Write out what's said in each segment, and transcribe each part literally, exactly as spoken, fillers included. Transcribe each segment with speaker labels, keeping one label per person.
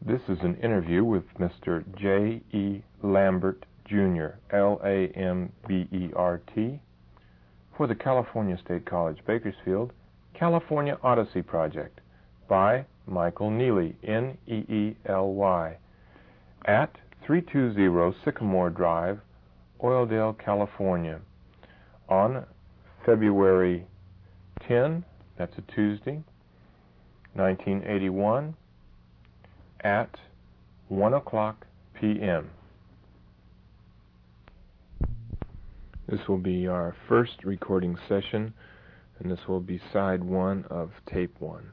Speaker 1: This is an interview with Mister J E Lambert, Junior, L A M B E R T, for the California State College, Bakersfield, California Odyssey Project, by Michael Neely, N E E L Y, at three two zero Sycamore Drive, Oildale, California, on February tenth, that's a Tuesday, nineteen eighty-one, at one o'clock p m This will be our first recording session, and this will be side one of tape one.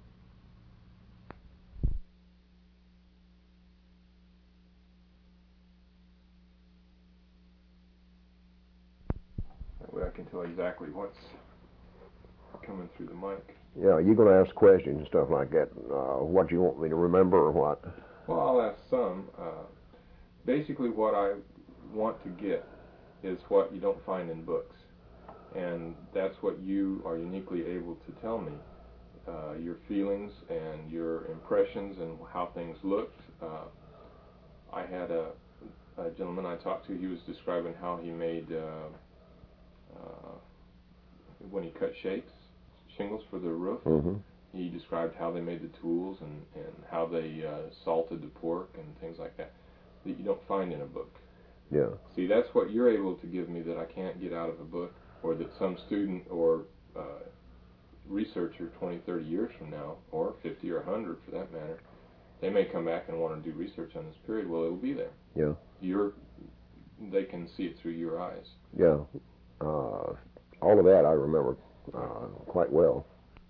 Speaker 1: That way I can tell exactly what's coming through the mic.
Speaker 2: Yeah, you're going to ask questions and stuff like that. Uh, what you want me to remember or what?
Speaker 1: Well, I'll ask some. Uh, basically what I want to get is what you don't find in books. And that's what you are uniquely able to tell me. Uh, your feelings and your impressions and how things looked. Uh, I had a, a gentleman I talked to, he was describing how he made, uh, uh, when he cut shakes, shingles for the roof.
Speaker 2: Mm-hmm.
Speaker 1: He described how they made the tools and, and how they uh, salted the pork and things like that that you don't find in a book.
Speaker 2: Yeah.
Speaker 1: See, that's what you're able to give me that I can't get out of a book, or that some student or uh, researcher twenty, thirty years from now, or fifty or one hundred for that matter, they may come back and want to do research on this period. Well, it'll be there.
Speaker 2: Yeah.
Speaker 1: You're, they can see it through your eyes.
Speaker 2: Yeah. Uh, all of that I remember uh, quite well.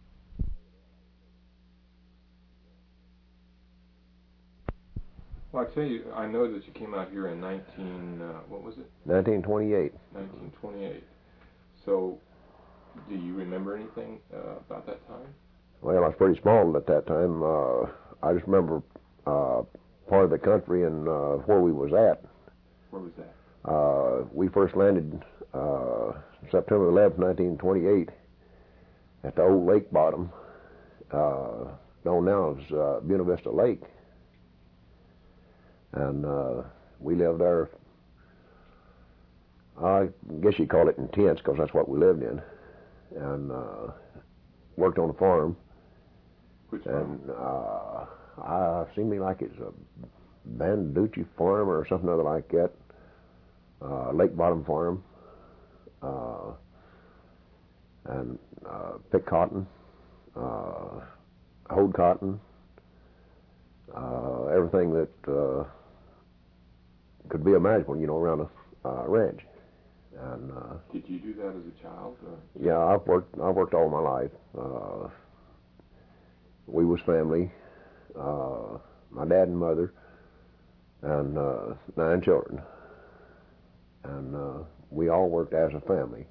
Speaker 1: Well, I tell you, I know that you came out here in nineteen, uh, what was it?
Speaker 2: nineteen twenty-eight.
Speaker 1: nineteen twenty-eight. So, do you remember anything uh, about that time?
Speaker 2: Well, I was pretty small at that time. Uh, I just remember uh, part of the country and uh, where we was at.
Speaker 1: Where was that?
Speaker 2: Uh, we first landed uh, September eleventh, nineteen twenty-eight, at the old lake bottom, uh, known now as uh, Buena Vista Lake. And uh, we lived there, I guess you'd call it in tents, because that's what we lived in, and uh, worked on a farm.
Speaker 1: Which farm?
Speaker 2: And uh, I seemed to me like it's a Banducci farm or something other like that, uh, Lake Bottom farm, uh, and uh, pick cotton, uh, hoed cotton, uh, everything that uh, could be imaginable, you know, around a uh, ranch. And uh,
Speaker 1: did you do that as a child? Or?
Speaker 2: Yeah, I've worked. I've worked all my life. Uh, we was family, uh, my dad and mother, and uh, nine children, and uh, we all worked as a family.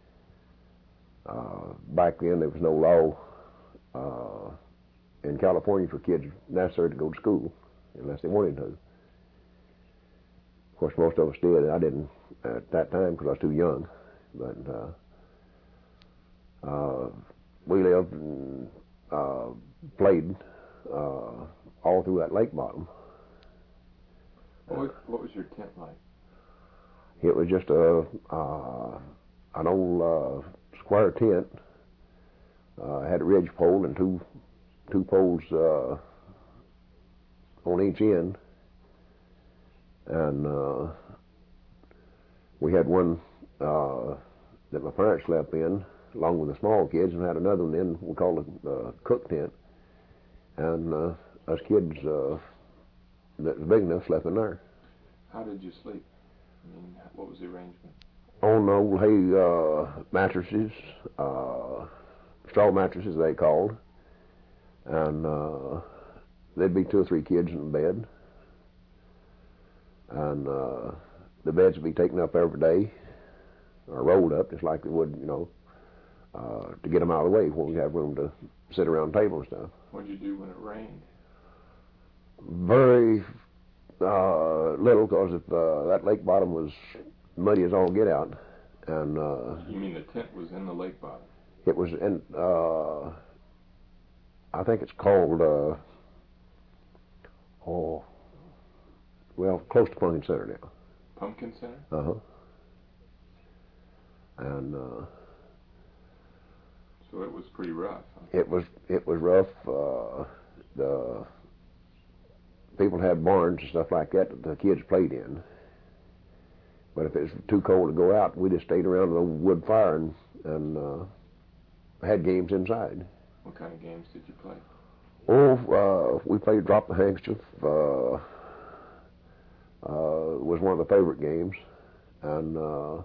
Speaker 2: Uh, back then, there was no law uh, in California for kids necessary to go to school unless they wanted to. Of course, most of us did. I didn't at that time because I was too young. But uh, uh, we lived and uh, played uh, all through that lake bottom.
Speaker 1: What, what was your tent like?
Speaker 2: It was just a uh, an old uh, square tent. Uh, had a ridge pole and two two poles uh, on each end. And uh, we had one uh, that my parents slept in, along with the small kids, and had another one in, we called it the uh, cook tent. And uh, us kids uh, that was big enough slept in there.
Speaker 1: How did you sleep? I mean, what was the arrangement?
Speaker 2: On old hay uh, mattresses, uh, straw mattresses they called, and uh, there'd be two or three kids in the bed. And uh, the beds would be taken up every day, or rolled up, just like they would, you know, uh, to get them out of the way when we have room to sit around the table and stuff.
Speaker 1: What did you do when it rained?
Speaker 2: Very uh, little, because if uh, that lake bottom was muddy as all get out, and uh,
Speaker 1: you mean the tent was in the lake bottom?
Speaker 2: It was in. Uh, I think it's called. Uh, Oh, well, close to Pumpkin Center now.
Speaker 1: Pumpkin Center?
Speaker 2: Uh-huh. And uh,
Speaker 1: so it was pretty rough. Huh?
Speaker 2: It was it was rough. Uh, the people had barns and stuff like that that the kids played in. But if it was too cold to go out, we just stayed around the wood fire and and uh, had games inside.
Speaker 1: What kind of games did you play?
Speaker 2: Oh, uh, we played drop the handkerchief. Uh, uh, was one of the favorite games, and uh,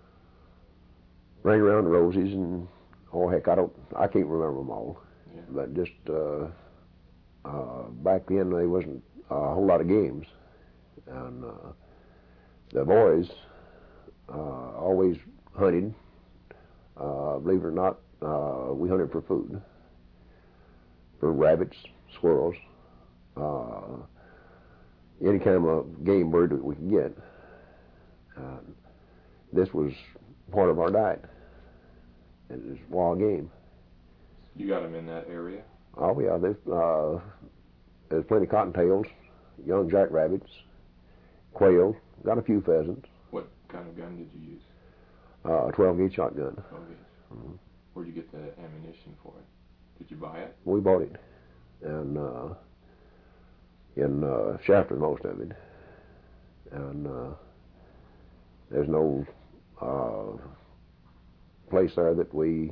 Speaker 2: ring around the rosies and oh heck, I don't, I can't remember them all.
Speaker 1: Yeah.
Speaker 2: But just uh, uh, back then there wasn't a whole lot of games, and uh, the boys uh, always hunted. Uh, believe it or not, uh, we hunted for food, for rabbits, squirrels, uh, any kind of game bird that we could get. And this was part of our diet. It was wild game.
Speaker 1: You got them in that area?
Speaker 2: Oh yeah, there's, uh, there's plenty of cottontails, young jackrabbits, quail, got a few pheasants.
Speaker 1: What kind of gun did you use?
Speaker 2: Uh, a twelve gauge shotgun.
Speaker 1: twelve gauge.
Speaker 2: Mm-hmm.
Speaker 1: Where'd you get the ammunition for it? Did you buy it?
Speaker 2: We bought it, and uh, in uh, Shafter, most of it, and uh, there's no uh, place there that we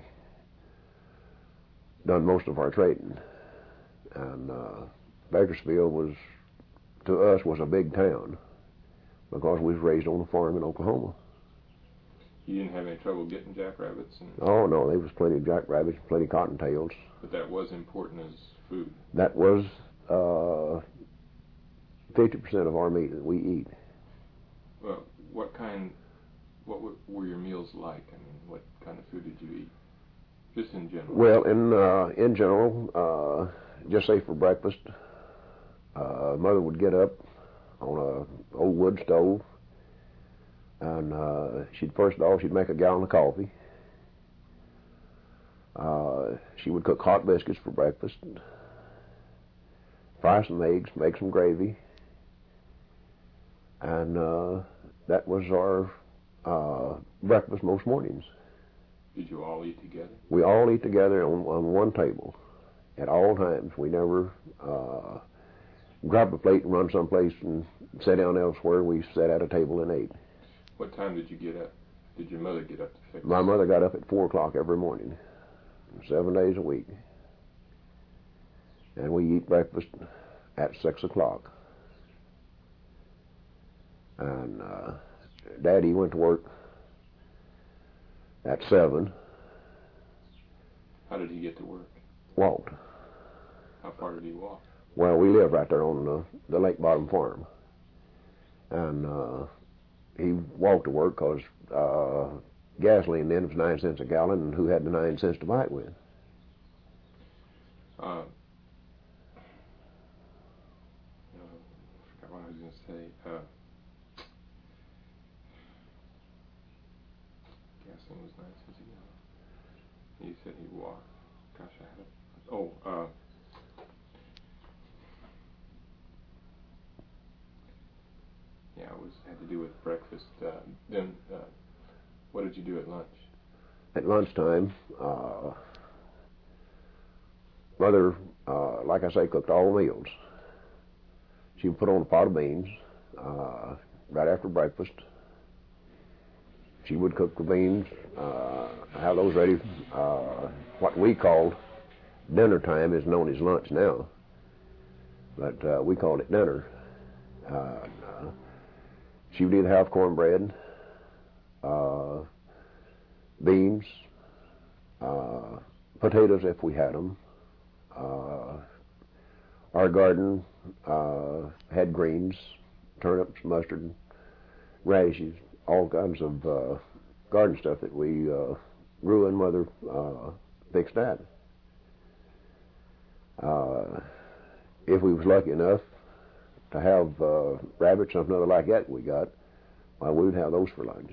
Speaker 2: done most of our trading. And uh, Bakersfield was, to us, was a big town because we was raised on a farm in Oklahoma.
Speaker 1: You didn't have any trouble getting jackrabbits? And
Speaker 2: Oh no, there was plenty of jackrabbits, plenty of cottontails.
Speaker 1: But that was important as food.
Speaker 2: That was uh, fifty percent of our meat that we eat.
Speaker 1: Well, what kind, what w- were your meals like? I mean, what kind of food did you eat? Just in general.
Speaker 2: Well, in uh, in general, uh, just say for breakfast, uh, Mother would get up on a old wood stove, and uh, she'd first of all she'd make a gallon of coffee. Uh, she would cook hot biscuits for breakfast, fry some eggs, make some gravy, and uh, that was our uh, breakfast most mornings.
Speaker 1: Did you all eat together?
Speaker 2: We all eat together on, on one table at all times. We never uh, grabbed a plate and run someplace and sat down elsewhere. We sat at a table and ate.
Speaker 1: What time did you get up? Did your mother get up to fix?
Speaker 2: My mother got up at four o'clock every morning, seven days a week, and we eat breakfast at six o'clock. And uh, Daddy went to work at seven.
Speaker 1: How did he get to work?
Speaker 2: Walked.
Speaker 1: How far did he walk?
Speaker 2: Well, we live right there on the, the Lake Bottom farm. And uh, he walked to work because uh, gasoline then was nine cents a gallon, and who had the nine cents to buy it with?
Speaker 1: Uh, uh, I forgot what I was going to say. Uh, gasoline was nine cents a gallon. He said he walked. Gosh, I had it. Oh, uh, yeah, it was had to do with breakfast. Uh, then, uh, what did you do at lunch?
Speaker 2: At lunchtime, uh, Mother, uh, like I say, cooked all the meals. She would put on a pot of beans uh, right after breakfast. She would cook the beans, uh, have those ready. Uh, what we called dinner time is known as lunch now, but uh, we called it dinner. Uh, uh, she would either have cornbread, uh, beans, uh, potatoes if we had them. Uh, our garden uh, had greens, turnips, mustard, radishes, all kinds of uh, garden stuff that we uh, grew and Mother uh, fixed that. Uh, if we was lucky enough to have uh, rabbits, something other like that we got, well, we would have those for lunch.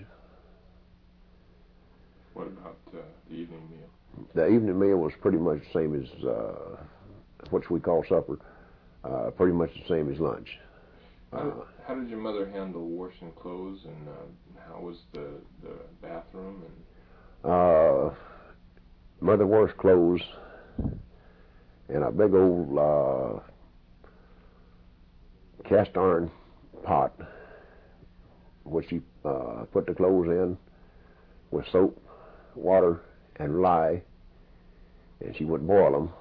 Speaker 1: What about uh, the evening meal?
Speaker 2: The evening meal was pretty much the same as uh, what we call supper. uh, pretty much the same as lunch.
Speaker 1: How did, how did your mother handle washing clothes, and uh, how was the, the bathroom? And
Speaker 2: uh, Mother washed clothes in a big old uh, cast iron pot, which she uh, put the clothes in with soap, water, and lye, and she would boil them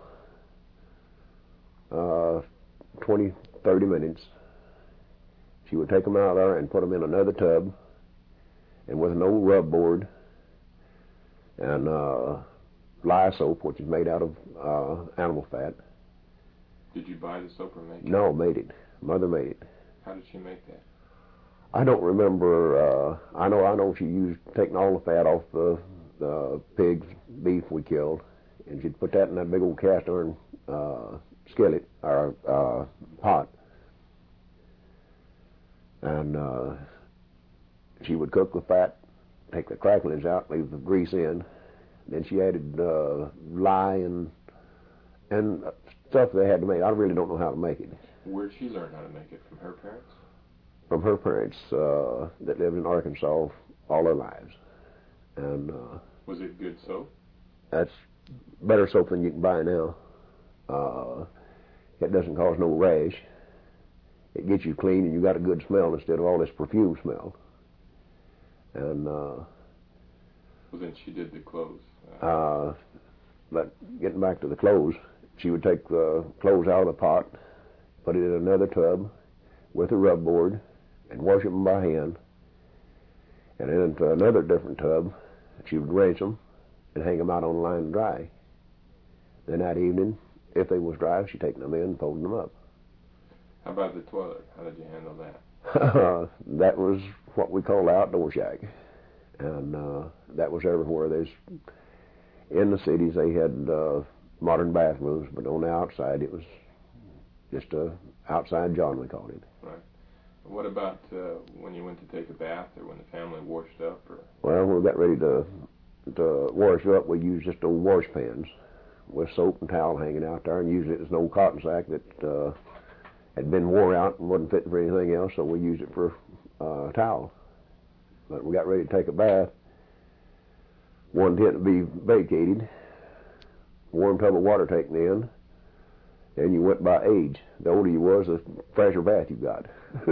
Speaker 2: uh, twenty, thirty minutes. She would take them out of there and put them in another tub, and with an old rub board and uh, lye soap, which is made out of uh, animal fat.
Speaker 1: Did you buy the soap or make it?
Speaker 2: No, made it. Mother made it.
Speaker 1: How did she make that?
Speaker 2: I don't remember. Uh, I know. I know she used taking all the fat off the, the pig's beef we killed, and she'd put that in that big old cast iron uh, skillet or uh, pot, and uh, she would cook the fat, take the cracklings out, leave the grease in. Then she added uh, lye and and stuff they had to make. I really don't know how to make it.
Speaker 1: Where'd she learn how to make it? From her parents?
Speaker 2: From her parents uh, that lived in Arkansas all their lives. And uh,
Speaker 1: was it good soap?
Speaker 2: That's better soap than you can buy now. Uh, it doesn't cause no rash. It gets you clean, and you got a good smell instead of all this perfume smell. And uh,
Speaker 1: well, then she did the clothes. Uh,
Speaker 2: uh, but getting back to the clothes, she would take the clothes out of the pot, put it in another tub with a rub board, and wash them by hand. And then into another different tub, she would rinse them and hang them out on the line to dry. Then that evening, if they was dry, she'd take them in and fold them up.
Speaker 1: How about the toilet? How did you handle that?
Speaker 2: That was what we call the outdoor shack. And uh, that was everywhere. There's, in the cities, they had uh, modern bathrooms, but on the outside, it was just a outside john, we called it.
Speaker 1: Right. What about uh, when you went to take a bath, or when the family washed up? Or
Speaker 2: well, when we got ready to to wash up, we used just old wash pans with soap and towel hanging out there, and usually it was an old cotton sack that uh, had been wore out and wasn't fitting for anything else, so we used it for uh, a towel. But we got ready to take a bath. One tent to be vacated, warm tub of water taken in, and you went by age. The older you was, the fresher bath you got.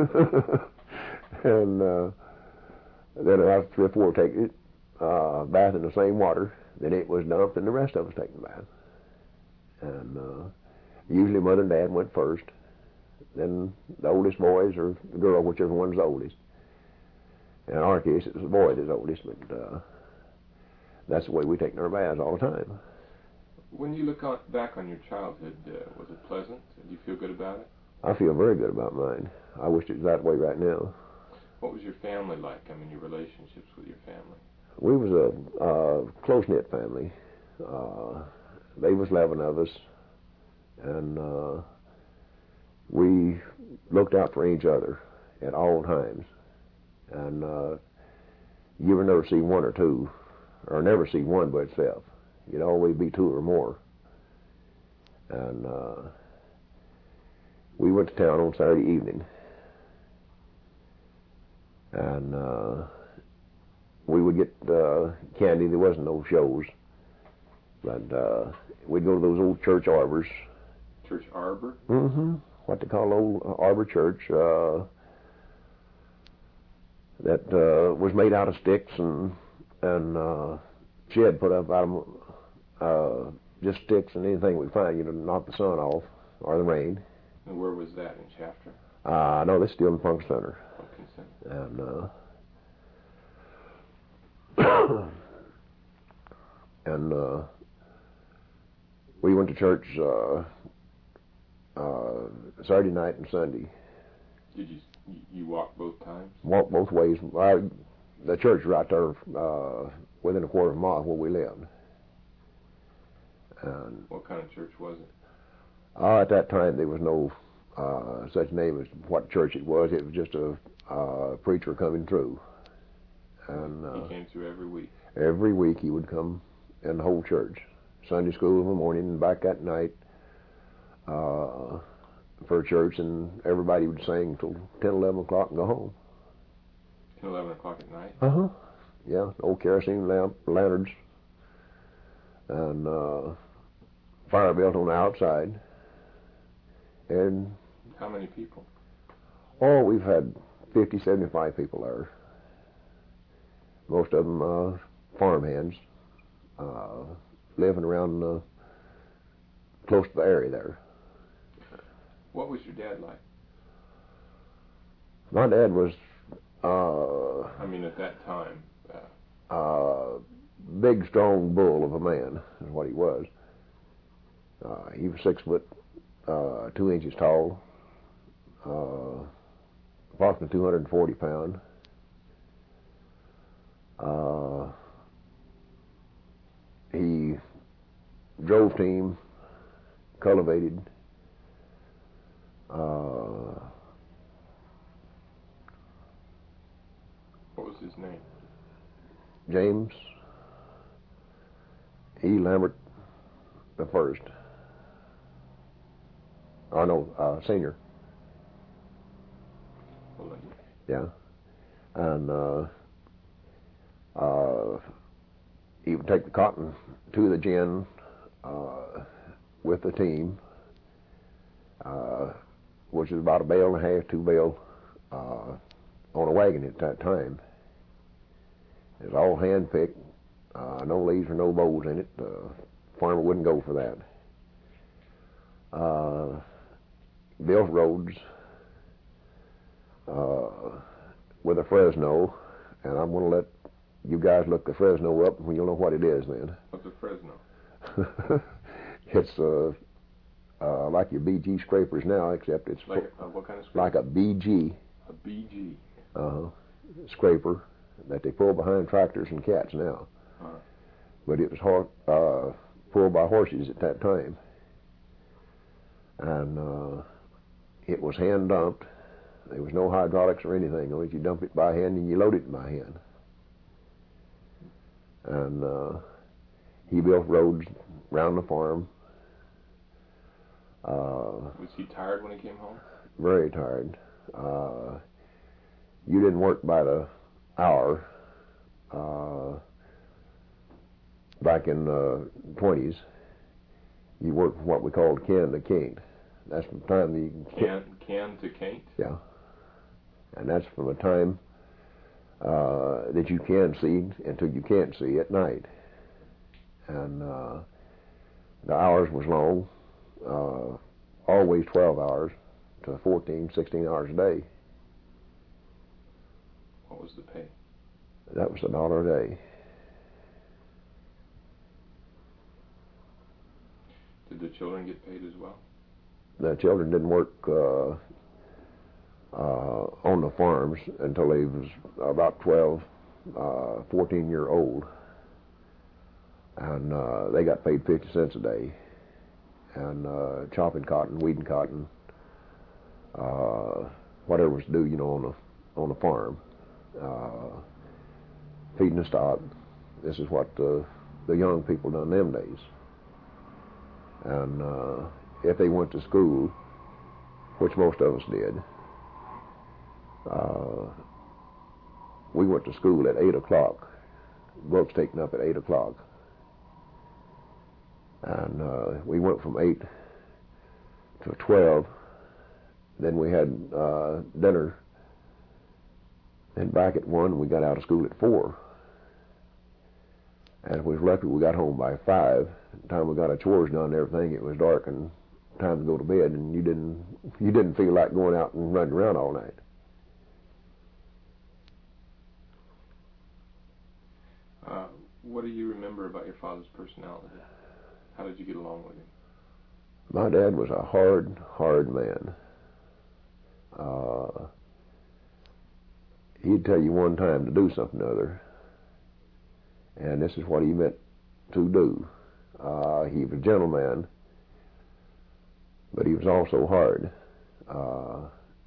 Speaker 2: And uh, then after three or four take it, uh, bath in the same water, then it was dumped, and the rest of us taking the bath. And uh, usually Mother and Dad went first, then the oldest boys or the girl, whichever one's the oldest. In our case, it was the boy that's oldest, but uh, that's the way we take our baths all the time.
Speaker 1: When you look on, back on your childhood, uh, was it pleasant? Did you feel good about it?
Speaker 2: I feel very good about mine. I wish it was that way right now.
Speaker 1: What was your family like? I mean, your relationships with your family?
Speaker 2: We was a uh, close-knit family. Uh, there was eleven of us, and uh, we looked out for each other at all times. And uh, you would never see one or two, or never see one by itself. You'd always be two or more. And uh, we went to town on Saturday evening, and uh, we would get uh, candy. There wasn't no shows, but uh, we'd go to those old church arbors.
Speaker 1: Church arbor?
Speaker 2: Mm-hmm. What they call old arbor church. Uh, that uh, was made out of sticks and and uh, shed put up out of uh, just sticks and anything we find, you know, to knock the sun off or the rain.
Speaker 1: And where was that, in Shafter?
Speaker 2: Uh, no, that's still in Punk Center.
Speaker 1: Pumpkin Center.
Speaker 2: And uh, and uh, we went to church uh, uh, Saturday night and Sunday.
Speaker 1: Did you you walk both times?
Speaker 2: Walk both ways. I, the church right there uh, within a quarter of a mile where we lived. And
Speaker 1: what kind of church was it?
Speaker 2: Uh, at that time, there was no uh, such name as what church it was. It was just a uh, preacher coming through. And uh,
Speaker 1: he came through every week?
Speaker 2: Every week he would come in the whole church. Sunday school in the morning and back at night. Uh, for church, and everybody would sing till ten, eleven o'clock and go home.
Speaker 1: ten, eleven o'clock at night?
Speaker 2: Uh-huh. Yeah, old kerosene lamp, lanterns, and uh, fire built on the outside. And
Speaker 1: how many people?
Speaker 2: Oh, we've had fifty, seventy-five people there. Most of them uh, farmhands, uh, living around uh, close to the area there.
Speaker 1: What was your dad like?
Speaker 2: My dad was, uh,
Speaker 1: I mean, at that time.
Speaker 2: Uh, uh, big, strong bull of a man is what he was. Uh, he was six foot, uh, two inches tall, uh, approximately two hundred forty pounds. Uh, he drove team, cultivated. Uh,
Speaker 1: what was his name?
Speaker 2: James E. Lambert the first. Oh no, uh, senior.
Speaker 1: Well,
Speaker 2: yeah, and uh, uh, he would take the cotton to the gin uh, with the team, uh, which is about a bale and a half, two bale uh, on a wagon at that time. It was all hand picked, uh, no leaves or no bows in it. The farmer wouldn't go for that. Uh, built roads uh, with a Fresno, and I'm going to let you guys look the Fresno up, and you'll know what it is then.
Speaker 1: What's a Fresno?
Speaker 2: It's uh, uh, like your B G scrapers now, except it's
Speaker 1: like a, uh, what kind of scraper?
Speaker 2: Like a B G.
Speaker 1: A B G.
Speaker 2: Uh, scraper that they pull behind tractors and cats now.
Speaker 1: Uh-huh.
Speaker 2: But it was hor- uh, pulled by horses at that time. And uh, it was hand dumped. There was no hydraulics or anything. Only you dump it by hand and you load it by hand. And uh, he built roads around the farm. Uh,
Speaker 1: was he tired when he came home?
Speaker 2: Very tired. Uh, you didn't work by the hour. Uh, back in the twenties, you worked from what we called can to caint. That's from the time the
Speaker 1: can can to caint.
Speaker 2: Yeah, and that's from the time uh, that you can see until you can't see at night. And uh, the hours was long, uh, always twelve hours to fourteen, sixteen hours a day.
Speaker 1: What was the pay?
Speaker 2: That was a dollar a day.
Speaker 1: Did the children get paid as well?
Speaker 2: The children didn't work uh, uh, on the farms until they was about twelve, uh, fourteen year old. And uh, they got paid fifty cents a day. And uh, chopping cotton, weeding cotton, uh, whatever was due, you know, on the on the farm, uh, feeding the stock. This is what the the young people done them days. And uh, if they went to school, which most of us did, uh, we went to school at eight o'clock. Books taken up at eight o'clock. And uh, we went from eight to twelve. Then we had uh, dinner. Then back at one, we got out of school at four. And if we was lucky, we got home by five. By the time we got our chores done and everything, it was dark and time to go to bed. And you didn't you didn't feel like going out and running around all night.
Speaker 1: Uh, what do you remember about your father's personality? How did you get along with him?
Speaker 2: My dad was a hard, hard man. Uh, he'd tell you one time to do something or other, and this is what he meant to do. Uh, he was a gentleman, but he was also hard. Uh,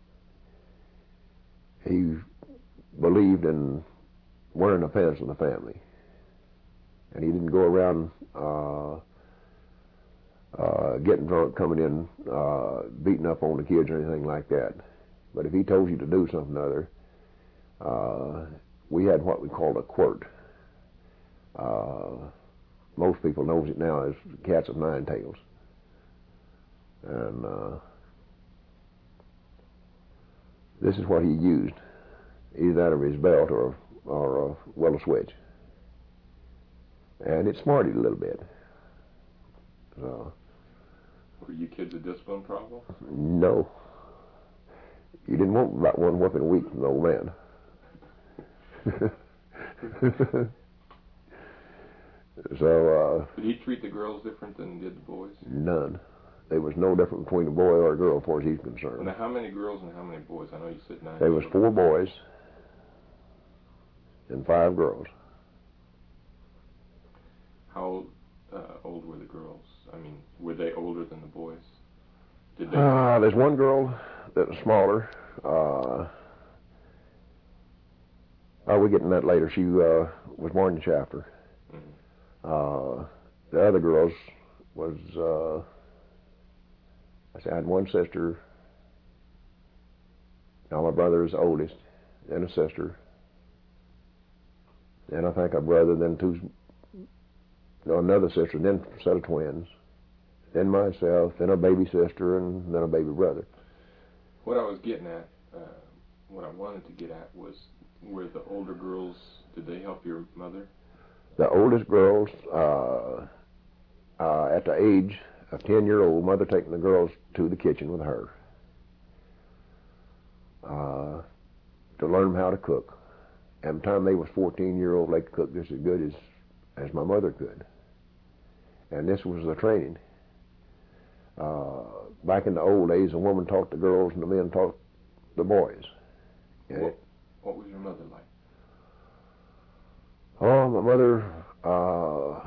Speaker 2: he believed in wearing the pants of the family, and he didn't go around uh, uh, getting drunk, coming in, uh, beating up on the kids or anything like that. But if he told you to do something other, uh, we had what we called a quirt. Uh, most people knows it now as cats of nine tails. And uh, this is what he used, either that of his belt or, or a willow switch. And it smarted a little bit. So,
Speaker 1: were you kids a discipline problem?
Speaker 2: No. You didn't want about one whipping a week from the old man. So, uh...
Speaker 1: Did he treat the girls different than did the boys?
Speaker 2: None. There was no difference between a boy or a girl as far as he's concerned.
Speaker 1: Now, how many girls and how many boys? I know you said nine.
Speaker 2: There was four boys and five girls.
Speaker 1: How uh, old were the girls? I mean, were they older than the boys? Did they?
Speaker 2: Uh, there's one girl that was smaller. Uh, oh, we'll get into that later. She uh, was born in Shafter. Mm-hmm. Uh, the other girls was, uh, I said I had one sister. Now my brother is the oldest, then a sister, then I think a brother, then two, no, another sister, then a set of twins, then myself, then a baby sister, and then a baby brother.
Speaker 1: What I was getting at, uh, what I wanted to get at was, were the older girls, did they help your mother?
Speaker 2: The oldest girls, uh, uh, at the age of ten-year-old, mother taking the girls to the kitchen with her uh, to learn them how to cook. And by the time they was fourteen-year-old, they could cook just as good as, as my mother could. And this was the training. Uh, back in the old days, a woman taught the girls and the men taught the boys.
Speaker 1: What, what was your mother like?
Speaker 2: Oh, my mother, uh,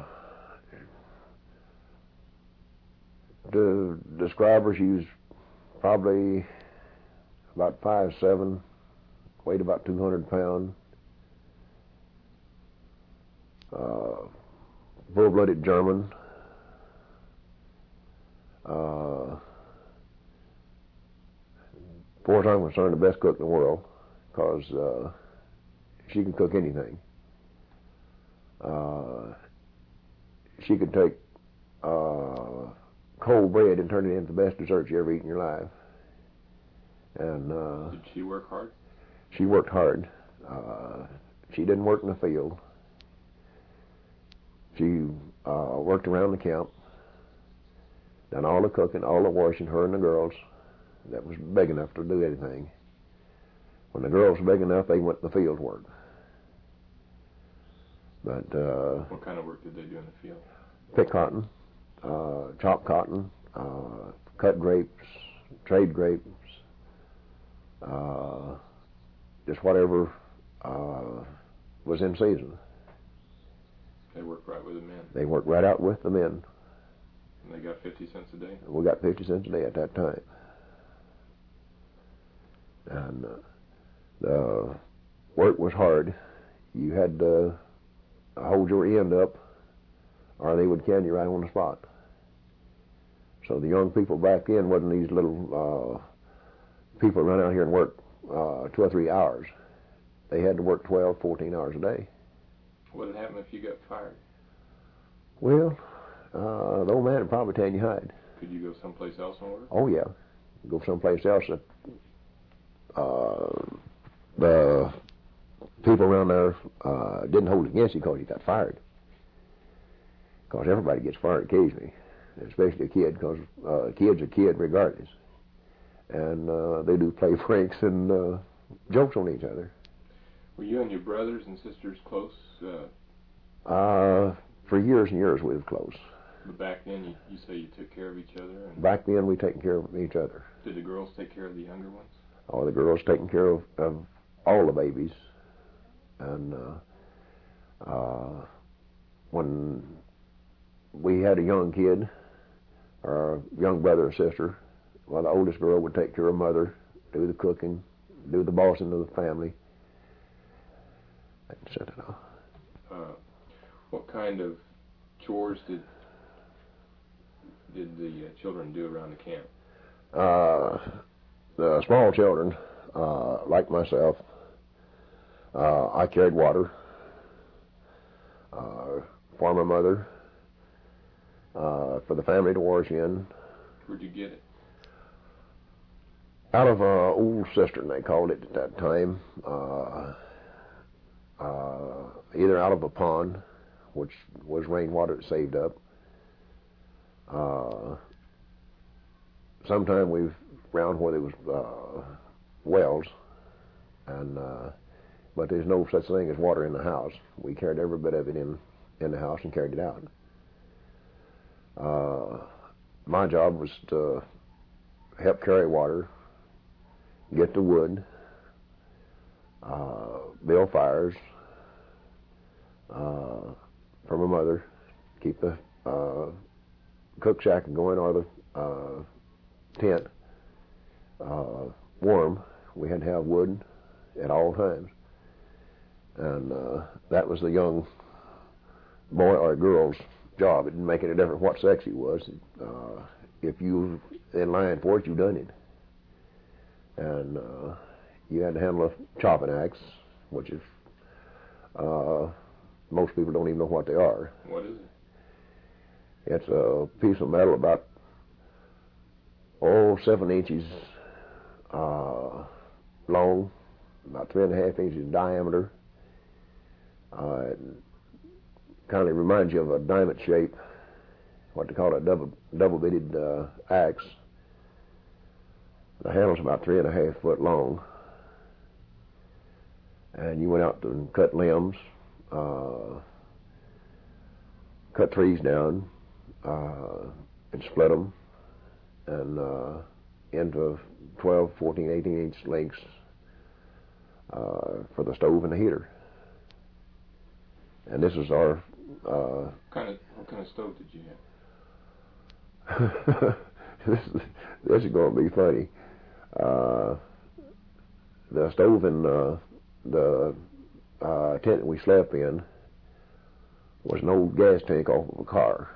Speaker 2: to describe her, she was probably about five seven, weighed about two hundred pounds, uh, full-blooded German. Uh, as far as I'm concerned, the best cook in the world, because uh, she can cook anything. Uh, she could take uh, cold bread and turn it into the best dessert you ever eat in your life. And uh,
Speaker 1: did she work hard?
Speaker 2: She worked hard. Uh, she didn't work in the field. She uh, worked around the camp, done all the cooking, all the washing, her and the girls. That was big enough to do anything. When the girls were big enough, they went to the field work. But uh,
Speaker 1: what kind of work did they do in the field?
Speaker 2: Pick cotton, uh, chop cotton, uh, cut grapes, trade grapes, uh, just whatever uh, was in season.
Speaker 1: They worked right with the men?
Speaker 2: They worked right out with the men.
Speaker 1: And they got fifty cents a day?
Speaker 2: We got fifty cents a day at that time. And uh, the work was hard. You had to hold your end up, or they would can you right on the spot. So the young people back then wasn't these little uh, people run out here and work uh, two or three hours. They had to work twelve, fourteen hours a day.
Speaker 1: What would happen if you got fired?
Speaker 2: Well, uh, the old man would probably tell you hide.
Speaker 1: Could you go someplace else and work?
Speaker 2: Oh, yeah. Go someplace else. That, uh, the people around there uh, didn't hold it against you because you got fired. Because everybody gets fired occasionally, especially a kid, because uh, a kid's a kid regardless. And uh, they do play pranks and uh, jokes on each other.
Speaker 1: Were you and your brothers and sisters close? Uh,
Speaker 2: uh, for years and years we were close.
Speaker 1: But back then, you, you say you took care of each other? And
Speaker 2: back then, we taken care of each other.
Speaker 1: Did the girls take care of the younger ones?
Speaker 2: Oh, the girls taking care of, of all the babies. And uh, uh, when we had a young kid, or a young brother or sister, well, the oldest girl would take care of mother, do the cooking, do the bossing of the family. And set it off.
Speaker 1: Uh, what kind of chores did did the uh, children do around the camp?
Speaker 2: Uh, the small children, uh, like myself, uh, I carried water uh, for my mother, uh, for the family to wash in.
Speaker 1: Where'd you get it?
Speaker 2: Out of a old cistern, they called it at that time. Uh, uh, either out of a pond, which was rainwater that saved up. Uh, sometime we've around where there was uh, wells, and uh, but there's no such thing as water in the house. We carried every bit of it in in the house and carried it out. Uh, my job was to help carry water, get the wood, uh, build fires uh, for my mother, keep the uh, cook shack going or the uh, tent uh, warm. We had to have wood at all times, and uh, that was the young boy or girl's job. It didn't make any difference what sex he was. Uh, if you were in line for it, you done it. And uh, you had to handle a chopping axe, which is uh, most people don't even know what they are.
Speaker 1: What is it?
Speaker 2: It's a piece of metal about oh seven inches uh, long, about three and a half inches in diameter. Uh, it kind of reminds you of a diamond shape, what they call a double double-bitted uh, axe. The handle's about three and a half foot long, and you went out and cut limbs, uh, cut trees down, uh, and split them, and uh, into twelve, fourteen, eighteen inch lengths uh, for the stove and the heater. And this is our. Uh,
Speaker 1: what kind of what kind of stove did you have?
Speaker 2: this is this is going to be funny. Uh, the stove in uh, the uh, tent that we slept in was an old gas tank off of a car,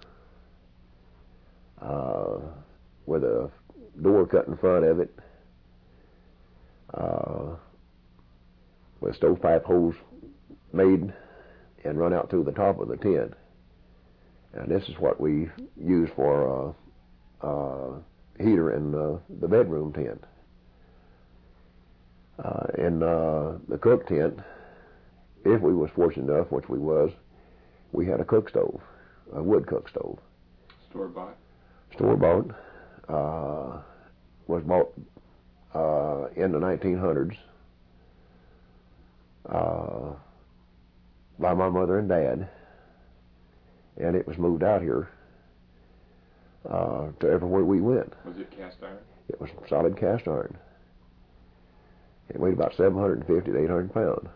Speaker 2: uh, with a door cut in front of it, uh, with stovepipe hose made and run out through the top of the tent. And this is what we use for uh, uh, heater in uh, the bedroom tent. Uh, in uh, the cook tent, if we was fortunate enough, which we was, we had a cook stove, a wood cook stove.
Speaker 1: Store bought?
Speaker 2: Store bought. Uh, was bought uh, in the nineteen hundreds uh, by my mother and dad, and it was moved out here uh, to everywhere we went.
Speaker 1: Was it cast iron?
Speaker 2: It was solid cast iron. It weighed about seven hundred fifty to eight hundred pounds.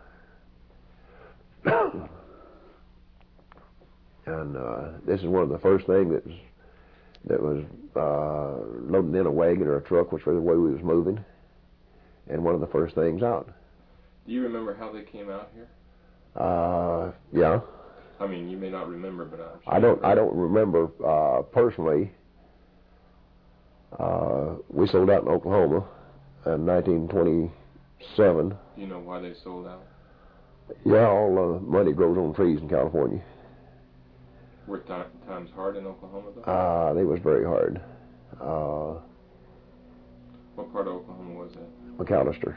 Speaker 2: And uh, this is one of the first things that was, that was uh, loaded in a wagon or a truck, whichever way we was moving, and one of the first things out.
Speaker 1: Do you remember how they came out here?
Speaker 2: Uh, yeah.
Speaker 1: I mean, you may not remember, but I'm sure
Speaker 2: I don't. I don't remember uh, personally. Uh, we sold out in Oklahoma in nineteen twenty-seven.
Speaker 1: Do you know why they sold out?
Speaker 2: Yeah, all uh, money grows on trees in California.
Speaker 1: Were th- times hard in Oklahoma, though?
Speaker 2: Uh, they was very hard. Uh,
Speaker 1: what part of Oklahoma was that?
Speaker 2: McAllister.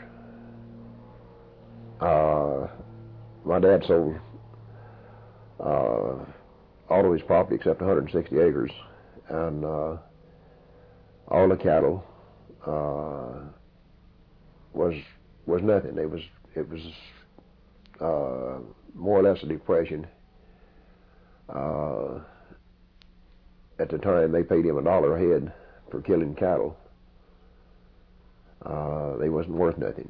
Speaker 2: Uh, my dad sold uh, all of his property except one hundred sixty acres, and uh, all the cattle uh, was was nothing. It was it was uh, more or less a depression. Uh, at the time, they paid him a dollar a head for killing cattle. Uh, they wasn't worth nothing,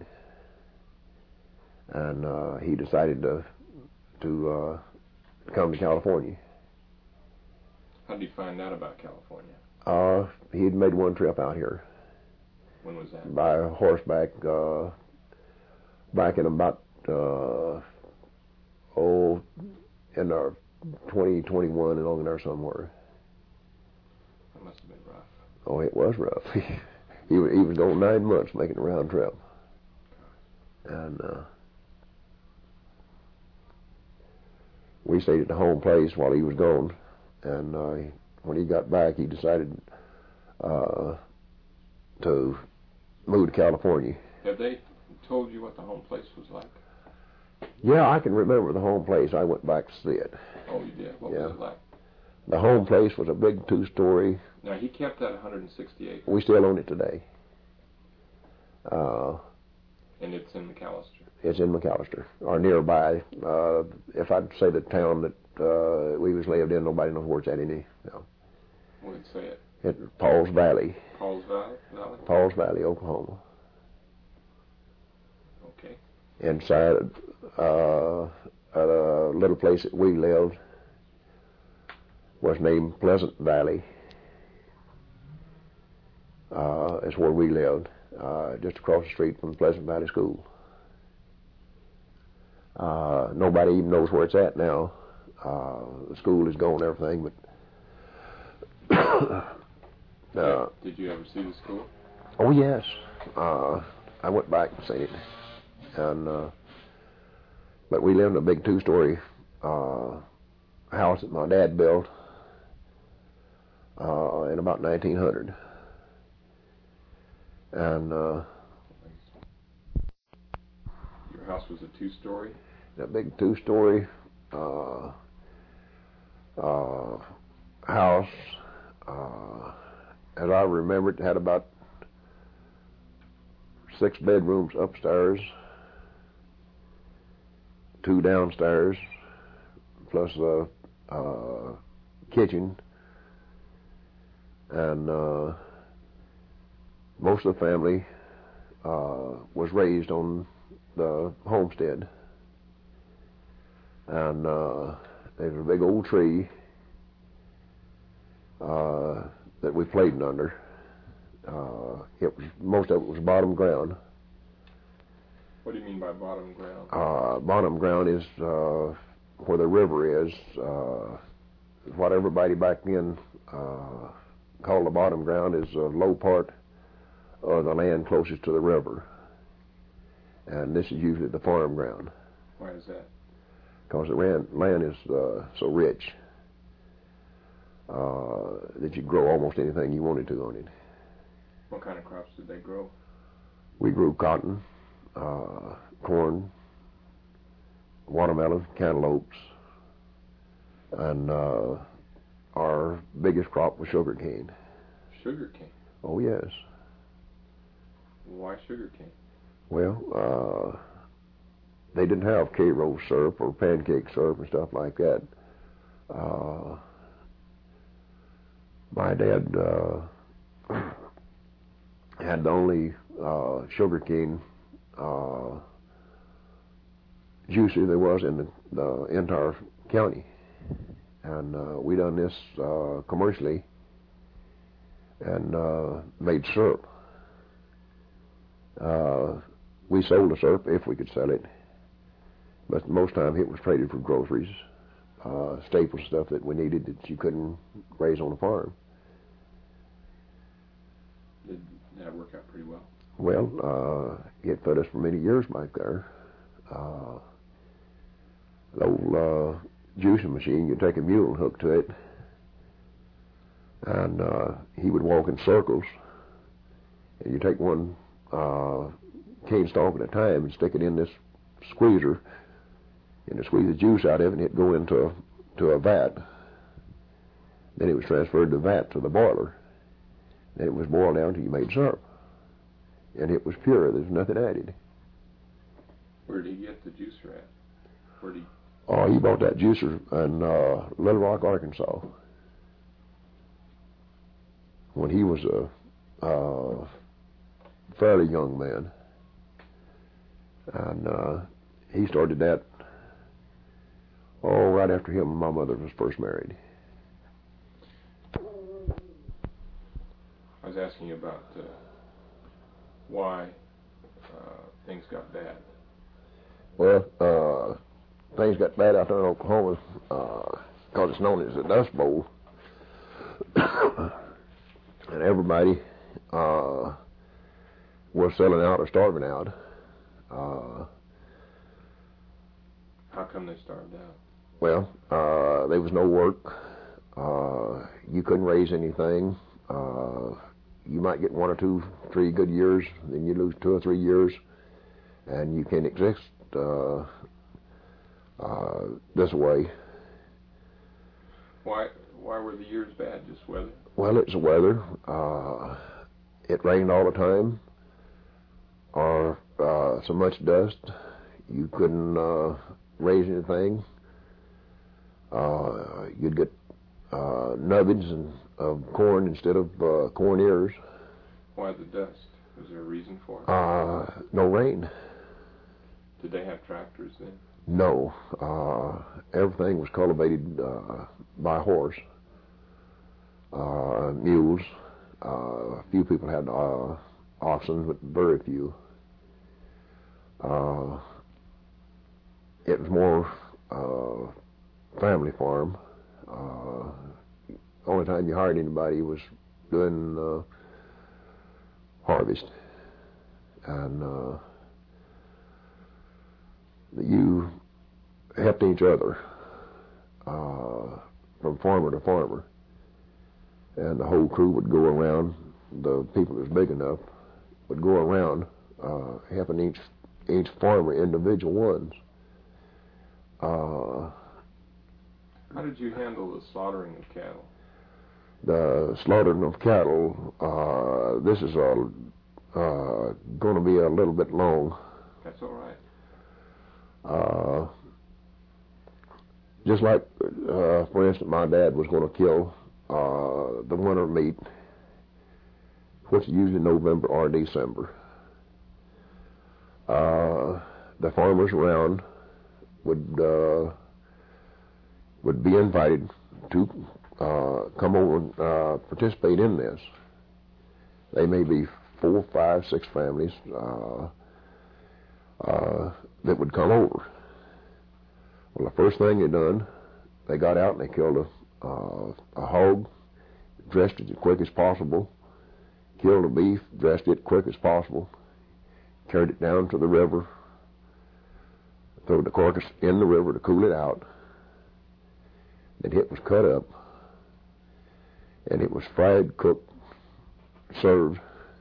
Speaker 2: and uh, he decided to to uh, come to California.
Speaker 1: How did you find out about California?
Speaker 2: Uh, he'd made one trip out here.
Speaker 1: When was that?
Speaker 2: By horseback, uh, back in about uh, oh, in our twenty twenty-one and along in there somewhere. Oh, it was rough. he, was, he was going nine months making a round trip. And uh, we stayed at the home place while he was gone. And uh, he, when he got back, he decided uh, to move to California.
Speaker 1: Have they told you what the home place was like?
Speaker 2: Yeah, I can remember the home place. I went back to see it.
Speaker 1: Oh, you did? What
Speaker 2: yeah.
Speaker 1: was it like?
Speaker 2: The home place was a big two-story.
Speaker 1: Now, he kept that one hundred sixty acres.
Speaker 2: We still own it today. Uh,
Speaker 1: and it's in McAlester?
Speaker 2: It's in McAlester, or nearby. Uh, if I'd say the town that uh, we was lived in, nobody knows where it's at any. No.
Speaker 1: What did say it?
Speaker 2: It's Pauls Valley.
Speaker 1: Pauls Valley? Valley?
Speaker 2: Pauls Valley, Oklahoma.
Speaker 1: Okay.
Speaker 2: Inside uh, at a little place that we lived was named Pleasant Valley. Uh, is where we lived, uh, just across the street from the Pleasant Valley School. Uh, nobody even knows where it's at now. Uh, the school is gone and everything, but uh,
Speaker 1: did you ever see the school?
Speaker 2: Oh yes, uh, I went back and seen it, and uh, but we lived in a big two-story uh, house that my dad built uh, in about nineteen hundred. And uh,
Speaker 1: your house was a two-story?
Speaker 2: A big two-story uh, uh, house. Uh, as I remember, it had about six bedrooms upstairs, two downstairs, plus a uh, kitchen, and uh, most of the family uh, was raised on the homestead. And uh, there's a big old tree uh, that we played under. Uh, it was most of it was bottom ground.
Speaker 1: What do you mean by bottom ground?
Speaker 2: Uh, bottom ground is uh, where the river is. Uh, what everybody back then uh, called the bottom ground is a low part or the land closest to the river, and this is usually the farm ground.
Speaker 1: Why is that?
Speaker 2: Because the land, land is uh, so rich uh, that you grow almost anything you wanted to on it.
Speaker 1: What kind of crops did they grow?
Speaker 2: We grew cotton, uh, corn, watermelon, cantaloupes, and uh, our biggest crop was sugar cane.
Speaker 1: Sugar cane?
Speaker 2: Oh yes.
Speaker 1: Why sugar cane?
Speaker 2: Well, uh, they didn't have K-Rose syrup or pancake syrup and stuff like that. Uh, my dad uh, had the only uh, sugar cane uh, juicer there was in the, the entire county, and uh, we done this uh, commercially and uh, made syrup. Uh, we sold the syrup if we could sell it, but most time it was traded for groceries, uh, staple stuff that we needed that you couldn't raise on a farm.
Speaker 1: Did that work out pretty well?
Speaker 2: Well, uh, it fed us for many years back there. Uh, the old uh, juicing machine, you'd take a mule and hook to it, and uh, he would walk in circles, and you take one uh, cane stalk at a time and stick it in this squeezer, and to squeeze the juice out of it, and it'd go into a, to a vat. Then it was transferred the vat to the boiler. Then it was boiled down until you made syrup. And it was pure. There's nothing added.
Speaker 1: Where did he get the juicer at? Where did he...
Speaker 2: Oh, he bought that juicer in uh, Little Rock, Arkansas. When he was a uh, fairly young man. And uh, he started that, oh, right after him and my mother was first married.
Speaker 1: I was asking you about uh, why uh, things got bad.
Speaker 2: Well, uh, things got bad out there in Oklahoma because uh, it's known as the Dust Bowl. and everybody uh, was selling out or starving out. Uh,
Speaker 1: How come they starved out?
Speaker 2: well, uh, there was no work. Uh, you couldn't raise anything. Uh, you might get one or two, three good years, then you lose two or three years, and you can't exist uh, uh, this way.
Speaker 1: Why? Why were the years bad? Just weather?
Speaker 2: Well, it's the weather. Uh, it rained all the time, or uh, so much dust you couldn't uh, raise anything. Uh, you'd get uh, nubbins and, of corn instead of uh, corn ears.
Speaker 1: Why the dust? Was there a reason for it?
Speaker 2: Uh, no rain.
Speaker 1: Did they have tractors then?
Speaker 2: No. Uh, everything was cultivated uh, by horse. Uh, mules. Uh, a few people had uh, oxen, but very few. Uh, it was more uh, family farm. Uh, only time you hired anybody was doing uh, harvest, and uh, you helped each other uh, from farmer to farmer, and the whole crew would go around. The people that was big enough would go around uh, helping each each farmer individual ones. Uh,
Speaker 1: How did you handle the slaughtering of cattle?
Speaker 2: The slaughtering of cattle, uh, this is a, uh, going to be a little bit long.
Speaker 1: That's all right.
Speaker 2: Uh, just like, uh, for instance, my dad was going to kill uh, the winter meat, which is usually November or December. Uh, the farmers around would uh, would be invited to uh, come over and uh, participate in this. They may be four, five, six families uh, uh, that would come over. Well, the first thing they done, they got out and they killed a, uh, a hog, dressed it as quick as possible, killed a beef, dressed it quick as possible, carried it down to the river, threw the carcass in the river to cool it out. Then it was cut up, and it was fried, cooked, served.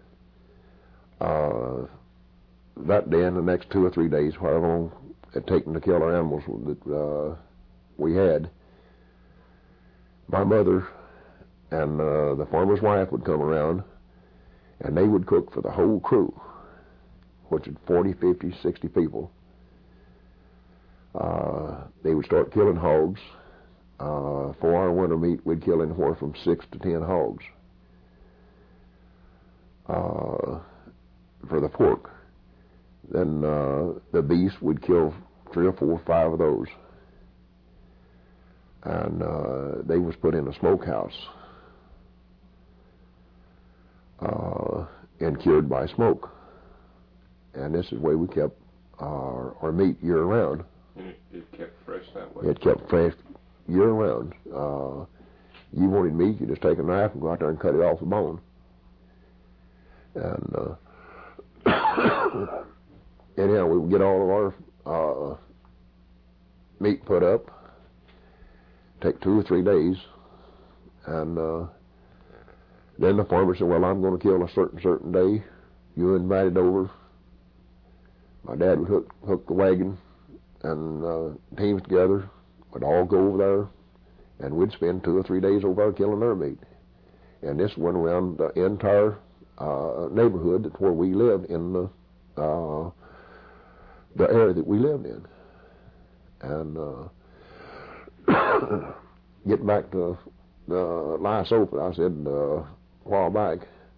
Speaker 2: Uh, that day and the next two or three days, however long it had taken to kill our animals that uh, we had, my mother and uh, the farmer's wife would come around, and they would cook for the whole crew, which is forty, fifty, sixty people. Uh, they would start killing hogs. Uh, for our winter meat, we'd kill anywhere from six to ten hogs. Uh, for the pork. Then uh, the beef, we'd kill three or four, five of those. And uh, they was put in a smokehouse uh, and cured by smoke. And this is the way we kept our, our meat year-round.
Speaker 1: And it, it kept fresh that way?
Speaker 2: It kept fresh year-round. Uh, you wanted meat, you just take a knife and go out there and cut it off the bone. And uh, anyhow, we would get all of our uh, meat put up, take two or three days, and uh, then the farmer said, well, I'm going to kill a certain, certain day. You invited over. My dad would hook, hook the wagon and uh, teams together. We'd all go over there, and we'd spend two or three days over there killing their meat. And this went around the entire uh, neighborhood. That's where we lived in the uh, the area that we lived in. And uh, getting back to the lice open, I said uh, a while back,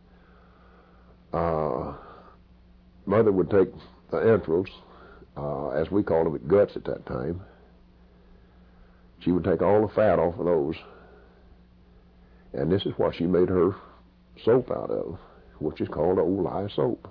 Speaker 2: uh, Mother would take the entrails, uh, as we called them, guts at that time. She would take all the fat off of those, and this is what she made her soap out of, which is called old lye soap.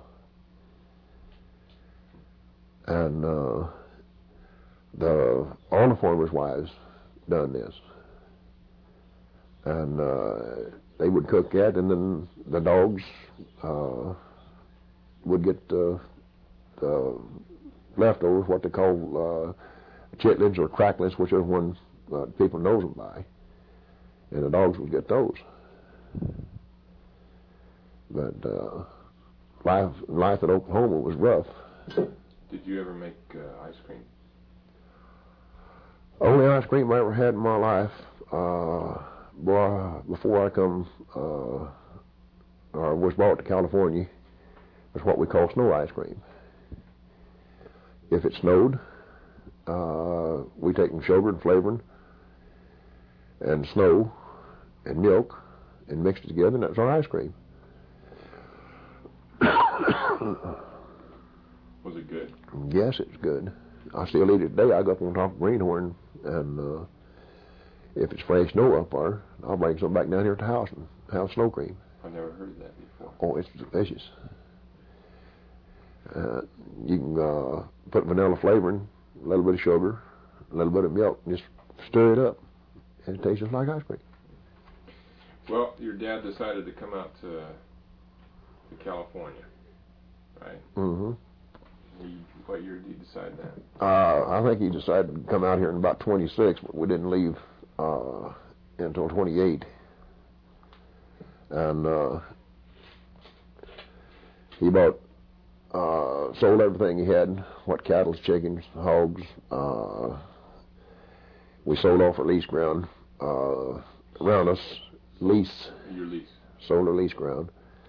Speaker 2: And uh, the all the farmers' wives done this, and uh, they would cook that, and then the dogs uh, would get uh, the leftovers, what they call uh, chitlins or cracklins, whichever one uh, people knows them by, and the dogs would get those. But uh, life life at Oklahoma was rough.
Speaker 1: Did you ever make uh, ice cream?
Speaker 2: Only ice cream I ever had in my life, uh, boy, before I come uh, or was brought to California, was what we call snow ice cream. If it snowed, uh, we take some sugar and flavoring and snow and milk and mix it together, and that's our ice cream.
Speaker 1: Was it good?
Speaker 2: Yes, it's good. I still eat it today. I go up on top of Greenhorn, and uh, if it's fresh snow up there, I'll bring some back down here at the house and have snow cream.
Speaker 1: I've never heard of that before.
Speaker 2: Oh, it's delicious. Uh, you can uh, put vanilla flavoring, a little bit of sugar, a little bit of milk, and just stir it up, and it tastes just like ice cream.
Speaker 1: Well, your dad decided to come out to, to California, right?
Speaker 2: Mm-hmm.
Speaker 1: He, what year did he decide that?
Speaker 2: Uh, I think he decided to come out here in about twenty-six, but we didn't leave uh, until twenty-eight. And uh, he bought, uh, sold everything he had, what cattle, chickens, hogs. Uh, we sold off our lease ground uh, around us, lease.
Speaker 1: Your lease.
Speaker 2: Sold our lease ground.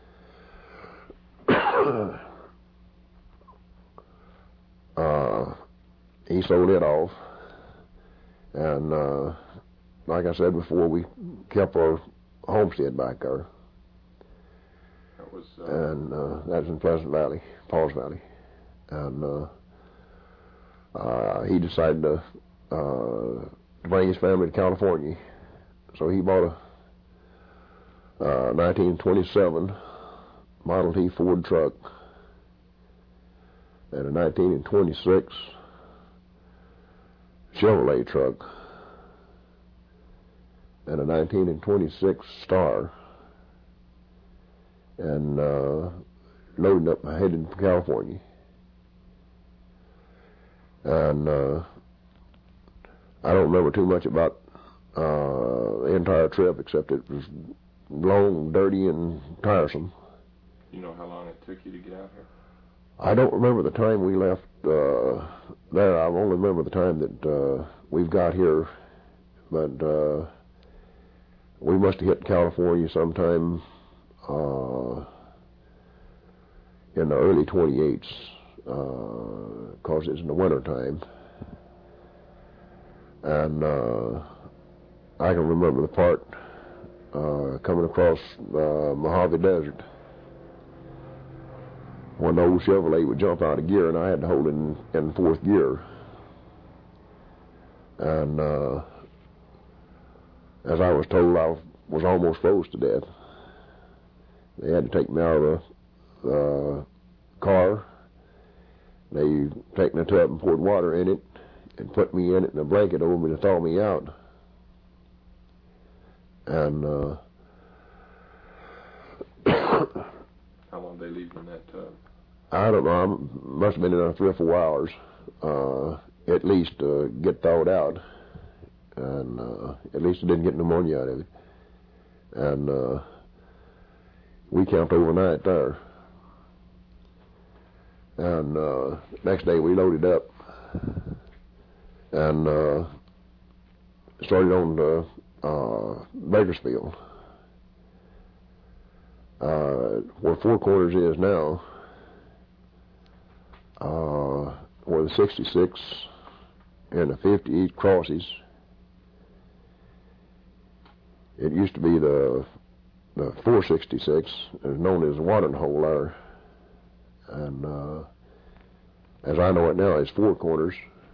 Speaker 2: Uh, he sold it off, and uh, like I said before, we kept our homestead back there.
Speaker 1: That was, uh,
Speaker 2: and uh, that was in Pleasant Valley, Pauls Valley, and uh, uh, he decided to, uh, to bring his family to California, so he bought a uh, nineteen twenty-seven Model T Ford truck and a nineteen twenty-six Chevrolet truck and a nineteen twenty-six Star, and uh, loaded up and headed for California. And uh, I don't remember too much about uh, the entire trip, except it was long, dirty, and tiresome.
Speaker 1: You know how long it took you to get out here?
Speaker 2: I don't remember the time we left uh, there. I only remember the time that uh, we've got here. But uh, we must have hit California sometime uh, in the early twenty-eights, because uh, it's in the winter time. And uh, I can remember the part uh, coming across uh, Mojave Desert, when the old Chevrolet would jump out of gear, and I had to hold it in, in fourth gear. And uh, as I was told, I was almost froze to death. They had to take me out of the uh, car. They taken a tub and poured water in it and put me in it and a blanket over me to thaw me out. And uh,
Speaker 1: how long did they leave you in that tub?
Speaker 2: I don't know. I must have been in there three or four hours, uh, at least, to get thawed out. And uh, at least I didn't get pneumonia out of it. And uh, we camped overnight there. And uh, next day we loaded up and uh, started on to uh, Bakersfield. Uh, where Four Corners is now, uh, where the sixty-six and the fifty crosses. It used to be the the four sixty-six, is known as the watering hole there, and uh, as I know it now, it's Four Corners.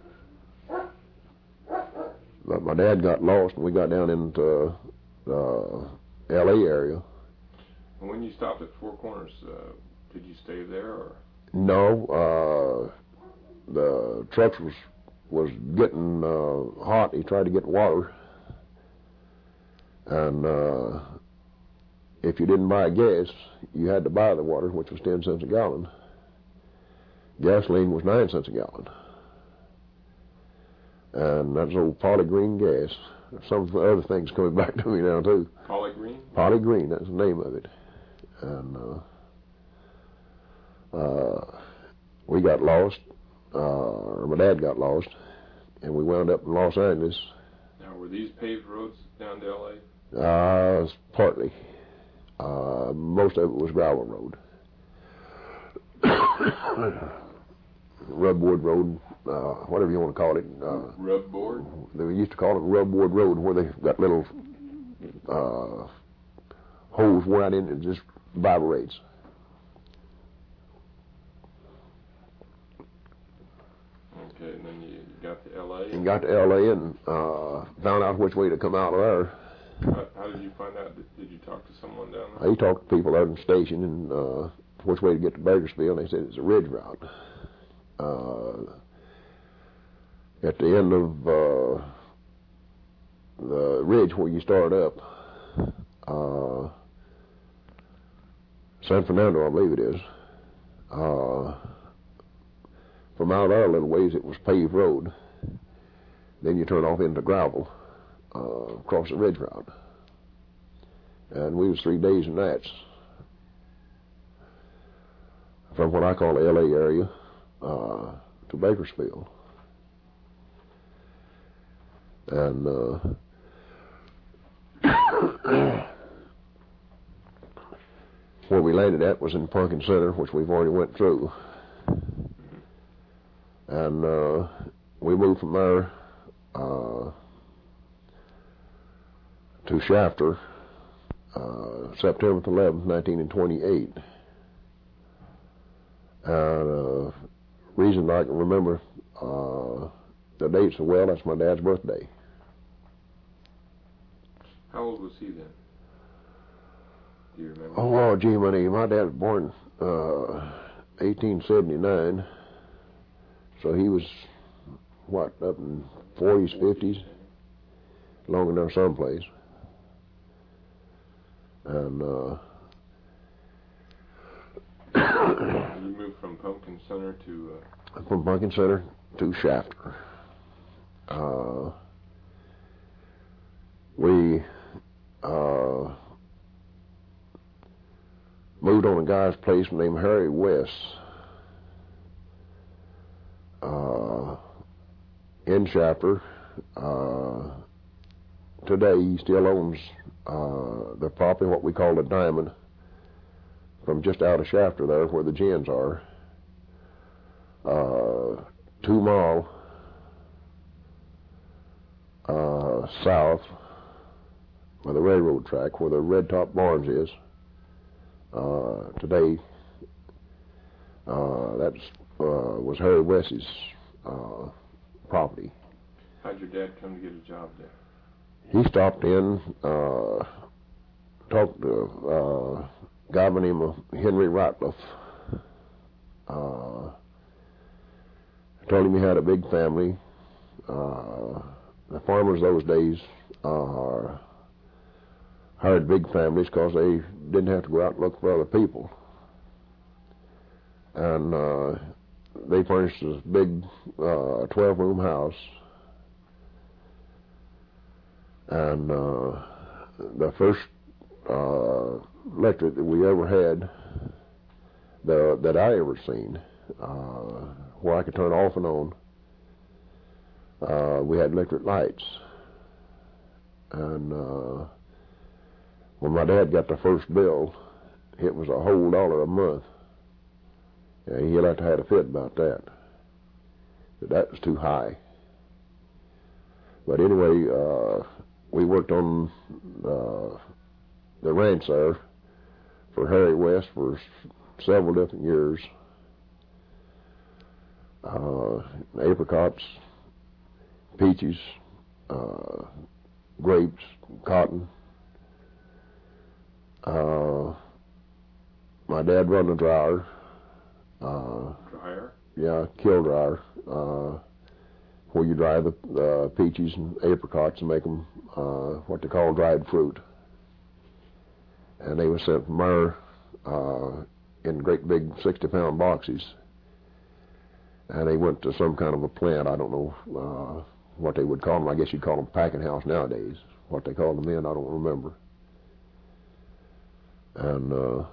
Speaker 2: But my dad got lost, and we got down into the L A area.
Speaker 1: And when you stopped at Four Corners, uh, did you stay there, or?
Speaker 2: No, uh, the truck was was getting uh, hot. He tried to get water, and uh, if you didn't buy gas, you had to buy the water, which was ten cents a gallon. Gasoline was nine cents a gallon. And that's old Polygreen gas. Some of the other things coming back to me now, too.
Speaker 1: Polygreen?
Speaker 2: Polygreen, that's the name of it. And uh, uh, we got lost, uh, or my dad got lost, and we wound up in Los Angeles.
Speaker 1: Now, were these paved roads down to L A?
Speaker 2: Uh, partly. Uh, most of it was gravel road. Rubboard Road, uh, whatever you want to call it. Uh,
Speaker 1: Rubboard?
Speaker 2: They used to call it Rubboard Road, where they got little uh, holes right in it, just vibrates.
Speaker 1: Okay, and then you got to L A?
Speaker 2: And got to L A and uh, found out which way to come out of there.
Speaker 1: How, how did you find out? Did, did you talk to someone down there?
Speaker 2: He talked to people out in the station and uh, which way to get to Bakersfield, and they said it's a ridge route. Uh, at the end of uh, the ridge where you start up, uh, San Fernando, I believe it is, uh, from out there a little ways it was paved road. Then you turn off into gravel uh, across the ridge route. And we was three days and nights from what I call the L A area uh, to Bakersfield. And uh, where we landed at was in Pumpkin Center, which we've already went through. And uh, we moved from there uh, to Shafter, uh, September eleventh, nineteen twenty-eight. And uh, reason I can remember uh, the date so well, that's my dad's birthday.
Speaker 1: How old was he then? Do you remember?
Speaker 2: Oh, Lord, gee, money. My dad was born uh, eighteen seventy-nine, so he was, what, up in forties, fifties, long enough someplace. And uh,
Speaker 1: you moved from Pumpkin Center to... Uh...
Speaker 2: From Pumpkin Center to Shafter. Uh, we uh, moved on a guy's place named Harry West uh, in Shafter. Uh, today he still owns uh, the property, what we call the Diamond, from just out of Shafter there where the gins are. Uh, two mile uh, south of the railroad track where the Red Top Barns is. Uh, today, uh, that's uh, was Harry West's uh, property.
Speaker 1: How'd your dad come to get a job there?
Speaker 2: He stopped in, uh, talked to uh, a guy by the name of Henry Ratliff. Uh, told him he had a big family. Uh, the farmers those days uh, hired big families because they didn't have to go out and look for other people. And uh, they furnished this big uh, twelve-room house. And uh, the first uh, electric that we ever had, the, that I ever seen, uh, where I could turn off and on, uh, we had electric lights. And uh, when my dad got the first bill, it was a whole dollar a month. Yeah, he'd like to have a fit about that. But that was too high. But anyway, uh, we worked on uh, the ranch there for Harry West for several different years. Uh, apricots, peaches, uh, grapes, cotton. Uh, my dad run a dryer. Uh,
Speaker 1: dryer?
Speaker 2: Yeah, kill dryer. Uh, where you dry the uh, peaches and apricots and make them uh, what they call dried fruit. and they were sent from there uh, in great big sixty-pound boxes. And they went to some kind of a plant. I don't know uh, what they would call them. I guess you'd call them packing house nowadays. What they called them then, I don't remember. And uh,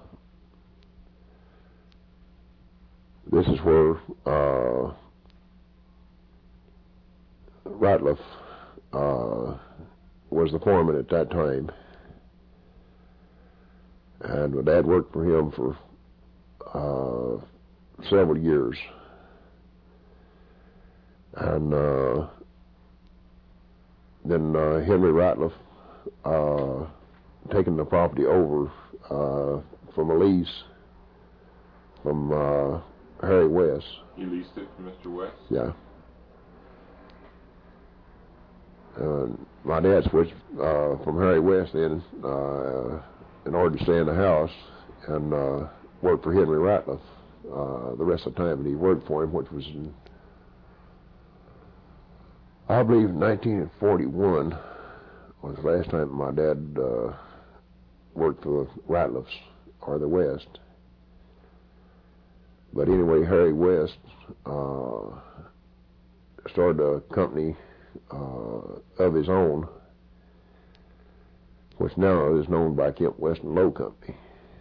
Speaker 2: this is where uh, Ratliff uh, was the foreman at that time. And my dad worked for him for uh, several years. And uh, then uh, Henry Ratliff uh, taking the property over uh, from a lease from uh, Harry West.
Speaker 1: He leased it from Mister West?
Speaker 2: Yeah. Uh, my dad switched uh, from Harry West then uh, in order to stay in the house and uh, worked for Henry Ratliff uh, the rest of the time that he worked for him, which was in, I believe, nineteen forty-one was the last time my dad uh, worked for the Ratliffs or the West. But anyway, Harry West uh, started a company uh, of his own, which now is known by Kemp West and Lowe Company.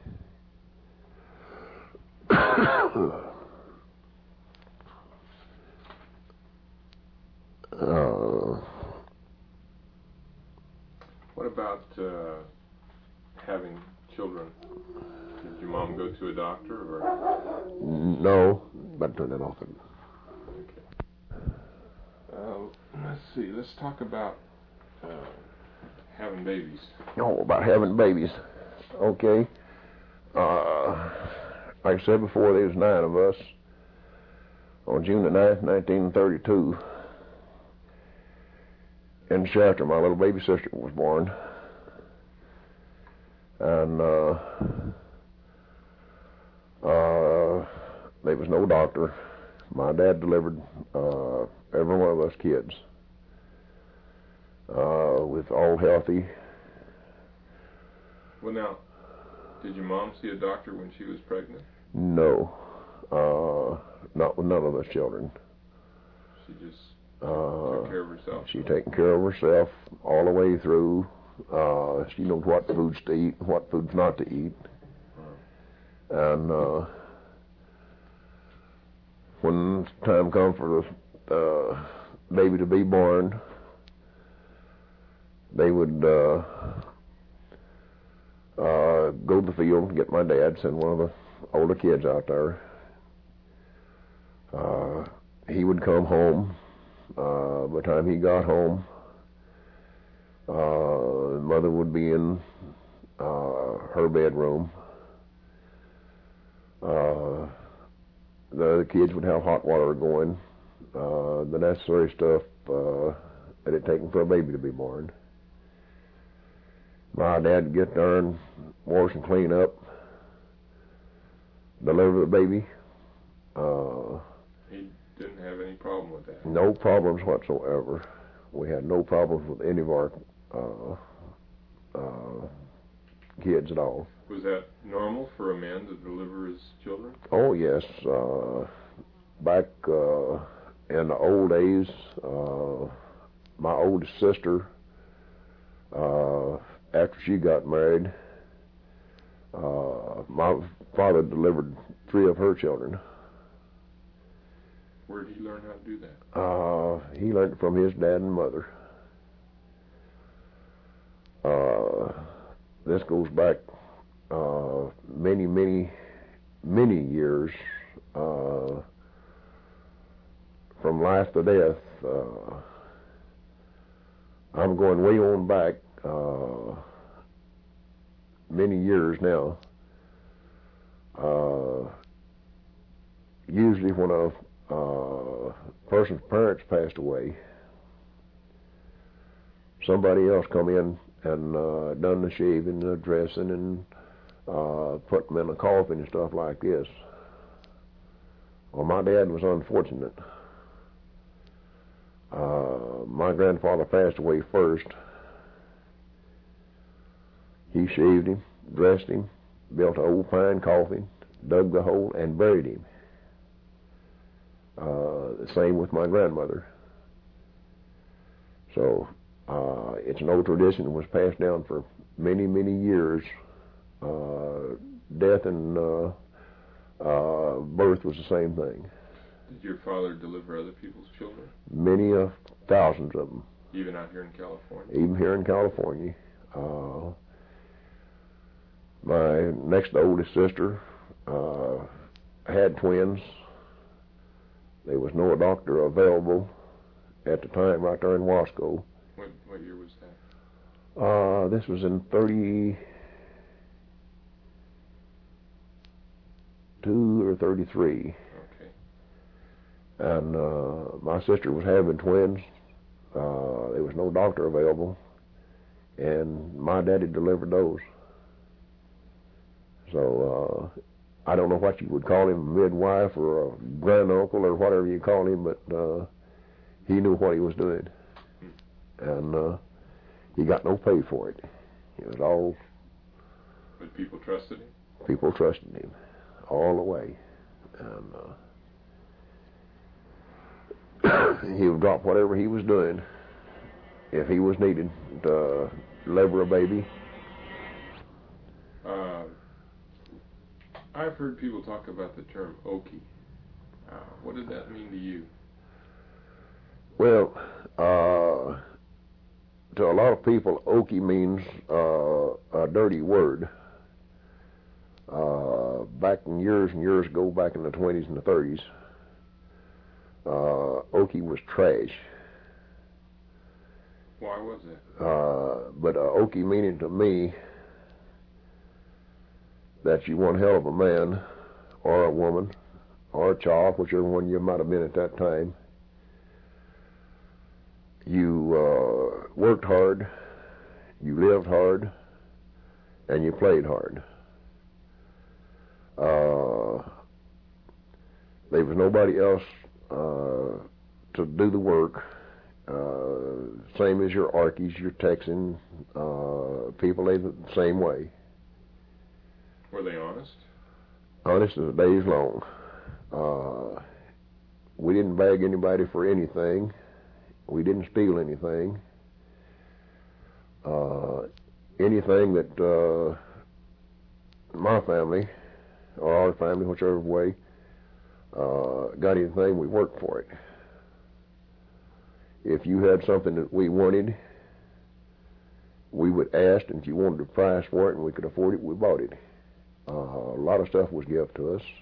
Speaker 2: uh,
Speaker 1: what about uh, having children? Did your mom go to a doctor, or?
Speaker 2: No, but turn that off.
Speaker 1: Okay. Uh, let's see. Let's talk about uh, having babies.
Speaker 2: Oh, about having babies. Okay. Uh, like I said before, there was nine of us. On June the ninth, nineteen thirty-two, in Shafter, my little baby sister was born. And uh, uh, there was no doctor. My dad delivered uh, every one of us kids uh, with all healthy.
Speaker 1: Well, now, did your mom see a doctor when she was pregnant?
Speaker 2: No, uh, not with none of us children.
Speaker 1: She just
Speaker 2: uh,
Speaker 1: took care of herself?
Speaker 2: She taken care of herself all the way through. Uh, she knows what foods to eat and what foods not to eat. Oh. And uh, when time comes for the uh, baby to be born, they would uh, uh, go to the field and get my dad, send one of the older kids out there. Uh, he would come home. Uh, by the time he got home, uh, mother would be in uh, her bedroom. Uh, the other kids would have hot water going, uh, the necessary stuff uh, that it taken for a baby to be born. My dad would get there and wash and clean up, deliver the baby. Uh,
Speaker 1: he didn't have any problem with that?
Speaker 2: No problems whatsoever. We had no problems with any of our uh, uh, kids at all.
Speaker 1: Was that normal for a man to deliver his children?
Speaker 2: Oh, yes. Uh, back uh, in the old days, uh, my oldest sister, uh, after she got married, uh, my father delivered three of her children.
Speaker 1: Where did he learn how to do that?
Speaker 2: Uh, he learned it from his dad and mother. Uh, this goes back uh, many, many, many years, uh, from life to death. Uh, I'm going way on back uh, many years now. Uh, usually when a uh, person's parents passed away, somebody else come in and uh, done the shaving and the dressing and uh, put them in a coffin and stuff like this. Well, my dad was unfortunate. Uh, my grandfather passed away first. He shaved him, dressed him, built an old pine coffin, dug the hole, and buried him. Uh, the same with my grandmother. So uh, it's an old tradition that was passed down for many, many years. Uh, death and uh, uh, birth was the same thing.
Speaker 1: Did your father deliver other people's children?
Speaker 2: Many of thousands of them.
Speaker 1: Even out here in California?
Speaker 2: Even here in California. Uh, my next oldest sister uh, had twins. There was no doctor available at the time right there in Wasco.
Speaker 1: What, what year was that?
Speaker 2: Uh, this was in thirty-two or thirty-three.
Speaker 1: Okay.
Speaker 2: And uh, my sister was having twins. Uh, there was no doctor available, and my daddy delivered those. So uh, I don't know what you would call him, a midwife or a granduncle or whatever you call him, but uh, he knew what he was doing, and uh, he got no pay for it. It was all.
Speaker 1: But people trusted him.
Speaker 2: People trusted him all the way, and. Uh, he would drop whatever he was doing if he was needed to deliver a baby.
Speaker 1: Uh, I've heard people talk about the term Okie. Uh, what did that mean to you?
Speaker 2: Well, uh, to a lot of people, Okie means uh, a dirty word. Uh, back in years and years ago, back in the twenties and the thirties, Uh, Okie was trash.
Speaker 1: Why was that?
Speaker 2: Uh, but uh, Okie meaning to me that you one hell of a man or a woman or a child, whichever one you might have been at that time. You uh, worked hard, you lived hard, and you played hard. Uh, there was nobody else Uh, to do the work, uh, same as your Arkies, your Texan, uh, people, they the same way.
Speaker 1: Were they honest?
Speaker 2: Honest as the day's long. Uh, we didn't beg anybody for anything. We didn't steal anything. Uh, anything that uh, my family, or our family, whichever way, Uh, got anything, we worked for it. If you had something that we wanted, we would ask, and if you wanted a price for it and we could afford it, we bought it. Uh, a lot of stuff was given to us.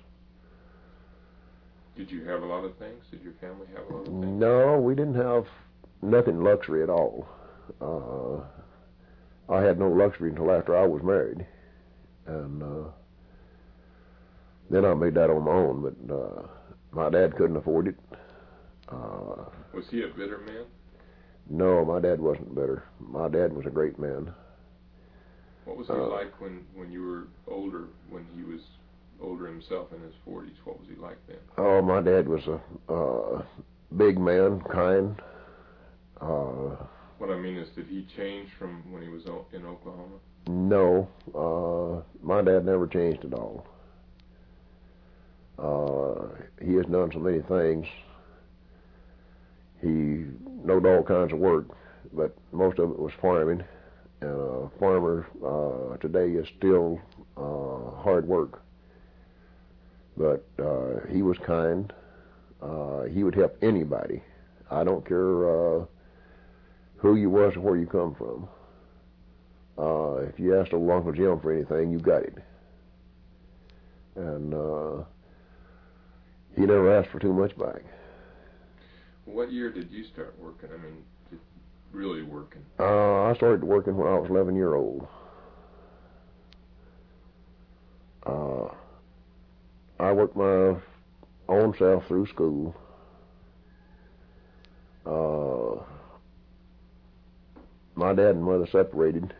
Speaker 1: Did you have a lot of things? Did your family have a lot of things?
Speaker 2: No, we didn't have nothing luxury at all. Uh, I had no luxury until after I was married. And uh, then I made that on my own, but uh, my dad couldn't afford it. Uh,
Speaker 1: was he a bitter man?
Speaker 2: No, my dad wasn't bitter. My dad was a great man.
Speaker 1: What was he
Speaker 2: uh,
Speaker 1: like when, when you were older, when he was older himself in his forties? What was he like then?
Speaker 2: Oh, my dad was a uh, big man, kind. Uh,
Speaker 1: what I mean is, did he change from when he was in Oklahoma?
Speaker 2: No, uh, my dad never changed at all. Uh, he has done so many things. He knowed all kinds of work, but most of it was farming. And a farmer uh, today is still uh, hard work. But uh, he was kind. Uh, he would help anybody. I don't care uh, who you was or where you come from. Uh, if you asked old Uncle Jim for anything, you got it. And uh, he never asked for too much back.
Speaker 1: What year did you start working? I mean, really working?
Speaker 2: Uh, I started working when I was eleven year old. Uh, I worked my own self through school. Uh, my dad and mother separated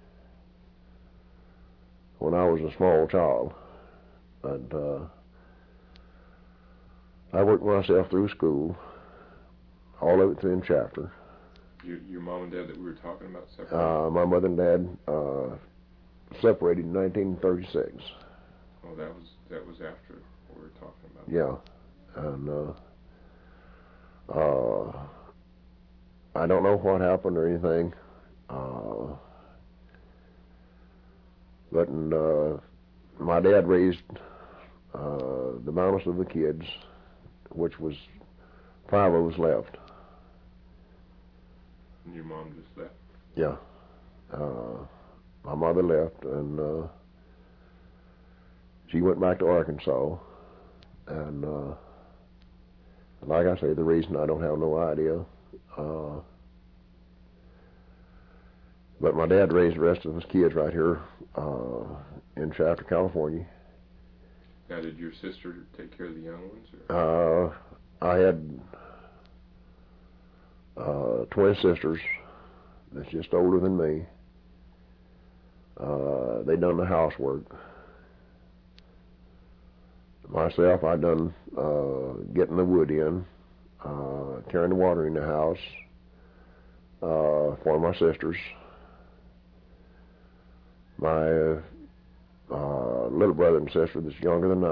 Speaker 2: when I was a small child, and uh, I worked myself through school, all of it through in Shafter.
Speaker 1: Your, your mom and dad that we were talking about separated?
Speaker 2: Uh, my mother and dad uh, separated in nineteen thirty-six.
Speaker 1: Oh, that was that was after what we were talking about.
Speaker 2: Yeah, and uh, uh, I don't know what happened or anything, uh, but uh, my dad raised uh, the balance of the kids, which was five of us left.
Speaker 1: And your mom just left?
Speaker 2: Yeah. Uh, my mother left, and uh, she went back to Arkansas. And uh, like I say, the reason I don't have no idea. Uh, but my dad raised the rest of his kids right here uh, in Shafter, California.
Speaker 1: Now, did your sister take care of the young ones? Or?
Speaker 2: Uh, I had uh, twin sisters that's just older than me. Uh, they done the housework. Myself, I done uh, getting the wood in, uh, carrying the water in the house uh, for my sisters. My uh, little brother and sister that's younger than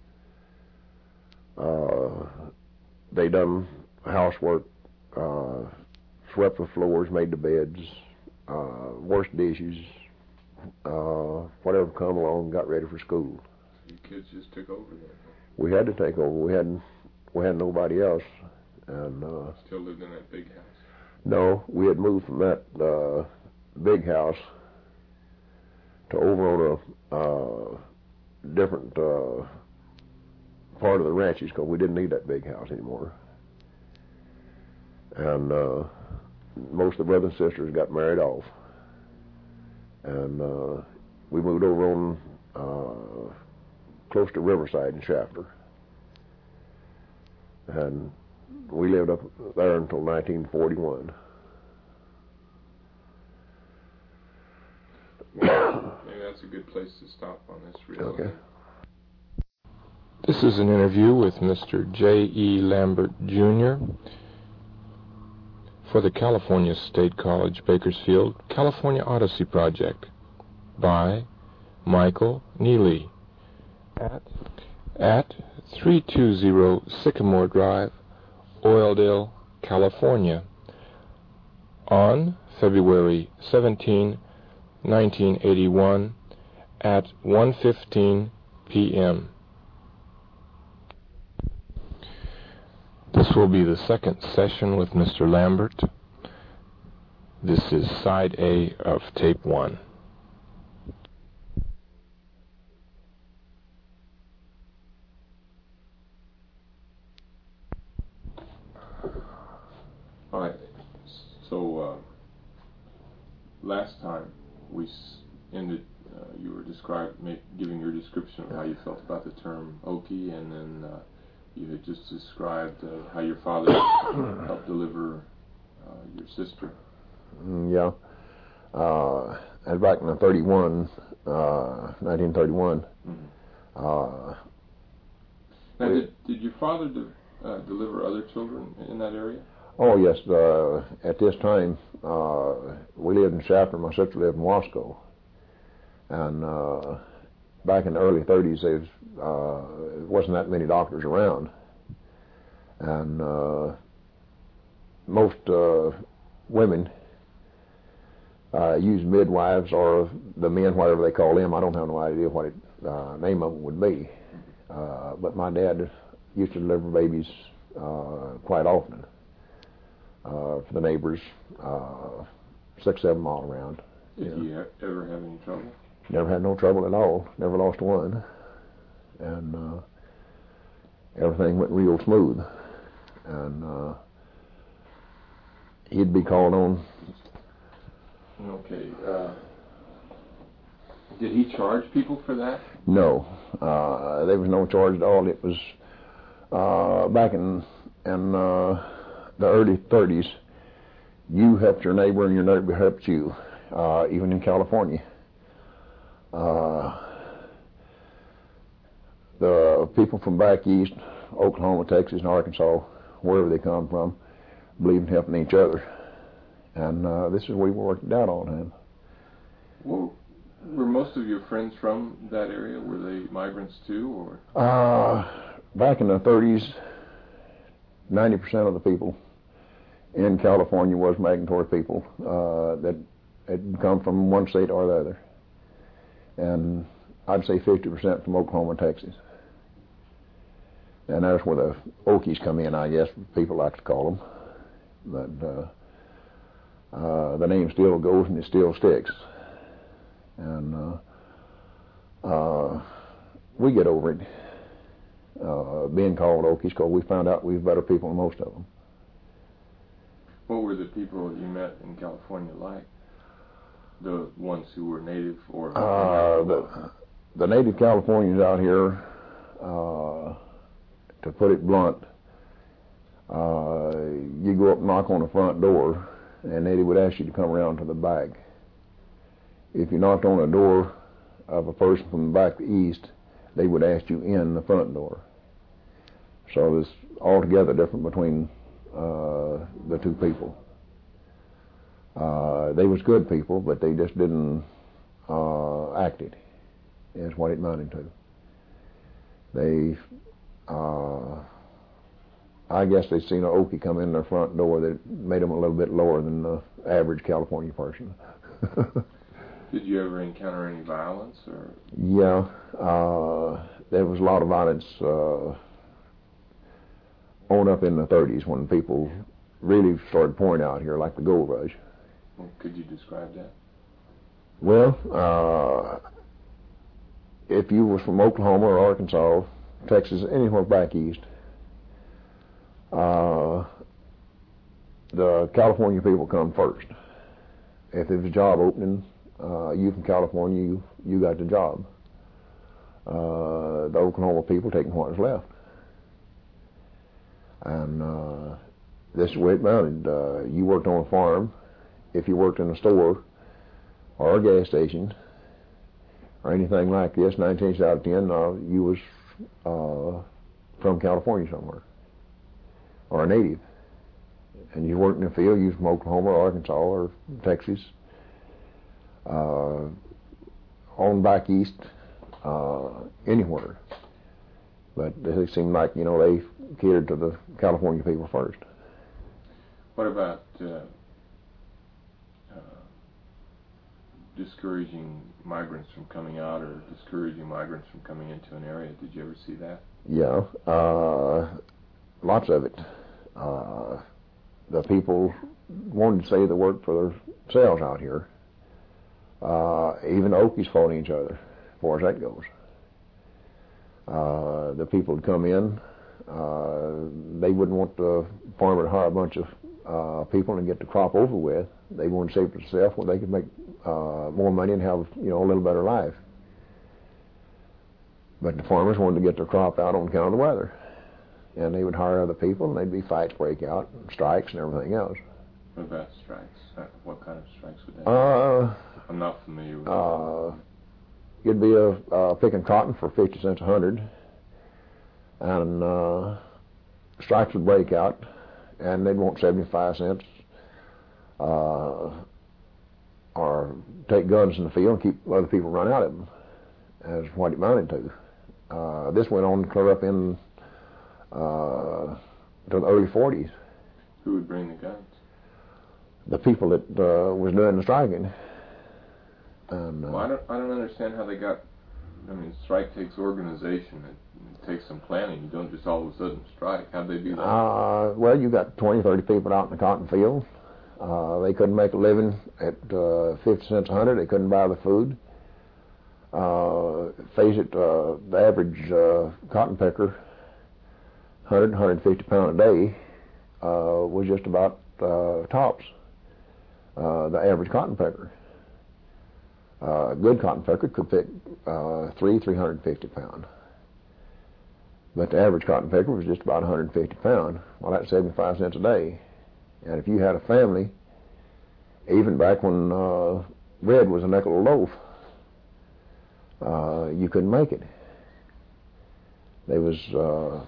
Speaker 2: I, uh, they done housework, uh, swept the floors, made the beds, uh, washed dishes, uh, whatever come along, got ready for school.
Speaker 1: So your kids just took over then?
Speaker 2: We had to take over. We hadn't, we had nobody else, and uh,
Speaker 1: still lived in that big house?
Speaker 2: No, we had moved from that uh, big house to over on a uh, different uh, part of the ranches because we didn't need that big house anymore. And uh, most of the brothers and sisters got married off. And uh, we moved over on uh, close to Riverside in Shafter. And we lived up there until nineteen forty-one.
Speaker 1: Well, maybe that's a good place to stop on this reel.
Speaker 2: Okay.
Speaker 1: This is an interview with Mister J E Lambert, Junior for the California State College, Bakersfield, California Odyssey Project by Michael Neely at, at three two zero Sycamore Drive, Oildale, California, on February seventeenth, nineteen eighty-one, at one fifteen p m This will be the second session with Mister Lambert. This is side A of tape one. All right. So uh, last time we ended, uh, you were described, giving your description of how you felt about the term Okie, and then uh, you had just described uh, how your father helped deliver uh, your sister.
Speaker 2: Mm, yeah. Uh, and back in the thirty-one, uh, nineteen thirty-one.
Speaker 1: Mm-hmm.
Speaker 2: Uh,
Speaker 1: now, did, did your father de uh, deliver other children in that area?
Speaker 2: Oh, yes. Uh, at this time, uh, we lived in Shafter. My sister lived in Wasco. And uh, back in the early thirties, there was, uh, wasn't that many doctors around. And uh, most uh, women uh, use midwives, or the men, whatever they call them. I don't have no idea what it, uh, name of it would be. Uh, but my dad used to deliver babies uh, quite often. Uh, for the neighbors, uh, six, seven mile around.
Speaker 1: Did you, you ever have any trouble?
Speaker 2: Never had no trouble at all. Never lost one. And uh, everything went real smooth. And uh, he'd be called on.
Speaker 1: Okay. Uh, did he charge people for that?
Speaker 2: No. Uh, there was no charge at all. It was uh, back in, in uh, the early thirties, you helped your neighbor and your neighbor helped you, uh, even in California. Uh, the people from back east, Oklahoma, Texas, and Arkansas, wherever they come from, believe in helping each other. And uh, this is what we worked it out on him.
Speaker 1: Well, Were most of your friends from that area? Were they migrants too, or?
Speaker 2: Uh, back in the thirties, ninety percent of the people in California was migratory people uh, that had come from one state or the other. And I'd say fifty percent from Oklahoma and Texas. And that's where the Okies come in, I guess, people like to call them. But uh, uh, the name still goes and it still sticks. And uh, uh, we get over it, uh, being called Okies, because we found out we was better people than most of them.
Speaker 1: What were the people you met in California like? The ones who were native or?
Speaker 2: Uh, the, the native Californians out here, uh, to put it blunt, uh, you go up and knock on the front door, and they would ask you to come around to the back. If you knocked on the door of a person from the back east, they would ask you in the front door. So it's altogether different between uh, the two people. Uh, they was good people, but they just didn't uh, act it, is what it amounted to. They, uh, I guess they seen an Okie come in their front door that made them a little bit lower than the average California person.
Speaker 1: Did you ever encounter any violence, or?
Speaker 2: Yeah, uh, there was a lot of violence uh, on up in the thirties when people really started pouring out here, like the gold rush.
Speaker 1: Well, could you describe that?
Speaker 2: Well, uh, if you was from Oklahoma or Arkansas, Texas, anywhere back east, uh, the California people come first. If there was a job opening, uh, you from California, you, you got the job. Uh, the Oklahoma people taking what was left. And uh, this is the way it mounted. Uh, you worked on a farm. If you worked in a store or a gas station or anything like this, nine tenths out of ten, uh, you was uh, from California somewhere or a native. And you worked in the field, you was from Oklahoma or Arkansas or Texas, uh, on back east, uh, anywhere. But it seemed like, you know, they catered to the California people first.
Speaker 1: What about uh, uh, discouraging migrants from coming out, or discouraging migrants from coming into an area? Did you ever see that?
Speaker 2: Yeah, uh, lots of it. Uh, the people wanted to say the work for themselves out here. Uh, even the Okies fought each other, as far as that goes. Uh, the people would come in, uh, they wouldn't want the farmer to hire a bunch of uh, people and get the crop over with. They wanted to save for themselves where they could make uh, more money and have, you know, a little better life. But the farmers wanted to get their crop out on account of the weather. And they would hire other people, and there'd be fights break out, and strikes and everything else.
Speaker 1: What about strikes? Uh, what kind of strikes would that
Speaker 2: uh,
Speaker 1: be? I'm not familiar with
Speaker 2: uh,
Speaker 1: that.
Speaker 2: You'd be a, uh, picking cotton for fifty cents a hundred, and uh, strikes would break out, and they'd want seventy-five cents, uh, or take guns in the field and keep other people run out of them, as what it amounted to. Uh, this went on clear up in uh, to the early forties.
Speaker 1: Who would bring the guns?
Speaker 2: The people that uh, was doing the striking. And, uh,
Speaker 1: well, I don't, I don't understand how they got. I mean, strike takes organization. It, it takes some planning. You don't just all of a sudden strike. How'd they do that?
Speaker 2: Uh, well, you got twenty, thirty people out in the cotton field. Uh, they couldn't make a living at uh, fifty cents a hundred. They couldn't buy the food. Uh, face it, uh, the average uh, cotton picker, one hundred, one hundred fifty pound a day, uh, was just about uh, tops. Uh, the average cotton picker. Uh, a good cotton picker could pick uh, three, three hundred fifty pound. But the average cotton picker was just about one hundred fifty pound. Well, that's seventy-five cents a day. And if you had a family, even back when uh, bread was a nickel a loaf, uh, you couldn't make it. There was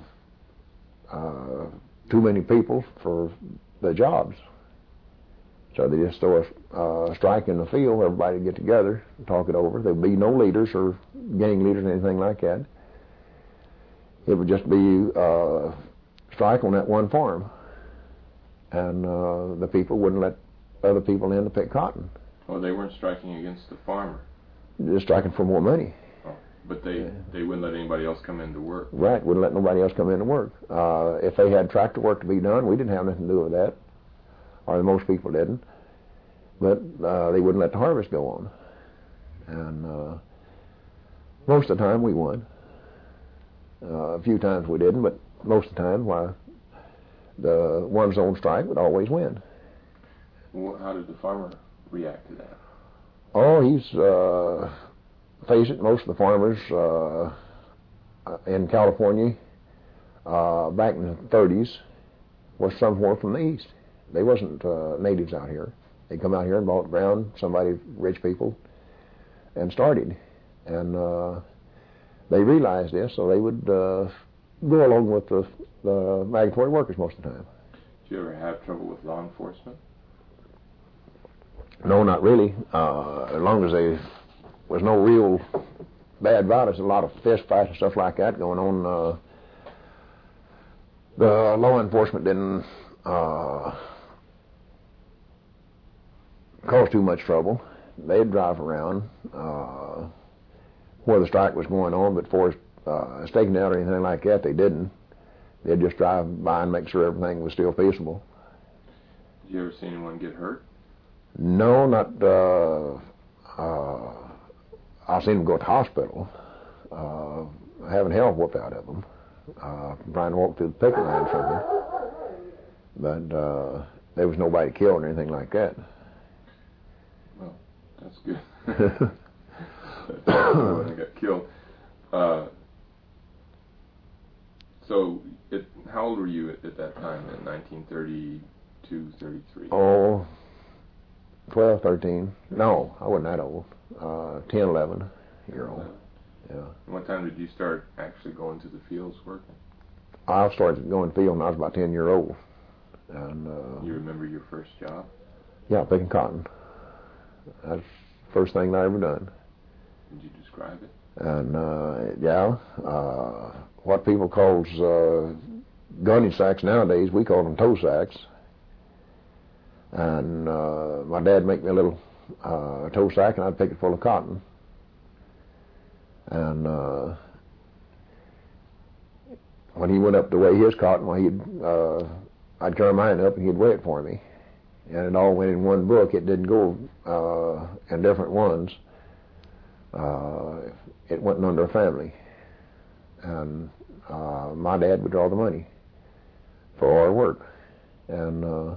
Speaker 2: uh, uh, too many people for the jobs. So they just throw a uh, strike in the field, everybody would get together and talk it over. There would be no leaders or gang leaders or anything like that. It would just be uh, strike on that one farm. And uh, the people wouldn't let other people in to pick cotton.
Speaker 1: Oh, they weren't striking against the farmer.
Speaker 2: They're striking for more money.
Speaker 1: Oh, but they, yeah. they wouldn't let anybody else come in to work.
Speaker 2: Right, wouldn't let nobody else come in to work. Uh, if they had tractor work to be done, we didn't have nothing to do with that. Or most people didn't, but uh, they wouldn't let the harvest go on. And uh, most of the time we won. Uh, a few times we didn't, but most of the time, why, the ones on strike would always win.
Speaker 1: Well, how did the farmer react to that?
Speaker 2: Oh, he's, uh, face it, most of the farmers uh, in California uh, back in the thirties was somewhere from the east. They wasn't uh, natives out here. They come out here and bought ground, somebody, rich people, and started. And uh, they realized this, so they would uh, go along with the, the migratory workers most of the time.
Speaker 1: Did you ever have trouble with law enforcement?
Speaker 2: No, not really. Uh, as long as there was no real bad violence, a lot of fist fights and stuff like that going on, uh, the law enforcement didn't uh, cause too much trouble. They'd drive around uh, where the strike was going on, but for uh, staking out or anything like that, they didn't. They'd just drive by and make sure everything was still peaceable.
Speaker 1: Did you ever see anyone get hurt?
Speaker 2: No, not. Uh, uh, I've seen them go to the hospital, uh, having hell whooped out of them, uh, trying to walk through the picket line or something. But uh, there was nobody killed or anything like that.
Speaker 1: Well, that's good. No one got killed. Uh, so, it, how old were you at, at that time, in nineteen thirty-two, thirty-three?
Speaker 2: Oh, twelve, thirteen. No, I wasn't that old. Uh, ten, eleven year old. Yeah.
Speaker 1: And what time did you start actually going to the fields working?
Speaker 2: I started going to the field when I was about ten year old. And uh,
Speaker 1: you remember your first job?
Speaker 2: Yeah, picking cotton. That's the first thing I ever done.
Speaker 1: Could you describe it?
Speaker 2: And uh, yeah, uh, what people calls uh, gunny sacks nowadays, we call them toe sacks. And uh, my dad make me a little uh, toe sack, and I'd pick it full of cotton. And uh, when he went up to weigh his cotton, well, he'd uh, I'd carry mine up, and he'd weigh it for me. And it all went in one book. It didn't go uh, in different ones. Uh, it went under a family. And uh, my dad would draw the money for our work. And uh,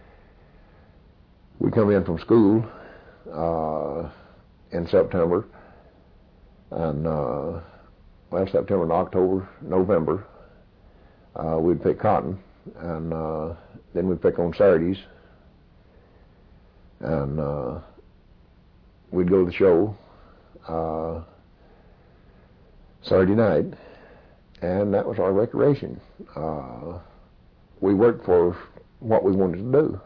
Speaker 2: we come in from school uh, in September, and uh, well, September and October, November, uh, we'd pick cotton, and uh, then we'd pick on Saturdays, and uh, we'd go to the show uh, Saturday night, and that was our recreation. Uh, we worked for what we wanted to do.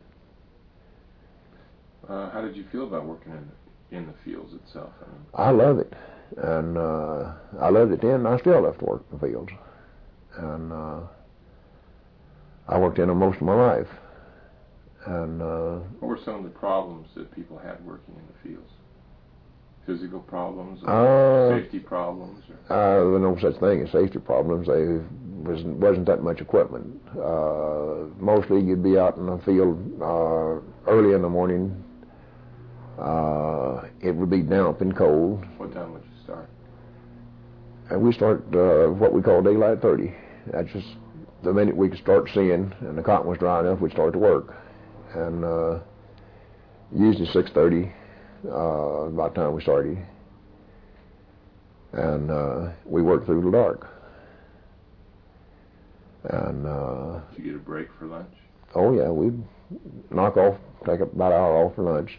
Speaker 1: Uh, how did you feel about working in in the fields itself? I mean,
Speaker 2: I love it, and uh, I loved it then, and I still love to work in the fields. And uh, I worked in them most of my life. And uh,
Speaker 1: what were some of the problems that people had working in the fields? Physical problems, or
Speaker 2: uh,
Speaker 1: safety problems? Or?
Speaker 2: Uh, there was no such thing as safety problems. There wasn't, wasn't that much equipment. Uh, mostly you'd be out in the field uh, early in the morning. Uh, it would be damp and cold.
Speaker 1: What time would you start?
Speaker 2: And we start uh, what we call daylight thirty. That's just the minute we could start seeing, and the cotton was dry enough, we'd start to work. And uh, usually six thirty, uh, about the time we started. And uh, we worked through the dark. And uh,
Speaker 1: did you get a break for lunch?
Speaker 2: Oh yeah, we'd knock off, take about an hour off for lunch.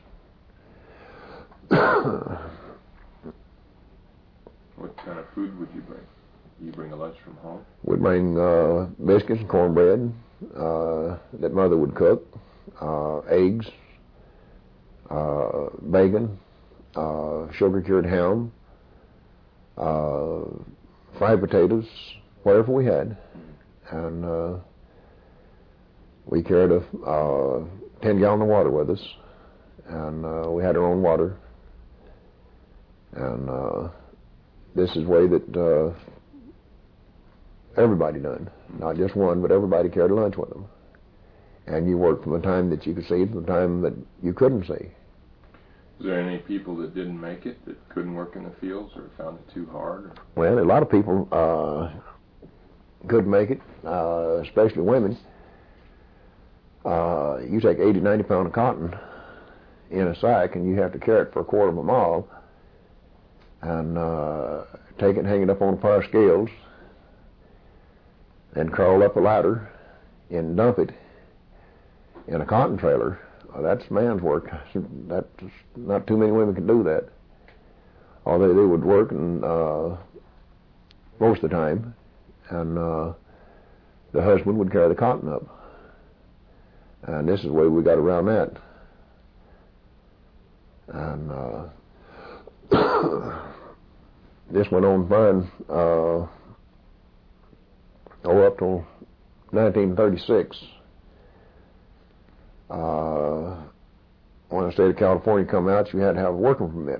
Speaker 1: What kind of food would you bring? You bring a lunch from home?
Speaker 2: We'd bring uh, biscuits and cornbread uh, that Mother would cook, uh, eggs, uh, bacon, uh, sugar-cured ham, uh, fried potatoes, whatever we had. And uh, we carried a uh, ten gallon of water with us, and uh, we had our own water. And uh, this is the way that uh, everybody done, not just one, but everybody carried a lunch with them. And you worked from the time that you could see to the time that you couldn't see.
Speaker 1: Was there any people that didn't make it, that couldn't work in the fields or found it too hard? Or?
Speaker 2: Well, a lot of people uh, couldn't make it, uh, especially women. Uh, you take eighty, ninety pounds of cotton in a sack, and you have to carry it for a quarter of a mile, and uh, take it and hang it up on a pair of scales, then crawl up a ladder and dump it in a cotton trailer. Uh, that's man's work. That's not too many women can do that. Although they would work and uh, most of the time, and uh, the husband would carry the cotton up. And this is the way we got around that. And uh, this went on fine uh, oh, up till nineteen thirty-six. Uh, when the state of California come out, you had to have a working permit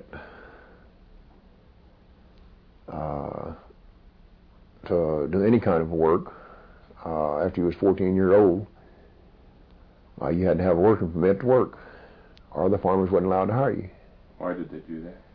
Speaker 2: uh, to do any kind of work. Uh, after you was fourteen years old, uh, you had to have a working permit to work, or the farmers wasn't allowed to hire you.
Speaker 1: Why did they do that?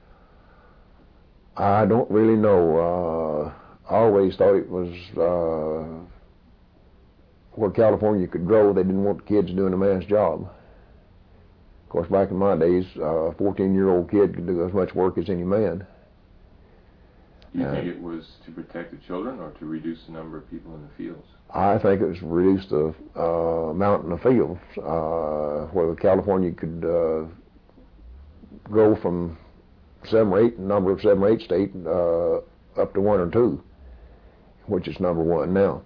Speaker 2: I don't really know. Uh, I always thought it was uh, where California could grow. They didn't want kids doing a man's job. Of course, back in my days, a fourteen-year-old kid could do as much work as any man.
Speaker 1: Do you uh, think it was to protect the children or to reduce the number of people in the fields?
Speaker 2: I think it was to reduce the uh, amount in the fields, uh, where California could uh, grow from seven or eight, number of seven or eight states, uh, up to one or two, which is number one now.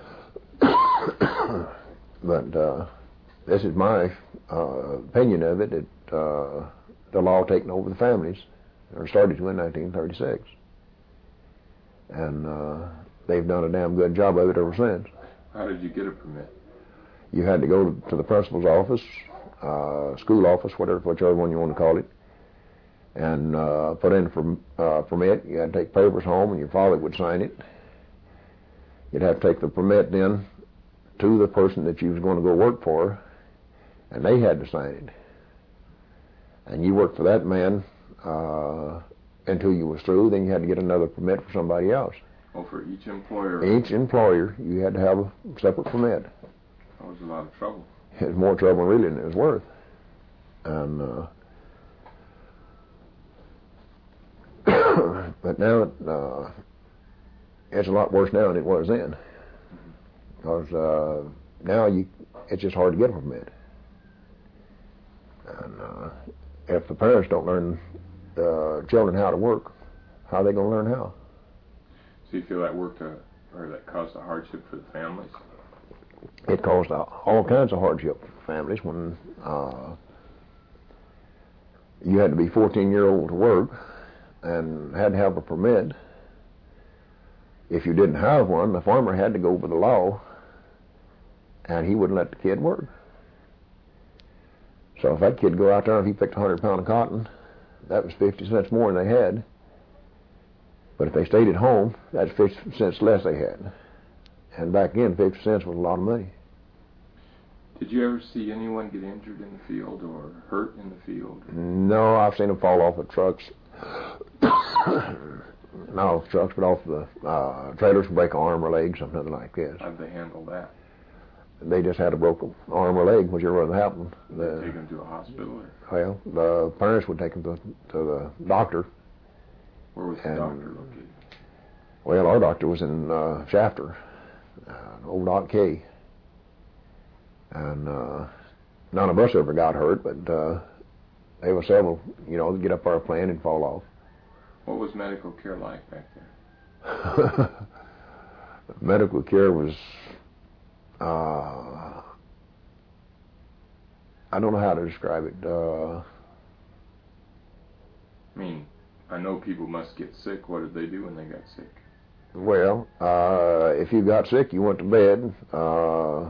Speaker 2: But uh, this is my uh, opinion of it, that uh, the law taking over the families, or started to in nineteen thirty-six. And uh, they've done a damn good job of it ever since.
Speaker 1: How did you get a permit?
Speaker 2: You had to go to the principal's office, uh, school office, whatever, whichever one you want to call it, and uh, put in for uh, permit. You had to take papers home, and your father would sign it. You'd have to take the permit then to the person that you was going to go work for, and they had to sign it. And you worked for that man uh, until you was through. Then you had to get another permit for somebody else.
Speaker 1: Oh, for each employer?
Speaker 2: Each employer, you had to have a separate permit.
Speaker 1: That was a lot of trouble.
Speaker 2: It was more trouble really than it was worth. And uh, but now uh, it's a lot worse now than it was then. Because uh, now you, it's just hard to get a permit. And uh, if the parents don't learn the children how to work, how are they going to learn how?
Speaker 1: So you feel that worked a, or that caused a hardship for the families?
Speaker 2: It caused a, all kinds of hardship for families when uh, you had to be fourteen years old to work and had to have a permit. If you didn't have one, the farmer had to go over the law, and he wouldn't let the kid work. So if that kid go out there and he picked a hundred pound of cotton, that was fifty cents more than they had. But if they stayed at home, that's fifty cents less they had. And back then, fifty cents was a lot of money.
Speaker 1: Did you ever see anyone get injured in the field or hurt in the field?
Speaker 2: No, I've seen them fall off of trucks. Not off the trucks, but off the uh, trailers, break an arm or leg, something like this.
Speaker 1: How'd they handle that?
Speaker 2: They just had a broken arm or leg, whichever one happened.
Speaker 1: Did they take them to a hospital? Or?
Speaker 2: Well, the parents would take them to, to the doctor.
Speaker 1: Where was the and, doctor located?
Speaker 2: Well, our doctor was in uh, Shafter, uh, old Doc K. And uh, none of us ever got hurt, but uh, there were several, you know, that get up our plane and fall off.
Speaker 1: What was medical care like back there?
Speaker 2: Medical care was uh, I don't know how to describe it. Uh,
Speaker 1: I mean, I know people must get sick. What did they do when they got sick?
Speaker 2: well, uh, if you got sick, you went to bed. Uh,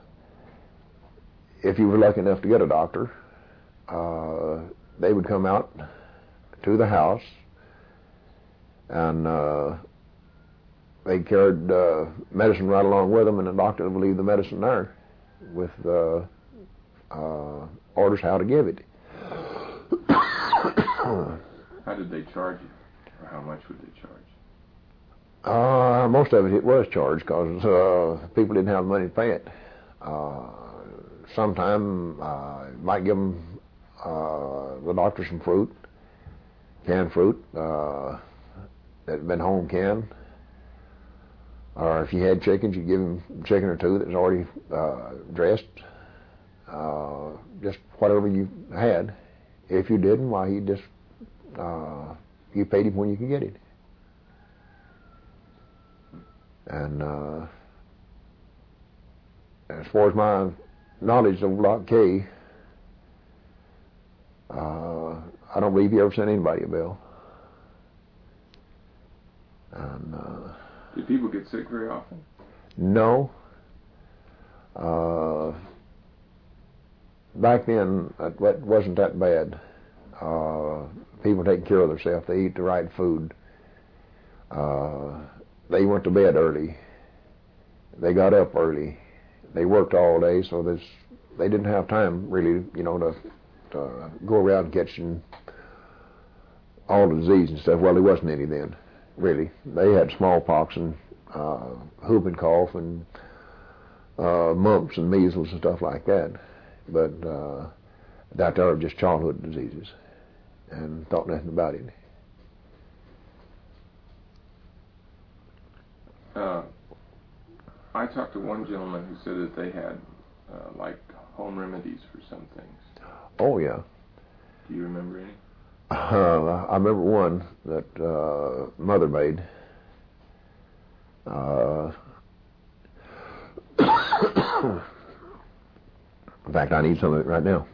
Speaker 2: if you were lucky enough to get a doctor, uh, they would come out to the house, and uh, they carried uh, medicine right along with them, and the doctor would leave the medicine there with uh, uh, orders how to give it.
Speaker 1: How did they charge you, or how much would they charge?
Speaker 2: Uh, most of it, it was charged because uh, people didn't have money to pay it. Uh, sometime uh, might give them uh, the doctor some fruit, canned fruit uh, that had been home canned. Or if you had chickens, you give him a chicken or two that was already uh, dressed. Uh, just whatever you had. If you didn't, why, he just uh, you paid him when you could get it. And uh, as far as my knowledge of Block K, uh, I don't believe he ever sent anybody a bill. And uh,
Speaker 1: did people get sick very often?
Speaker 2: No. Uh, back then, it wasn't that bad. Uh, people taking care of themselves. They eat the right food. Uh, they went to bed early. They got up early. They worked all day, so this, they didn't have time really, you know, to, to go around catching all the disease and stuff. Well, there wasn't any then, really. They had smallpox and uh, whooping cough and uh, mumps and measles and stuff like that. But uh, that there were just childhood diseases, and thought nothing about it.
Speaker 1: Uh, I talked to one gentleman who said that they had uh, like home remedies for some things.
Speaker 2: Oh yeah.
Speaker 1: Do you remember any?
Speaker 2: Uh, I remember one that uh, Mother made. Uh, in fact, I need some of it right now.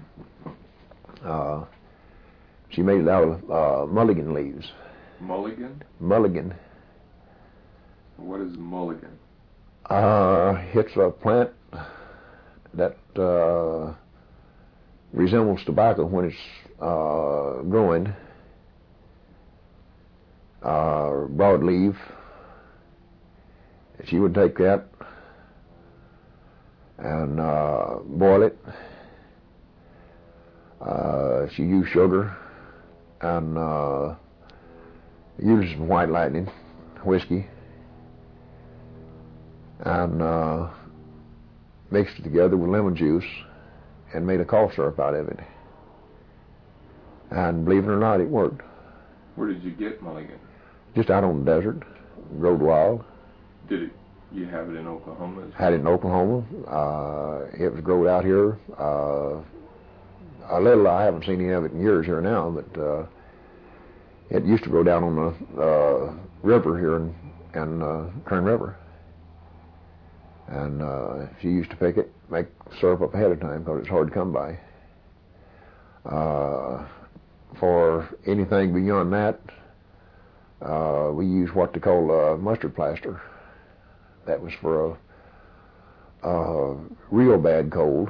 Speaker 2: Uh, she made it out of uh, mulligan leaves.
Speaker 1: Mulligan?
Speaker 2: Mulligan.
Speaker 1: What is mulligan?
Speaker 2: Uh, it's a plant that uh, resembles tobacco when it's uh, growing. Uh, broadleaf. She would take that and uh, boil it. Uh, she used sugar and uh, used some White Lightning whiskey, and uh, mixed it together with lemon juice and made a cough syrup out of it. And believe it or not, it worked.
Speaker 1: Where did you get mulligan?
Speaker 2: Just out on the desert, growed wild.
Speaker 1: Did it? You have it in Oklahoma?
Speaker 2: Had it in Oklahoma. Uh, it was growed out here. Uh, a little. I haven't seen any of it in years here now, but uh, it used to grow down on the uh, river here in, in uh, Kern River. And uh, she used to pick it, make syrup up ahead of time because it's hard to come by. Uh, for anything beyond that, uh, we use what they call uh, mustard plaster. That was for a, a real bad cold.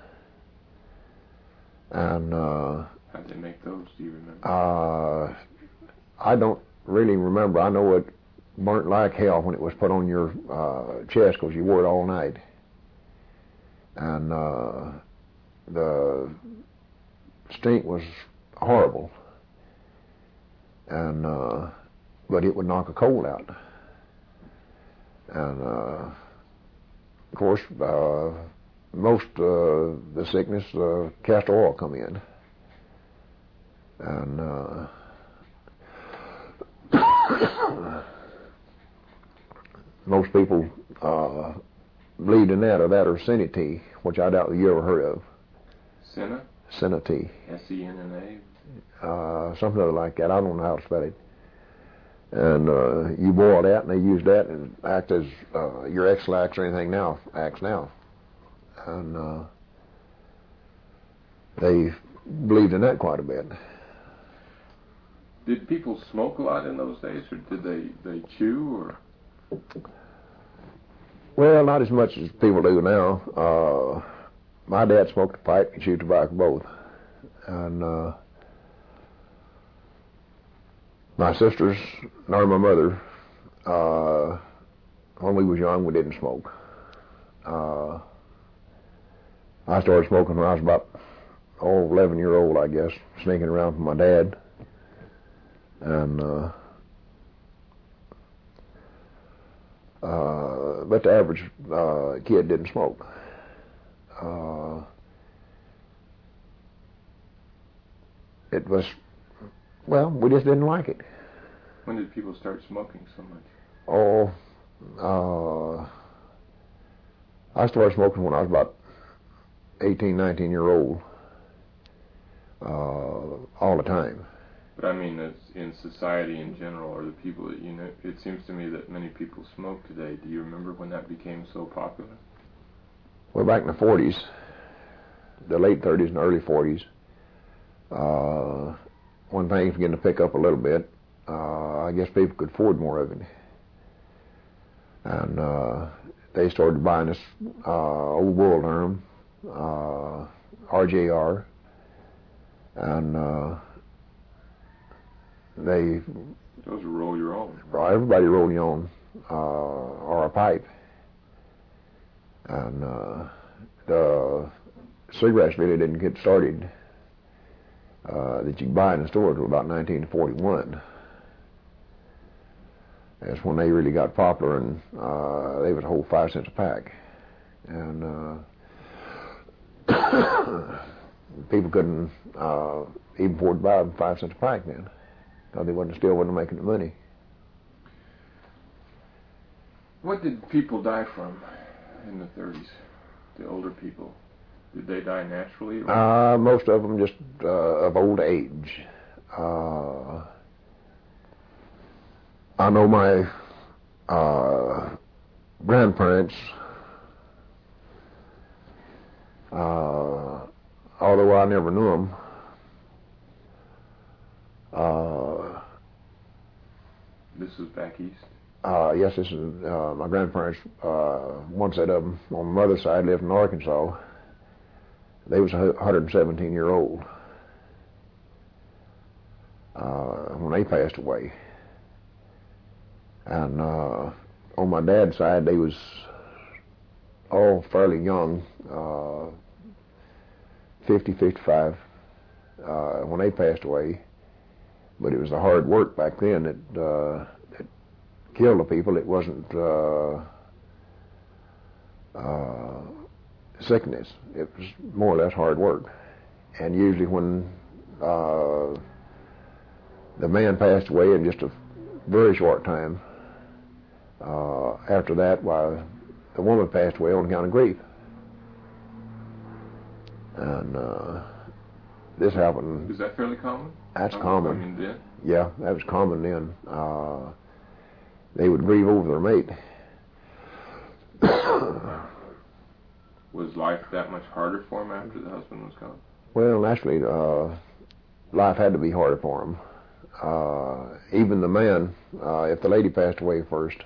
Speaker 2: And uh,
Speaker 1: how'd they make those? Do you remember?
Speaker 2: Uh, I don't really remember. I know it burnt like hell when it was put on your uh, chest because you wore it all night. And uh, the stink was horrible. And uh, but it would knock a cold out. And uh, of course, uh, most uh, the sickness, uh, castor oil come in. And uh, most people uh, believed in that, or that, or senna tea, which I doubt you ever heard of.
Speaker 1: Senna?
Speaker 2: Senna tea.
Speaker 1: S E N N A?
Speaker 2: Uh, something other like that. I don't know how to spell it. And uh, you boil that, and they use that and act as uh, your X-Lax or anything now acts now. And uh, they believed in that quite a bit.
Speaker 1: Did people smoke a lot in those days, or did they, they chew, or?
Speaker 2: Well, not as much as people do now. Uh, my dad smoked a pipe and chewed tobacco both. And uh, my sisters, nor my mother, uh, when we was young, we didn't smoke. Uh, I started smoking when I was about, oh, eleven year old, I guess, sneaking around from my dad. And, uh, uh, but the average uh, kid didn't smoke. Uh, it was, well, we just didn't like it.
Speaker 1: When did people start smoking so much?
Speaker 2: Oh, uh, I started smoking when I was about eighteen, nineteen year old, uh, all the time.
Speaker 1: But I mean, it's in society in general, or the people that you know, it seems to me that many people smoke today. Do you remember when that became so popular?
Speaker 2: Well, back in the forties, the late thirties and early forties, uh, when things began to pick up a little bit, uh, I guess people could afford more of it. And uh, they started buying this uh, old World Arm, uh, R J R, and uh, they...
Speaker 1: Those are roll your own.
Speaker 2: Everybody rolled your own, uh, or a pipe. And uh, the cigarettes really didn't get started uh, that you could buy in the store until about nineteen forty-one. That's when they really got popular, and uh, they was a whole five cents a pack. And uh, people couldn't uh, even afford to buy them five cents a pack then, because they wasn't, still wasn't making the money.
Speaker 1: What did people die from in the thirties? The older people, did they die naturally? Or?
Speaker 2: Uh, most of them just uh, of old age. Uh, I know my uh, grandparents, uh, although I never knew them, uh,
Speaker 1: this was back east?
Speaker 2: Uh, yes, this is uh, my grandparents. Uh, one set of them on my mother's side lived in Arkansas. They was one hundred seventeen year old uh, when they passed away. And uh, on my dad's side, they was all fairly young, uh, fifty, fifty-five, uh, when they passed away. But it was the hard work back then that uh, killed the people. It wasn't uh, uh, sickness. It was more or less hard work. And usually when uh, the man passed away in just a very short time, uh, after that, why, the woman passed away on account of grief. And uh, this happened.
Speaker 1: Is that fairly common?
Speaker 2: That's
Speaker 1: I
Speaker 2: common.
Speaker 1: mean, then?
Speaker 2: Yeah, that was common then. Uh, They would grieve over their mate.
Speaker 1: Was life that much harder for him after the husband was gone?
Speaker 2: Well, naturally, uh, life had to be harder for him. Uh, even the man, uh, if the lady passed away first,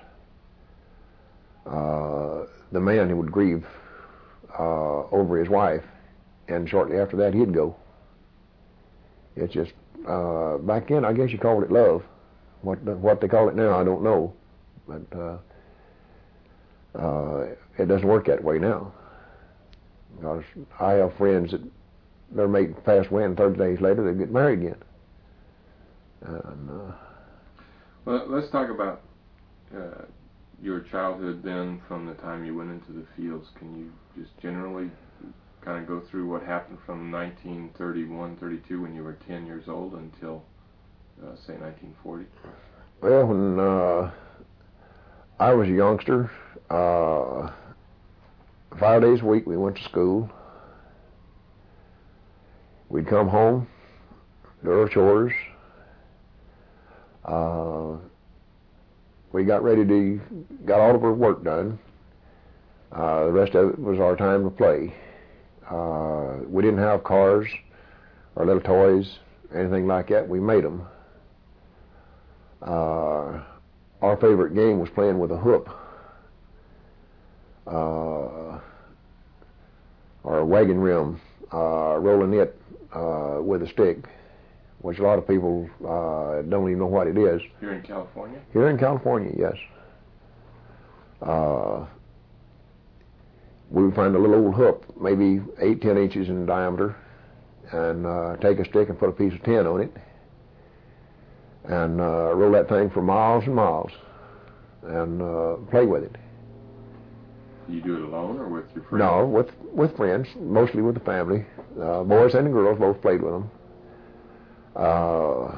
Speaker 2: uh, the man would grieve uh, over his wife, and shortly after that, he'd go. It's just, uh, back then, I guess you called it love. What the, what they call it now, I don't know. But uh, uh, it doesn't work that way now. Because I have friends that their mate passed away, and thirty days later they get married again. And, uh,
Speaker 1: well, let's talk about uh, your childhood then, from the time you went into the fields. Can you just generally kind of go through what happened from nineteen thirty-one, thirty-two, when you were ten years old, until uh, say nineteen forty?
Speaker 2: Well, when uh, I was a youngster, uh, five days a week we went to school. We'd come home, do our chores. Uh, we got ready to, got all of our work done. Uh, the rest of it was our time to play. Uh, we didn't have cars or little toys, anything like that. We made them. Uh, our favorite game was playing with a hoop, uh, or a wagon rim, uh, rolling it uh, with a stick, which a lot of people uh, don't even know what it is.
Speaker 1: Here in California?
Speaker 2: Here in California, yes. Uh, we would find a little old hook, maybe eight, ten inches in diameter, and uh, take a stick and put a piece of tin on it, and uh, roll that thing for miles and miles, and uh, play with it.
Speaker 1: Do you do it alone or with your friends?
Speaker 2: No, with with friends, mostly with the family. Uh, boys and the girls both played with them. Uh,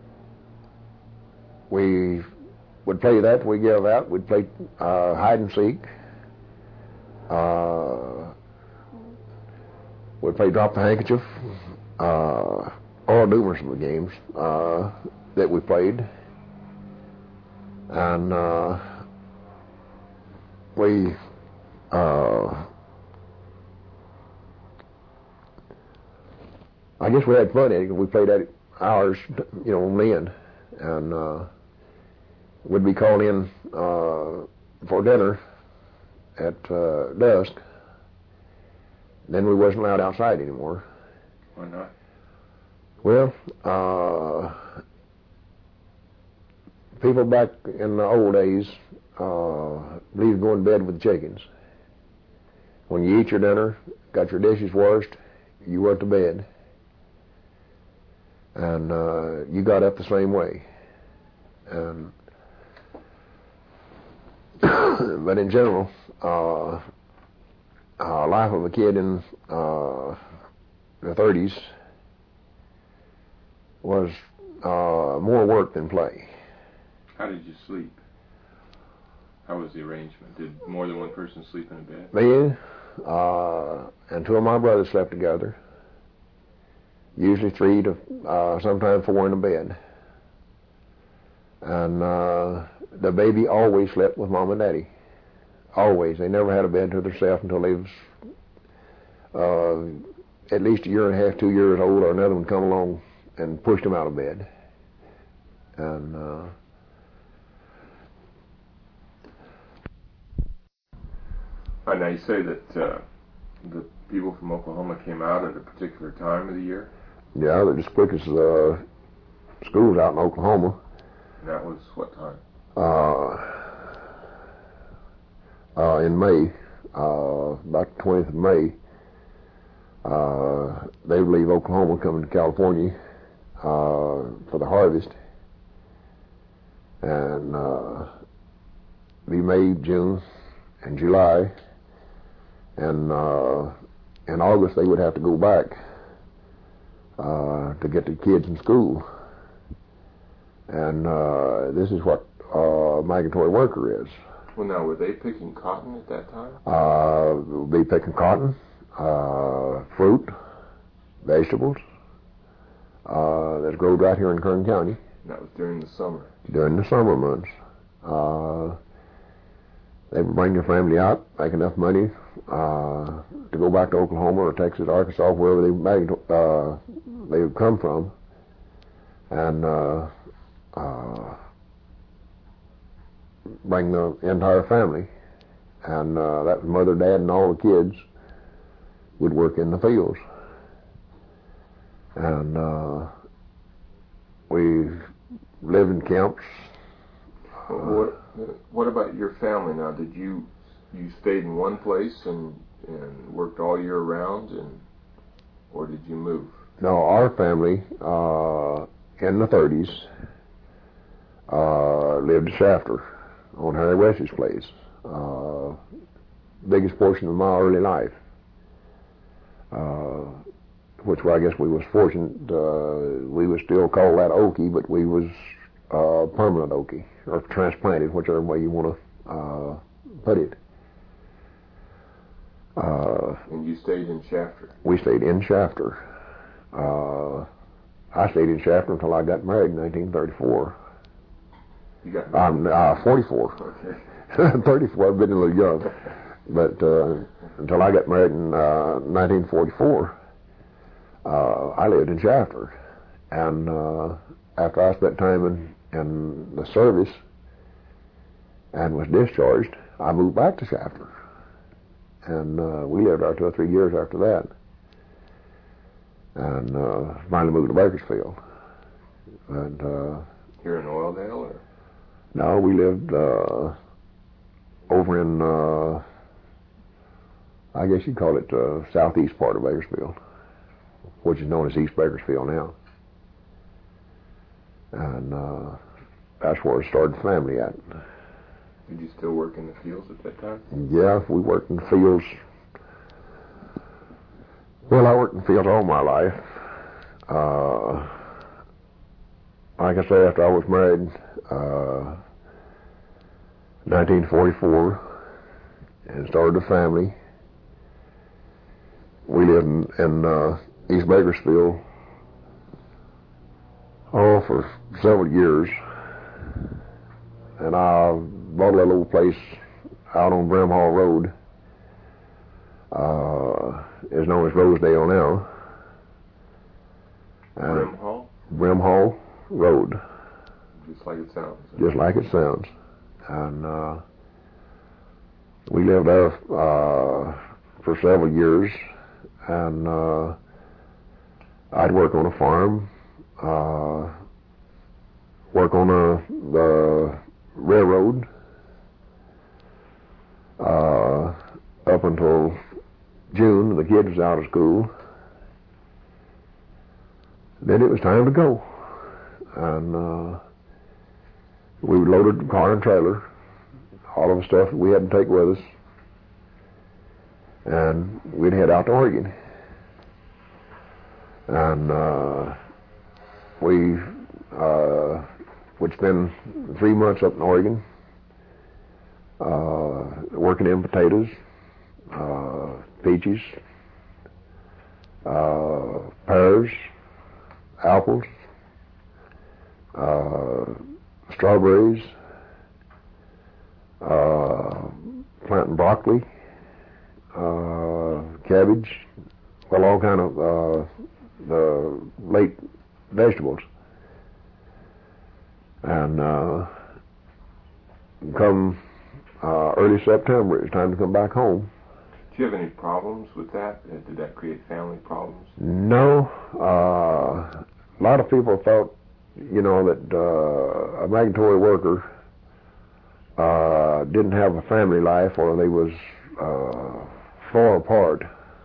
Speaker 2: we would play that. We give out. We'd play uh, hide and seek. Uh, we'd play drop the handkerchief. Uh, all numerous of the games uh, that we played, and uh, we. Uh, I guess we had fun at it. We played at it hours, you know, on end, and uh, we'd be called in uh, for dinner at uh, dusk. Then we wasn't allowed outside anymore.
Speaker 1: Why not?
Speaker 2: Well, uh, people back in the old days uh, believed going to bed with the chickens. When you eat your dinner, got your dishes washed, you went to bed. And uh, you got up the same way. And but in general, uh, uh, life of a kid in uh, the thirties was uh, more work than play.
Speaker 1: How did you sleep? How was the arrangement? Did more than one person sleep in a bed?
Speaker 2: Me uh, and two of my brothers slept together. Usually three to uh, sometimes four in a bed. And uh, the baby always slept with Mom and Daddy. Always. They never had a bed to themselves until they was uh, at least a year and a half, two years old, or another one come along and pushed them out of bed. And uh,
Speaker 1: Uh, now you say that uh, the people from Oklahoma came out at a particular time of the year?
Speaker 2: yeah, they're just quickest uh, schools out in Oklahoma.
Speaker 1: And that was what time?
Speaker 2: Uh, uh, in May, uh, about the twentieth of May, uh, they would leave Oklahoma, coming to California uh, for the harvest. And uh, be May, June, and July. And uh, in August, they would have to go back uh, to get the kids in school. And uh, this is what uh, migratory worker is.
Speaker 1: Well, now, were they picking cotton at that time?
Speaker 2: Uh, we'll be picking cotton, uh, fruit, vegetables uh, that grow right here in Kern County.
Speaker 1: And that was during the summer?
Speaker 2: During the summer months. Uh, they would bring their family out, make enough money uh, to go back to Oklahoma or Texas, Arkansas, wherever they, uh, they would come from. And uh, uh, bring the entire family, and uh, that was mother, dad, and all the kids would work in the fields. And uh, we lived in camps.
Speaker 1: Uh, what What about your family now? Did you you stayed in one place and and worked all year round, and or did you move?
Speaker 2: No, our family uh, in the thirties uh, lived in Shafter on Harry West's place. Uh, biggest portion of my early life, uh, which I guess we was fortunate. Uh, we was still called that Okie, but we was uh, permanent Okie or transplanted, whichever way you want to uh, put it. Uh,
Speaker 1: and you stayed in Shafter?
Speaker 2: We stayed in Shafter. Uh, I stayed in Shafter until I got married in nineteen thirty-four.
Speaker 1: You got married?
Speaker 2: I'm uh, forty-four.
Speaker 1: Okay.
Speaker 2: thirty-four, I've been a little young. But uh, until I got married in uh, nineteen forty-four, uh, I lived in Shafter. And uh, after I spent time in, in the service and was discharged, I moved back to Shafter. And uh, we lived there two or three years after that. And uh, finally moved to Bakersfield. And uh,
Speaker 1: here in Oildale, or?
Speaker 2: No, we lived uh, over in, uh, I guess you'd call it uh, southeast part of Bakersfield, which is known as East Bakersfield now. And uh, that's where I started the family at.
Speaker 1: Did you still work in the fields at that time?
Speaker 2: Yeah, we worked in the fields. Well, I worked in the fields all my life. Uh, like I say, after I was married, uh, nineteen forty-four, and started a family. We lived in, in uh, East Bakersfield, oh, for several years. And I bought a little place out on Brimhall Road. Uh, it's known as Rosedale now.
Speaker 1: Brimhall?
Speaker 2: Brimhall Road.
Speaker 1: Just like it sounds.
Speaker 2: Just like it sounds. And uh, we lived there uh, for several years. And uh, I'd work on a farm, uh, work on a, the railroad uh, up until June. The kids was out of school. Then it was time to go. And uh, we loaded the car and trailer, all of the stuff that we had to take with us, and we'd head out to Oregon. And uh, we uh, would spend three months up in Oregon, uh, working in potatoes, uh, peaches, uh, pears, apples, uh, strawberries, uh, planting broccoli, uh, cabbage, well, all kind of uh, the late vegetables. And uh, come uh, early September, it was time to come back home.
Speaker 1: Do you have any problems with that? Uh, Did that create family problems?
Speaker 2: No. Uh, a lot of people thought, you know, that uh, a migratory worker uh, didn't have a family life, or they was uh, far apart.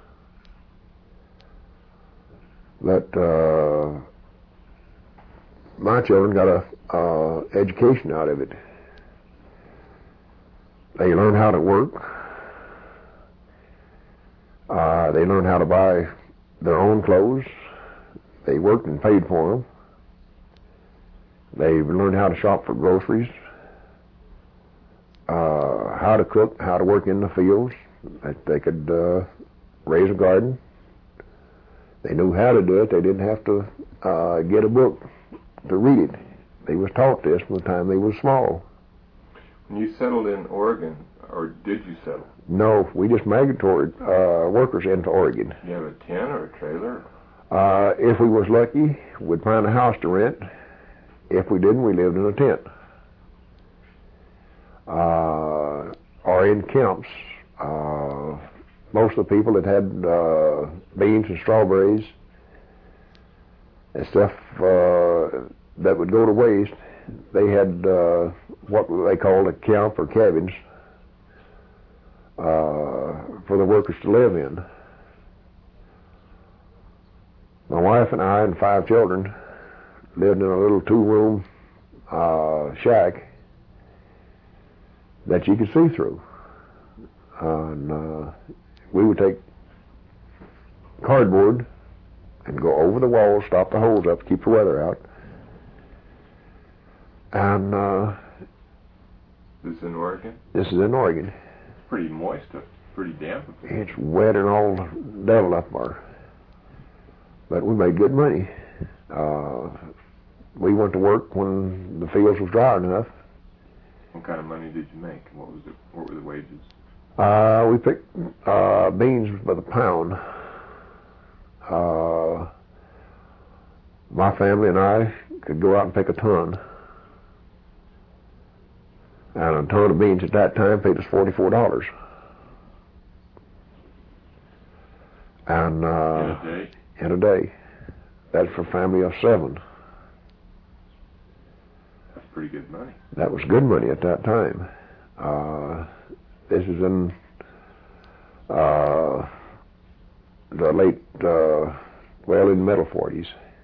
Speaker 2: But uh, my children got a uh, education out of it. They learned how to work. Uh, they learned how to buy their own clothes. They worked and paid for them. They learned how to shop for groceries, uh, how to cook, how to work in the fields. That they could uh, raise a garden. They knew how to do it. They didn't have to uh, get a book to read it. They was taught this from the time they was small.
Speaker 1: When you settled in Oregon, or did you settle?
Speaker 2: No, we just migratory uh, workers into Oregon.
Speaker 1: You have a tent or a trailer?
Speaker 2: Uh, if we was lucky, we'd find a house to rent. If we didn't, we lived in a tent. Uh, or in camps. Uh, most of the people that had uh, beans and strawberries and stuff uh, that would go to waste, they had uh, what they called a camp or cabins uh, for the workers to live in. My wife and I and five children lived in a little two-room uh, shack that you could see through. And uh, we would take cardboard and go over the walls, stop the holes up, keep the weather out. And uh,
Speaker 1: this is in Oregon?
Speaker 2: This is in Oregon.
Speaker 1: It's pretty moist, it's pretty damp.
Speaker 2: It's wet and all devil up there. But we made good money. Uh, we went to work when the fields was dry enough.
Speaker 1: What kind of money did you make? What was it? What were the wages?
Speaker 2: Uh, we picked uh, beans by the pound. Uh, my family and I could go out and pick a ton. And a ton of beans at that time paid us forty-four dollars. And uh,
Speaker 1: in a day?
Speaker 2: In a day. That's for a family of seven.
Speaker 1: That's pretty good money.
Speaker 2: That was good money at that time. Uh, this is in uh, the late, uh, well, in the middle forties.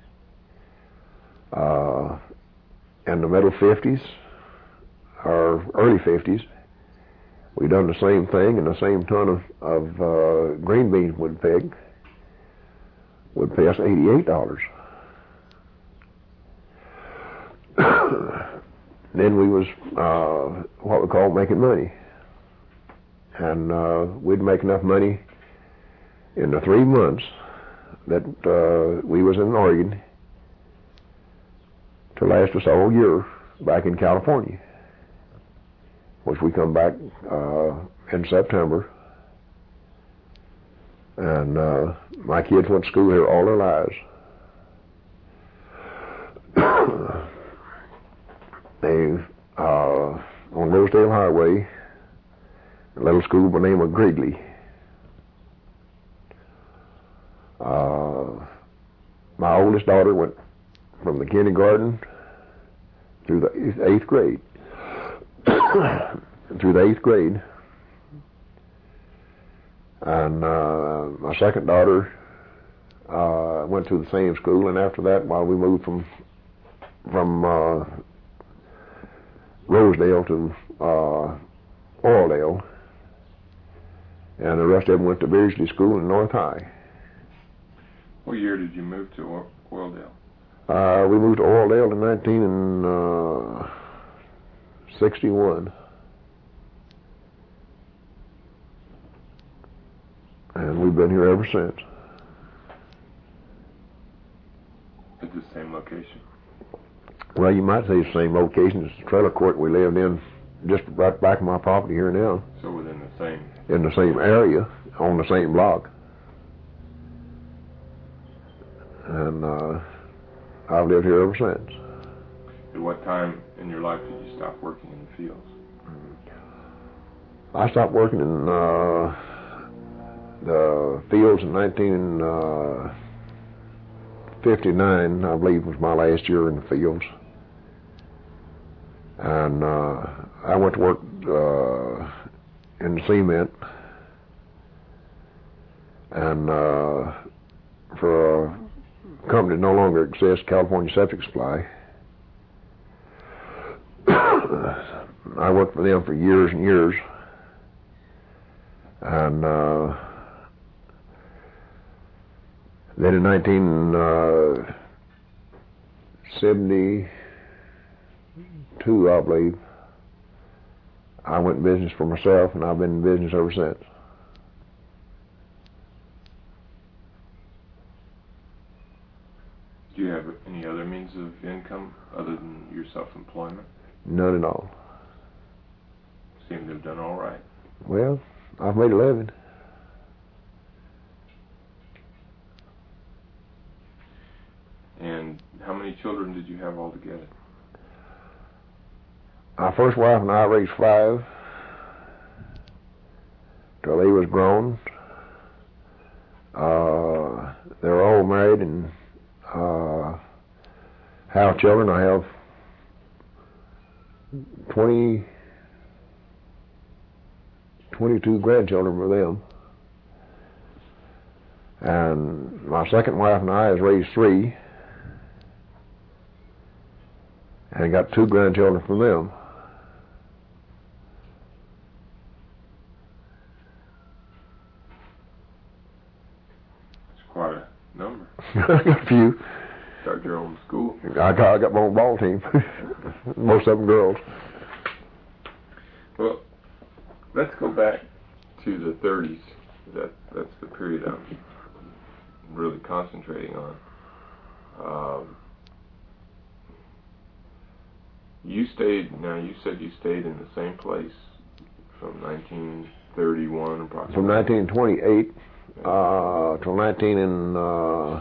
Speaker 2: Uh, in the middle fifties, or early fifties, we done the same thing, and the same ton of, of uh, green beans would pig would pay us eighty-eight dollars. Then we was uh, what we call making money, and uh, we'd make enough money in the three months that uh, we was in Oregon to last us a whole year back in California, which we come back uh, in September, and uh, my kids went to school here all their lives. They, uh, on Rosedale Highway, a little school by the name of Grigley. Uh, my oldest daughter went from the kindergarten through the eighth grade. through the eighth grade. And uh, my second daughter uh, went to the same school, and after that, while we moved from from uh, Rosedale to uh, Oildale, and the rest of them went to Beardsley School in North High.
Speaker 1: What year did you move to o- Oildale?
Speaker 2: Uh, we moved to Oildale in nineteen sixty-one. And we've been here ever since.
Speaker 1: At the same location?
Speaker 2: Well, you might say the same location. It's the trailer court we lived in, just right back of my property here now.
Speaker 1: So within the same...
Speaker 2: In the same area, on the same block. And uh, I've lived here ever since.
Speaker 1: At what time in your life did you stop working in the fields?
Speaker 2: I stopped working in uh, the fields in nineteen fifty-nine, I believe, was my last year in the fields. And uh, I went to work uh, in the cement, and uh, for a company that no longer exists, California Septic Supply. I worked for them for years and years, and uh, then in nineteen seventy-two, I believe, I went in business for myself, and I've been in business ever since.
Speaker 1: Do you have any other means of income other than your self-employment?
Speaker 2: None at all.
Speaker 1: Seem to have done all right.
Speaker 2: Well, I've made a living.
Speaker 1: And how many children did you have altogether?
Speaker 2: My first wife and I raised five till they was grown. Uh, they're all married and uh, have children. I have twenty, twenty-two grandchildren with them. And my second wife and I has raised three and got two grandchildren from them.
Speaker 1: That's quite a number.
Speaker 2: I got a few.
Speaker 1: Start your own school.
Speaker 2: I got, I got my own ball team. Most of them girls.
Speaker 1: Well, let's go back to the thirties. That that's the period I'm really concentrating on. Um, you stayed. Now you said you stayed in the same place from nineteen thirty-one approximately?
Speaker 2: From nineteen twenty-eight uh, till nineteen and uh,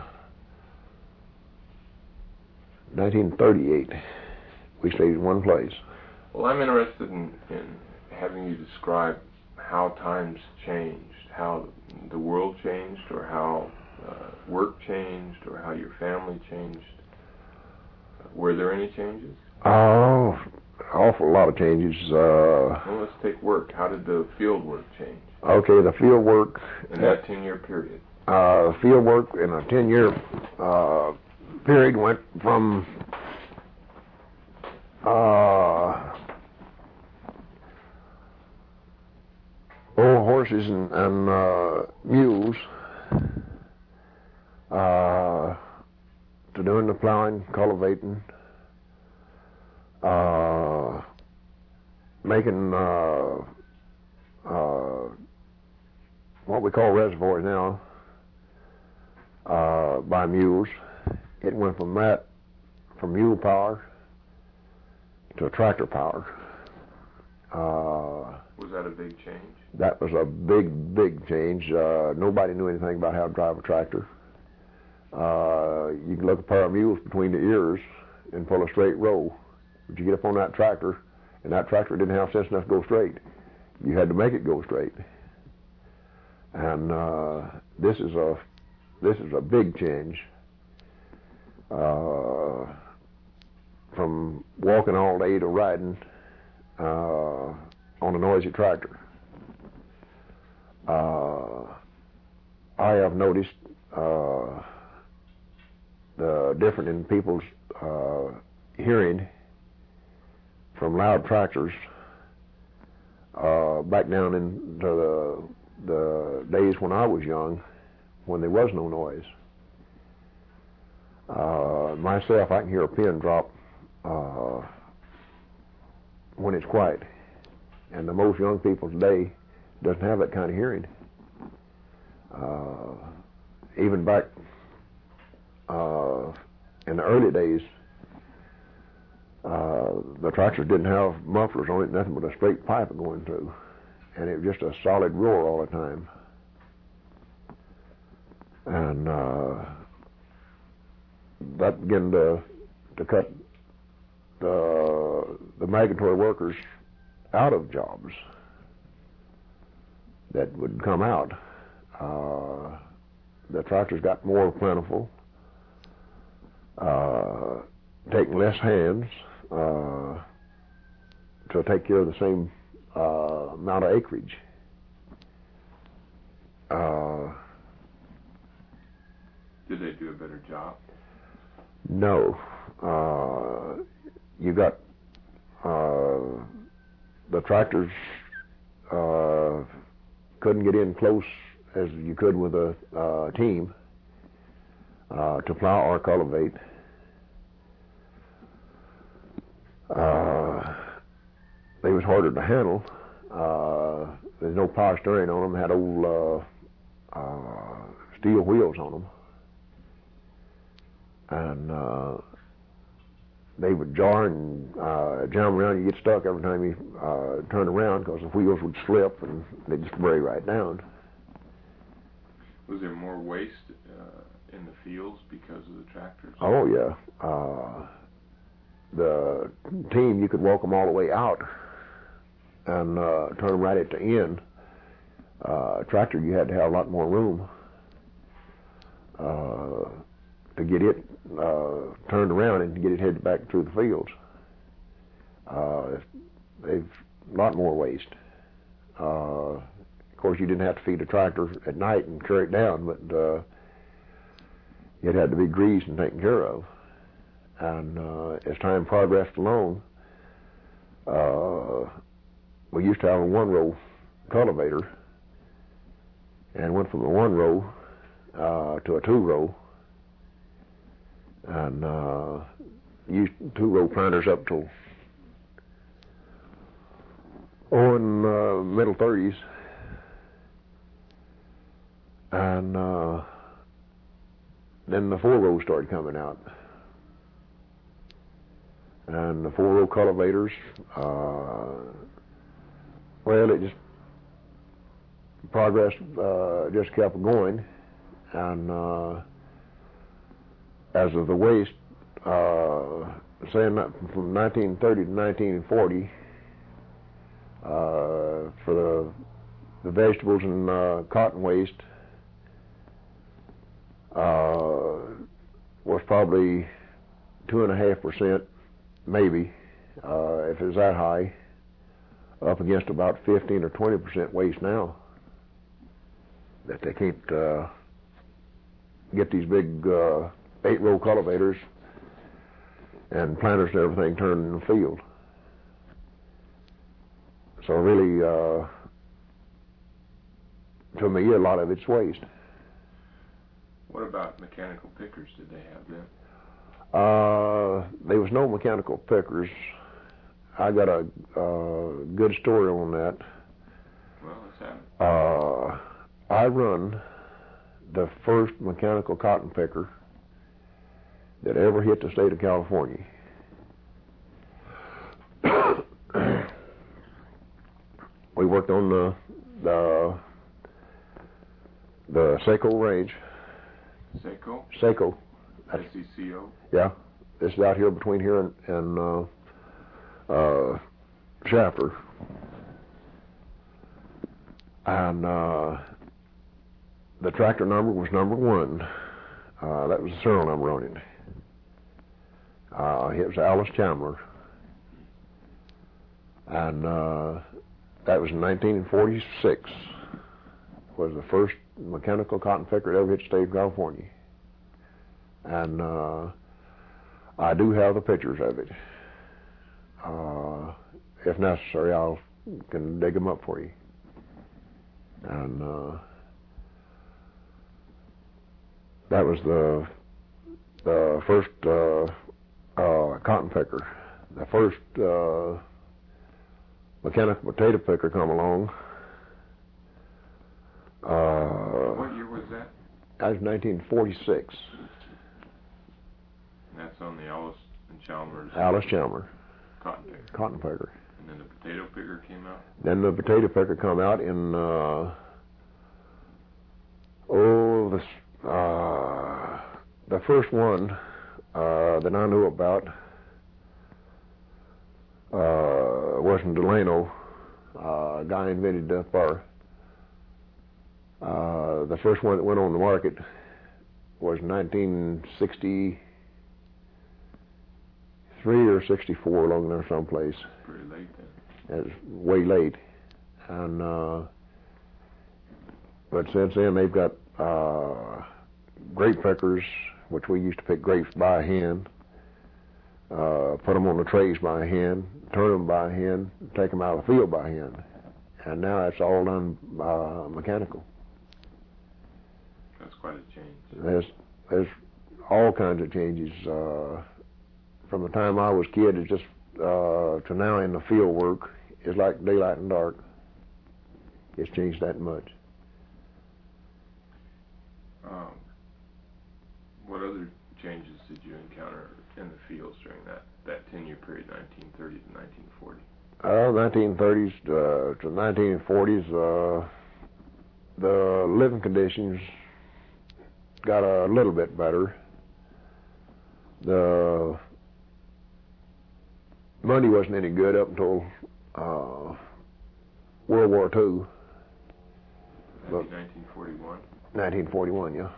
Speaker 2: nineteen thirty-eight, we stayed in one place.
Speaker 1: Well, I'm interested in, in having you describe how times changed, how the world changed, or how uh, work changed, or how your family changed. Were there any changes?
Speaker 2: Oh, awful lot of changes. Uh,
Speaker 1: well, let's take work. How did the field work change?
Speaker 2: Okay, the field work.
Speaker 1: In that ten-year period?
Speaker 2: Uh, field work in a ten-year uh, period went from uh, old horses and, and uh, mules uh, to doing the plowing, cultivating, uh, making uh, uh, what we call reservoirs now uh, by mules. It went from that, from mule power to tractor power. Uh,
Speaker 1: was that a big change?
Speaker 2: That was a big, big change. Uh, nobody knew anything about how to drive a tractor. Uh, you could look a pair of mules between the ears and pull a straight row. But you get up on that tractor, and that tractor didn't have sense enough to go straight. You had to make it go straight. And uh, this is a this is a big change uh, from walking all day to riding uh, on a noisy tractor. Uh, I have noticed uh, the difference in people's uh, hearing from loud tractors uh, back down into the, the days when I was young, when there was no noise. Uh, myself, I can hear a pin drop uh, when it's quiet, and the most young people today doesn't have that kind of hearing. Uh, even back uh, in the early days, uh, the tractors didn't have mufflers on it, nothing but a straight pipe going through, and it was just a solid roar all the time. And uh, that began to to cut the the migratory workers out of jobs that would come out. Uh, the tractors got more plentiful, uh, taking less hands uh, to take care of the same uh, amount of acreage. Uh,
Speaker 1: Did they do a better job?
Speaker 2: No. Uh, you got uh, the tractors uh, couldn't get in close as you could with a uh, team uh, to plow or cultivate. Uh, they was harder to handle. Uh, there's no power steering on them. Had old uh, uh, steel wheels on them. And uh, they would jar and uh, jam around. You get stuck every time you uh, turn around because the wheels would slip and they'd just bray right down.
Speaker 1: Was there more waste uh, in the fields because of the tractors?
Speaker 2: Oh, yeah. Uh, the team, you could walk them all the way out and uh, turn them right at the end. Uh, tractor, you had to have a lot more room uh, to get it uh, turned around and to get it headed back through the fields. Uh, they've a lot more waste. Uh, of course, you didn't have to feed a tractor at night and carry it down, but uh, it had to be greased and taken care of. And uh, as time progressed along, uh, we used to have a one-row cultivator, and went from a one-row uh, to a two-row, and uh, used two-row planters up till oh in uh, middle thirties, and uh, then the four-row started coming out, and the four-row cultivators, uh, well, it just progress uh, just kept going, and uh, as of the waste, uh, saying that from nineteen thirty to nineteen forty, uh, for the the vegetables and uh, cotton waste uh, was probably two and a half percent, maybe, uh, if it was that high, up against about fifteen or twenty percent waste now. That they can't uh, get these big uh, eight-row cultivators and planters and everything turned in the field. So really, uh, to me, a lot of it's waste.
Speaker 1: What about mechanical pickers? Did they have them?
Speaker 2: Uh, there was no mechanical pickers. I got a uh, good story on that.
Speaker 1: Well, let's have it.
Speaker 2: Uh, I run the first mechanical cotton picker that ever hit the state of California. We worked on the the the Seco range.
Speaker 1: Seco?
Speaker 2: Seco.
Speaker 1: S E C O?
Speaker 2: Yeah. This is out here between here and, and uh, uh, Shafter. And uh, the tractor number was number one. Uh, that was the serial number on it. Uh, it was Alice Chandler. And uh, that was in nineteen forty-six. Was the first mechanical cotton picker that ever hit the state of California. And uh, I do have the pictures of it. Uh, if necessary, I'll can dig them up for you. And uh, that was the the first uh, uh, cotton picker. The first uh, mechanical potato picker come along. Uh,
Speaker 1: what year was that?
Speaker 2: That was nineteen forty-six.
Speaker 1: And that's on the Alice and Chalmers.
Speaker 2: Alice Chalmers.
Speaker 1: Cotton picker.
Speaker 2: Cotton picker.
Speaker 1: And then the potato picker came out?
Speaker 2: Then the potato picker come out in, uh, oh, the, uh, the first one uh, that I knew about uh, was in Delano. Uh, a guy invented that bar. Uh, the first one that went on the market was nineteen sixty-three or sixty-four, along there someplace.
Speaker 1: Pretty late then.
Speaker 2: It was way late. And, uh, but since then they've got uh, grape pickers, which we used to pick grapes by hand, uh, put them on the trays by hand, turn them by hand, take them out of the field by hand. And now it's all done uh, mechanical.
Speaker 1: That's quite a change.
Speaker 2: There's, there's all kinds of changes. Uh, from the time I was a kid, it's just uh, to now in the field work, it's like daylight and dark. It's changed that much.
Speaker 1: Um, what other changes did you encounter in the fields during that, that ten-year period, nineteen thirty to nineteen forty?
Speaker 2: Uh, nineteen thirties uh, to nineteen forties, uh, the living conditions got a little bit better. The money wasn't any good up until uh, World War Two.
Speaker 1: nineteen forty-one?
Speaker 2: nineteen forty-one, yeah.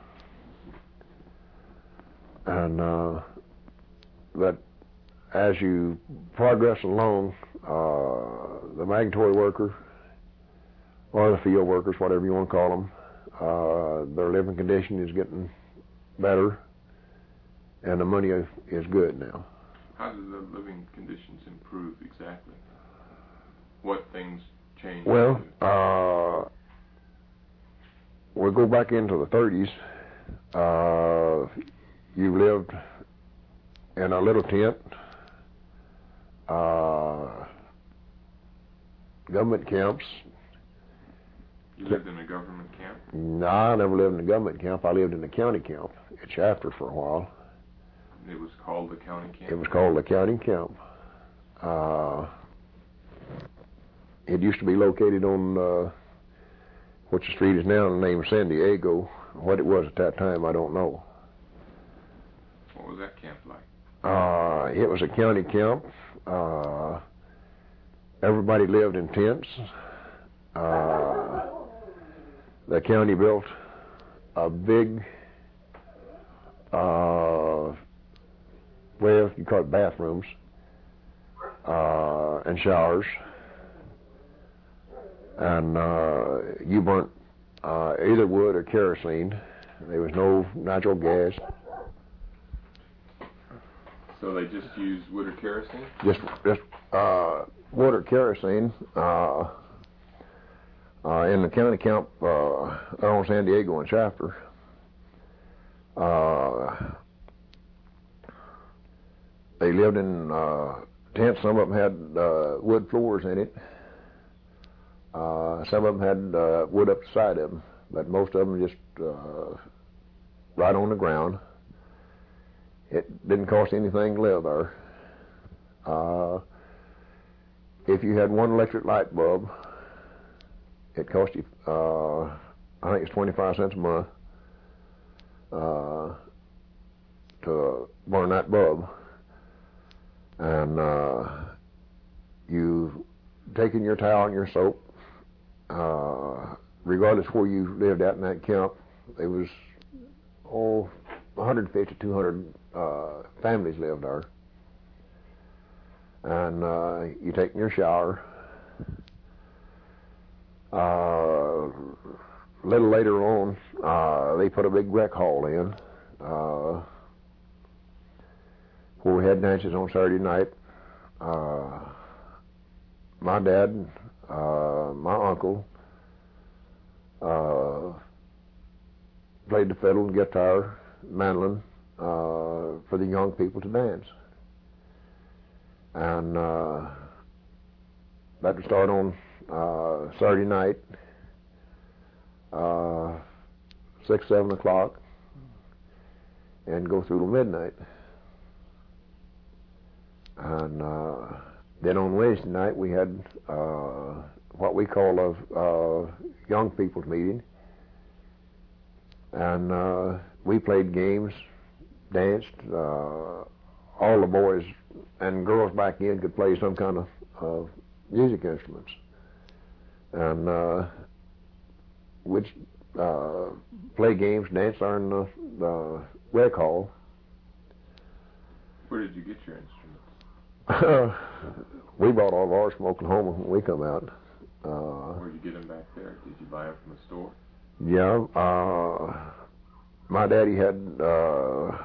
Speaker 2: And uh, but as you progress along, uh, the migratory worker or the field workers, whatever you want to call them, uh, their living condition is getting better, and the money is, is good now.
Speaker 1: How did the living conditions improve exactly? What things changed?
Speaker 2: Well, uh, we'll go back into the thirties. Uh, you lived in a little tent. Uh, government camps.
Speaker 1: You lived in a government camp?
Speaker 2: No, I never lived in a government camp. I lived in a county camp at Shafter for a while.
Speaker 1: It was called the county camp?
Speaker 2: It was called the county camp. Uh, it used to be located on uh, which the street is now named San Diego. What it was at that time, I don't know.
Speaker 1: What was that camp like?
Speaker 2: Uh, it was a county camp. Uh, everybody lived in tents. Uh, the county built a big, uh, well, you call it bathrooms, uh, and showers. And uh, you burnt uh, either wood or kerosene. There was no natural gas.
Speaker 1: So they just used wood or kerosene?
Speaker 2: Just, just uh, wood or kerosene. Uh, uh, in the county camp uh, on San Diego and Shafter, uh, they lived in uh, tents. Some of them had uh, wood floors in it. Uh, some of them had uh, wood up the side of them, but most of them just uh, right on the ground. It didn't cost anything to live there. Uh, if you had one electric light bulb, it cost you, uh, I think it's twenty-five cents a month uh, to burn that bulb. And uh, you taking your towel and your soap, uh, regardless where you lived at in that camp, there was, oh, one hundred fifty, two hundred uh, families lived there. And uh, you take your shower. Uh, a little later on, uh, they put a big rec hall in uh, where we had dances on Saturday night. Uh, my dad, uh, my uncle, uh, played the fiddle and guitar, mandolin, uh, for the young people to dance. And uh, that would start on uh, Saturday night, uh, six, seven o'clock, and go through till midnight. And uh, then on Wednesday night we had uh, what we call a uh, young people's meeting, and uh, we played games, danced. Uh, all the boys and girls back in could play some kind of uh, music instruments, and uh, we'd uh, play games, dance there in the, the rec hall.
Speaker 1: Where did you get your instruments?
Speaker 2: We brought all of ours from Oklahoma when we come out. Uh,
Speaker 1: Where did you get them back there? Did you buy them from a store?
Speaker 2: Yeah, uh, my daddy had uh,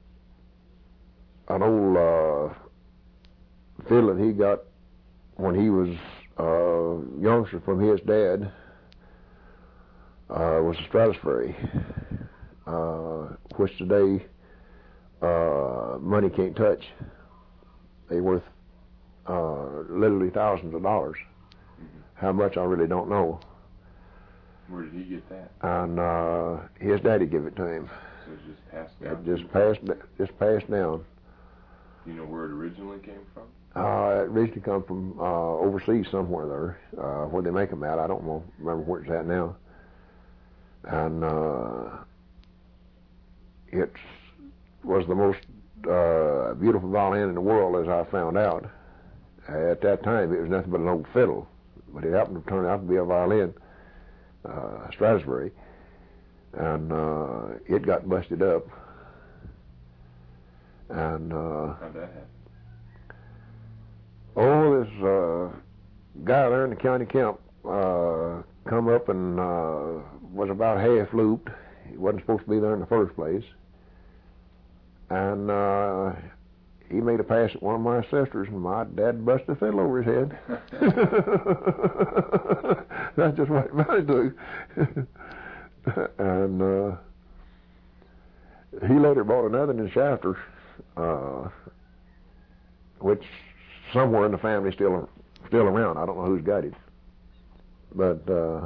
Speaker 2: an old uh, fiddle that he got when he was uh, youngster from his dad. Uh, was a Stradivari, uh, which today uh, money can't touch. They're worth uh, literally thousands of dollars. Mm-hmm. How much I really don't know.
Speaker 1: Where did he get that?
Speaker 2: And uh, his daddy gave it to him.
Speaker 1: So it just passed down?
Speaker 2: It just passed, just passed down.
Speaker 1: Do you know where it originally came from?
Speaker 2: Uh, it originally come from uh, overseas somewhere there, uh, where they make them at. I don't know, remember where it's at now. And uh, it was the most uh, beautiful violin in the world, as I found out. At that time, it was nothing but an old fiddle, but it happened to turn out to be a violin, uh, Stradivari, and uh, it got busted up. And uh,
Speaker 1: how'd that happen?
Speaker 2: Oh, this uh, guy there in the county camp uh, come up and uh, was about half looped. He wasn't supposed to be there in the first place. And uh, he made a pass at one of my sisters, and my dad busted a fiddle over his head. That's just what it amounted to. And uh, he later bought another in Shafter, uh, which somewhere in the family still still around. I don't know who's got it, but uh,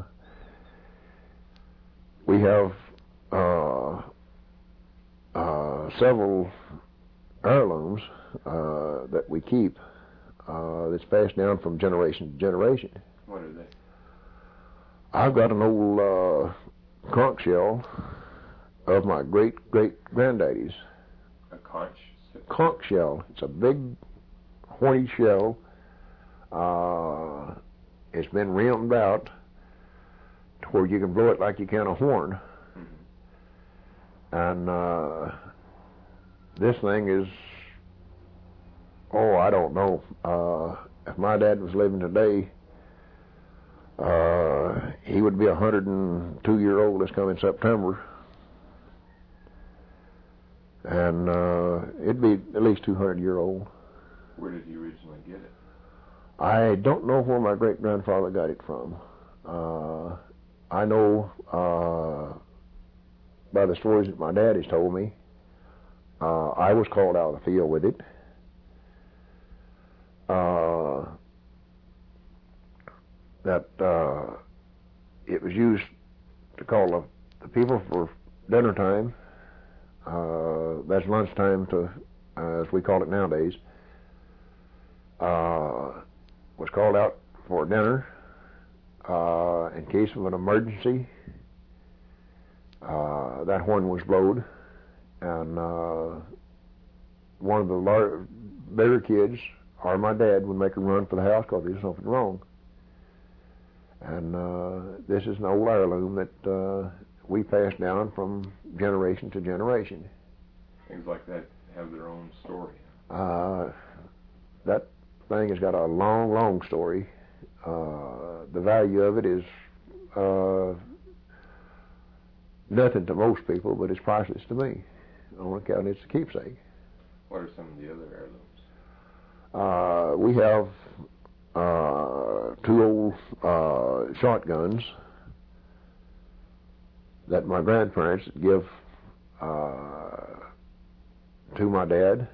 Speaker 2: we have uh, uh, several heirlooms uh, that we keep uh, that's passed down from generation to generation.
Speaker 1: What are they?
Speaker 2: I've got an old uh, conch shell of my great-great-granddaddy's.
Speaker 1: A conch?
Speaker 2: Conch shell. It's a big, horny shell. Uh, it's been rimmed out to where you can blow it like you can a horn. Mm-hmm. And uh, this thing is, oh, I don't know. Uh, if my dad was living today, uh, he would be a hundred and two year old this coming September. And uh, it'd be at least two hundred year old.
Speaker 1: Where did he originally get it?
Speaker 2: I don't know where my great grandfather got it from. Uh, I know uh, by the stories that my dad has told me, uh, I was called out of the field with it. Uh, that uh, it was used to call the, the people for dinner time. Uh, that's lunchtime to, uh, as we call it nowadays. Uh, was called out for dinner uh, in case of an emergency. Uh, that horn was blowed, and uh, one of the lar- bigger kids, or my dad, would make a run for the house because there was something wrong. And uh, this is an old heirloom that uh, we pass down from generation to generation.
Speaker 1: Things like that have their own story.
Speaker 2: Uh, that thing has got a long, long story. Uh, the value of it is uh, nothing to most people, but it's priceless to me. On account it's a keepsake.
Speaker 1: What are some of the other heirlooms?
Speaker 2: Uh, we have uh, two old uh, shotguns that my grandparents give uh, to my dad,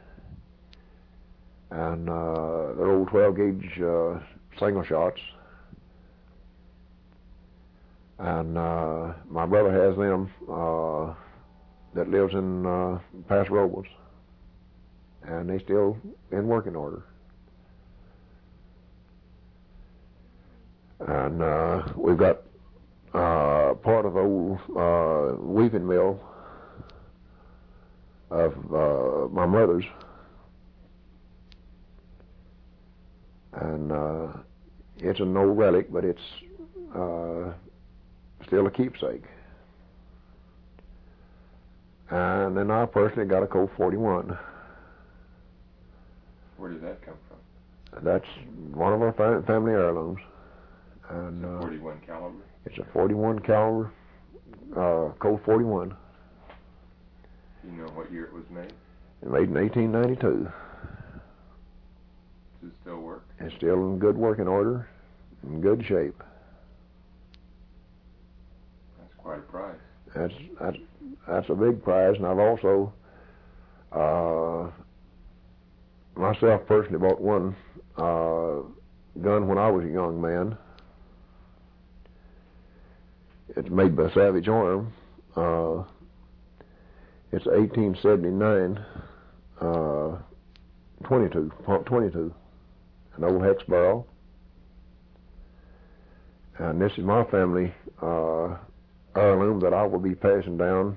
Speaker 2: and uh, they're old twelve gauge uh, single shots, and uh, my brother has them uh, that lives in uh, Paso Robles, and they still in working order. And uh, we've got uh, part of the old uh, weaving mill of uh, my mother's, and uh, it's an old relic, but it's uh, still a keepsake. And then I personally got a Colt forty-one.
Speaker 1: Where did that come from?
Speaker 2: That's one of our fa- family heirlooms. And,
Speaker 1: it's a
Speaker 2: uh,
Speaker 1: forty-one caliber?
Speaker 2: It's a forty-one caliber uh, Colt forty-one.
Speaker 1: Do you know what year it was made?
Speaker 2: Made in eighteen ninety-two.
Speaker 1: Does it still work?
Speaker 2: It's still in good working order, in good shape.
Speaker 1: That's quite a prize.
Speaker 2: That's that's that's a big prize, and I've also uh, myself personally bought one uh, gun when I was a young man. It's made by Savage Arm. Uh, it's eighteen seventy-nine uh, twenty-two, pump twenty-two, an old hex barrel. And this is my family uh, heirloom that I will be passing down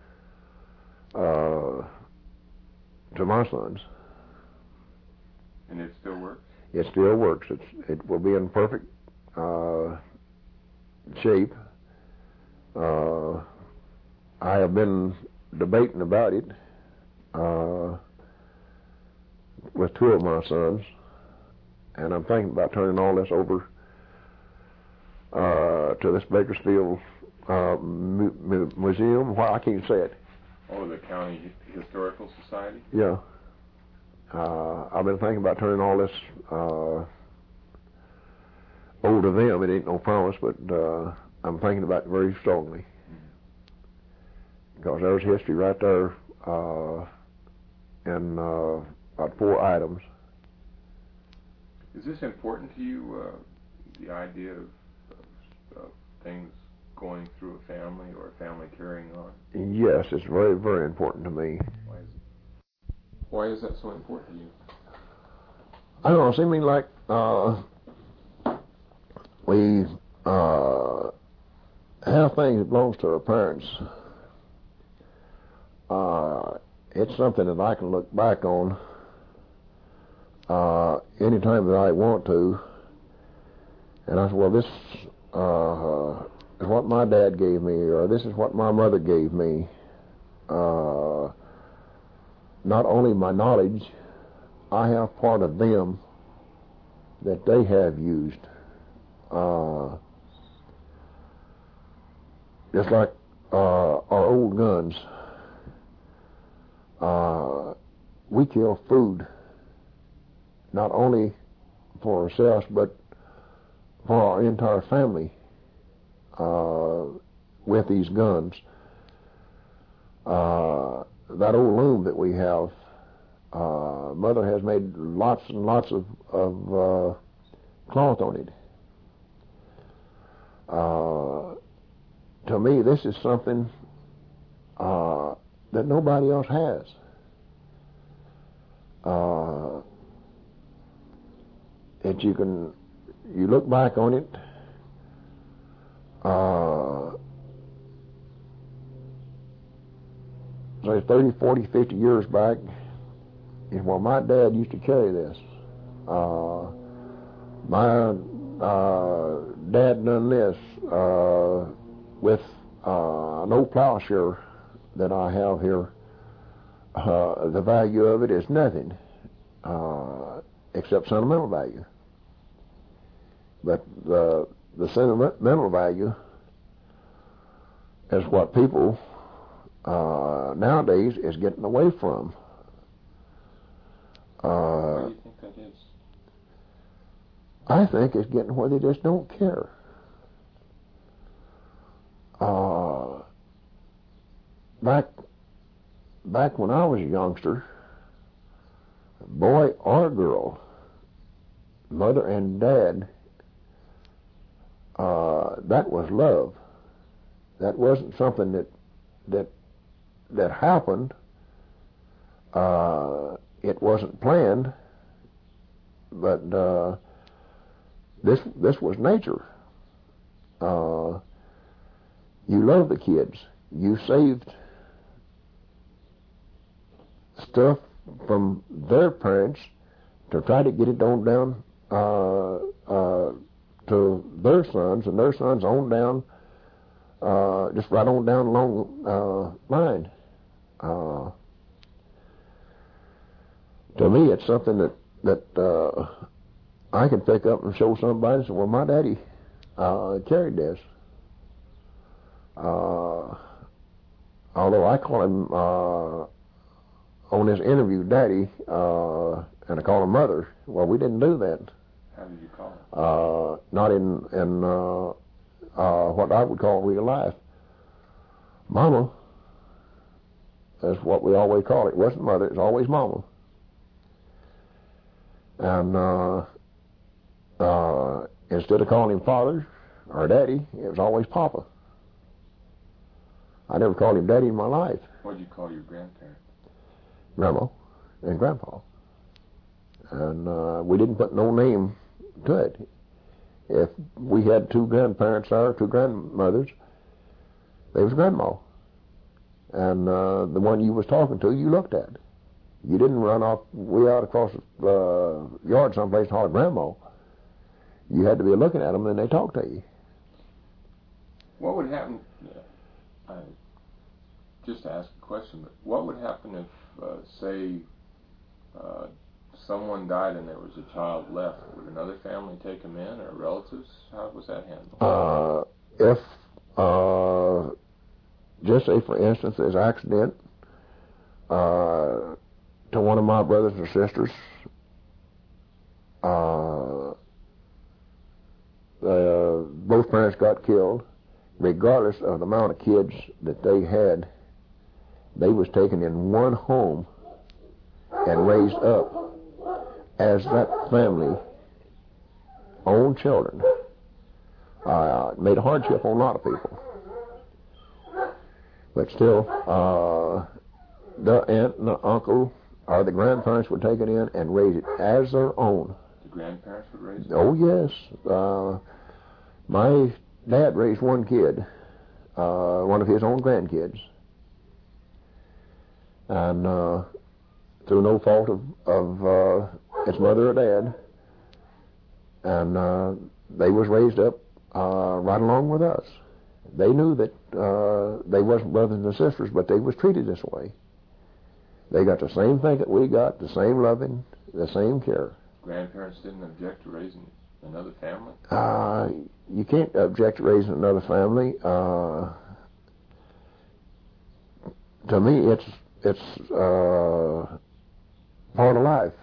Speaker 2: uh, to my sons.
Speaker 1: And it still works?
Speaker 2: It still works. It's, it will be in perfect uh, shape. Uh, I have been debating about it uh, with two of my sons, and I'm thinking about turning all this over uh, to this Bakersfield uh, mu- mu- museum. Why I can't say it.
Speaker 1: Oh, the County Historical Society?
Speaker 2: Yeah. Uh, I've been thinking about turning all this uh, over to them. It ain't no promise, but uh, I'm thinking about it very strongly. Because there's history right there uh, in uh, about four items.
Speaker 1: Is this important to you, uh, the idea of, of, of things going through a family or a family carrying on?
Speaker 2: Yes, it's very, very important to me.
Speaker 1: Why is it? Why is that so important to you?
Speaker 2: I don't know, it seems like uh, we uh, how things belongs to our parents, uh, it's something that I can look back on uh, anytime that I want to. And I said, well, this uh, is what my dad gave me, or this is what my mother gave me. Uh, not only my knowledge, I have part of them that they have used. Uh, just like uh, our old guns, uh, we kill food, not only for ourselves, but for our entire family uh, with these guns. Uh, that old loom that we have, uh, Mother has made lots and lots of, of uh, cloth on it. Uh, to me, this is something uh, that nobody else has. Uh, that you can, you look back on it, uh, say thirty, forty, fifty years back, and well, my dad used to carry this. Uh, my uh, dad done this uh, with uh, an old plowshare that I have here. Uh, the value of it is nothing uh, except sentimental value. But the the sentimental value is what people uh, nowadays is getting away from. Uh,
Speaker 1: Why do you think that is?
Speaker 2: I think it's getting where they just don't care. Uh, back back when I was a youngster, boy or girl, mother and dad, uh, that was love. That wasn't something that that that happened. Uh, it wasn't planned, but uh, this this was nature. Uh, you love the kids. You saved stuff from their parents to try to get it on down uh, uh, to their sons, and their sons on down, uh, just right on down along uh, line. Uh, to me, it's something that that uh, I can pick up and show somebody and say, well, my daddy uh, carried this. Uh, although I call him uh, on this interview daddy, uh, and I call him mother. Well, we didn't do that.
Speaker 1: How did you call him?
Speaker 2: Uh, not in in uh, uh, what I would call real life. Mama is what we always call it. It wasn't mother, it was always mama. And uh, uh, instead of calling him father or daddy, it was always papa. I never called him daddy in my life.
Speaker 1: What did you call your grandparents?
Speaker 2: Grandma and grandpa. And uh, we didn't put no name to it. If we had two grandparents or two grandmothers, they was grandma. And uh, the one you was talking to, you looked at. You didn't run off way out across the uh, yard someplace and holler grandma. You had to be looking at them and they talked to you.
Speaker 1: What would happen, uh, I, just to ask a question, but what would happen if, uh, say, uh, someone died and there was a child left? Would another family take him in, or relatives? How was that handled?
Speaker 2: Uh, if, uh, just say for instance, there's an accident uh, to one of my brothers or sisters, uh, uh, both parents got killed, regardless of the amount of kids that they had, they was taken in one home and raised up as that family own children. Uh, it made a hardship on a lot of people. But still, uh, the aunt and the uncle or the grandparents would take it in and raise it as their own.
Speaker 1: The grandparents would raise it?
Speaker 2: Oh, yes. Uh, my dad raised one kid, uh, one of his own grandkids. And uh, through no fault of, of uh, its mother or dad, and uh, they was raised up uh, right along with us. They knew that uh, they wasn't brothers and sisters, but they was treated this way. They got the same thing that we got, the same loving, the same care.
Speaker 1: Grandparents didn't object to raising another family?
Speaker 2: Uh, you can't object to raising another family. Uh, to me, it's it's uh, part of life.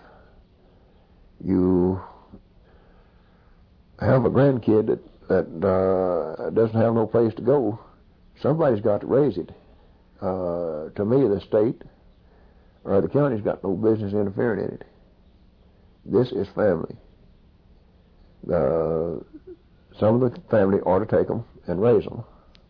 Speaker 2: You have a grandkid that that uh, doesn't have no place to go. Somebody's got to raise it. Uh, to me, the state or the county's got no business interfering in it. This is family. Uh, some of the family ought to take them and raise them.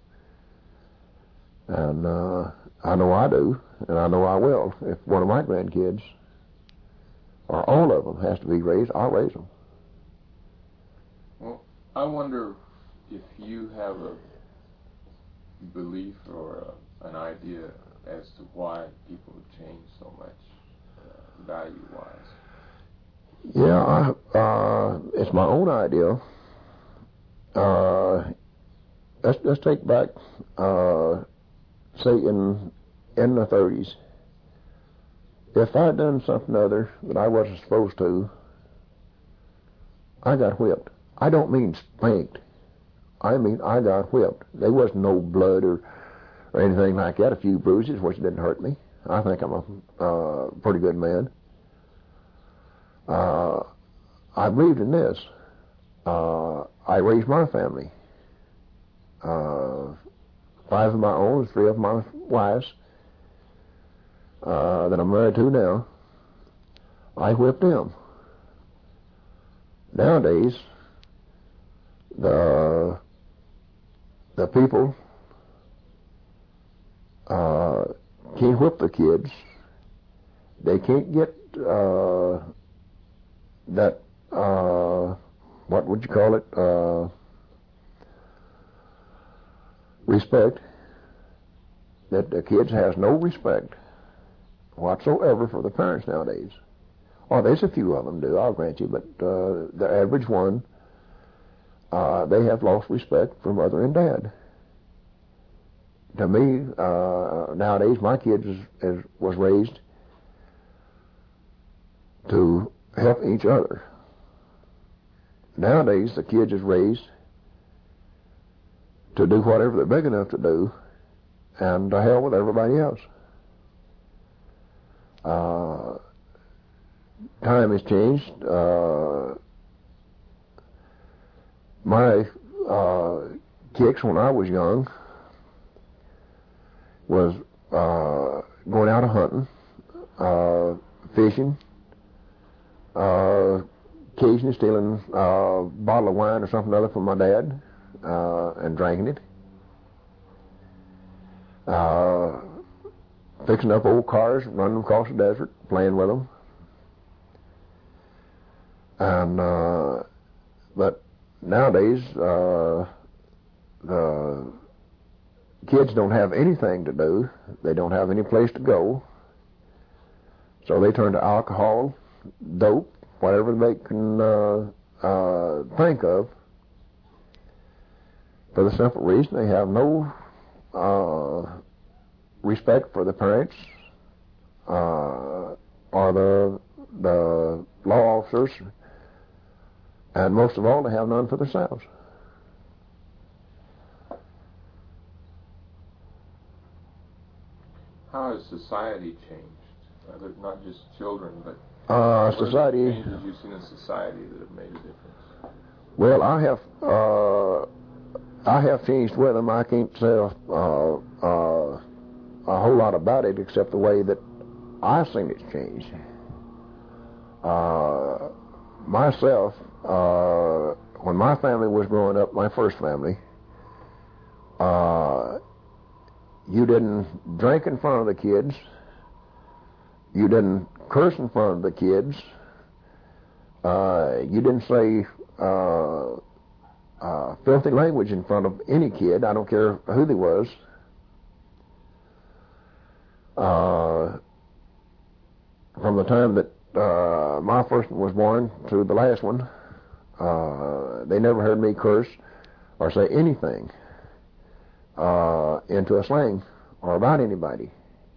Speaker 2: And uh, I know I do, and I know I will. If one of my grandkids, or all of them, has to be raised, I'll raise them.
Speaker 1: Well, I wonder if you have a belief or a, an idea as to why people have changed so much uh, value-wise.
Speaker 2: Yeah, I, uh, it's my own idea. Uh, let's, let's take back, uh, say, in in the thirties. If I'd done something other that I wasn't supposed to, I got whipped. I don't mean spanked. I mean I got whipped. There wasn't no blood or, or anything like that. A few bruises, which didn't hurt me. I think I'm a uh, pretty good man. Uh, I believed in this. Uh, I raised my family. Uh, five of my own, three of my wives uh, that I'm married to now. I whipped them. Nowadays, the the people uh, can't whip the kids. They can't get uh, that, uh, what would you call it, uh, respect. That the kids has no respect whatsoever for the parents nowadays. Oh, there's a few of them do, I'll grant you, but uh, the average one, uh, they have lost respect for mother and dad. To me, uh, nowadays, my kids is, is, was raised to help each other. Nowadays, the kids is raised to do whatever they're big enough to do, and to hell with everybody else. Uh, time has changed. Uh, my uh, kicks when I was young was uh, going out hunting, uh, fishing, uh, occasionally stealing a bottle of wine or something other from my dad uh, and drinking it. Uh, fixing up old cars, running them across the desert, playing with them. And uh, but nowadays, uh, the kids don't have anything to do. They don't have any place to go. So they turn to alcohol, dope, whatever they can uh, uh, think of, for the simple reason they have no uh, respect for the parents uh, or the the law officers, and most of all, they have none for themselves.
Speaker 1: How has society changed? Other, not just children, but
Speaker 2: uh,
Speaker 1: what
Speaker 2: society.
Speaker 1: Are the changes you've seen in society that have made a difference?
Speaker 2: Well, I have uh, I have changed with them. I can't say uh, uh, a whole lot about it except the way that I've seen it change. Uh, myself, uh, when my family was growing up, my first family, uh, you didn't drink in front of the kids. You didn't curse in front of the kids. Uh, you didn't say uh, uh, filthy language in front of any kid. I don't care who they was. Uh, from the time that uh, my first one was born to the last one, uh, they never heard me curse or say anything uh, into a slang or about anybody.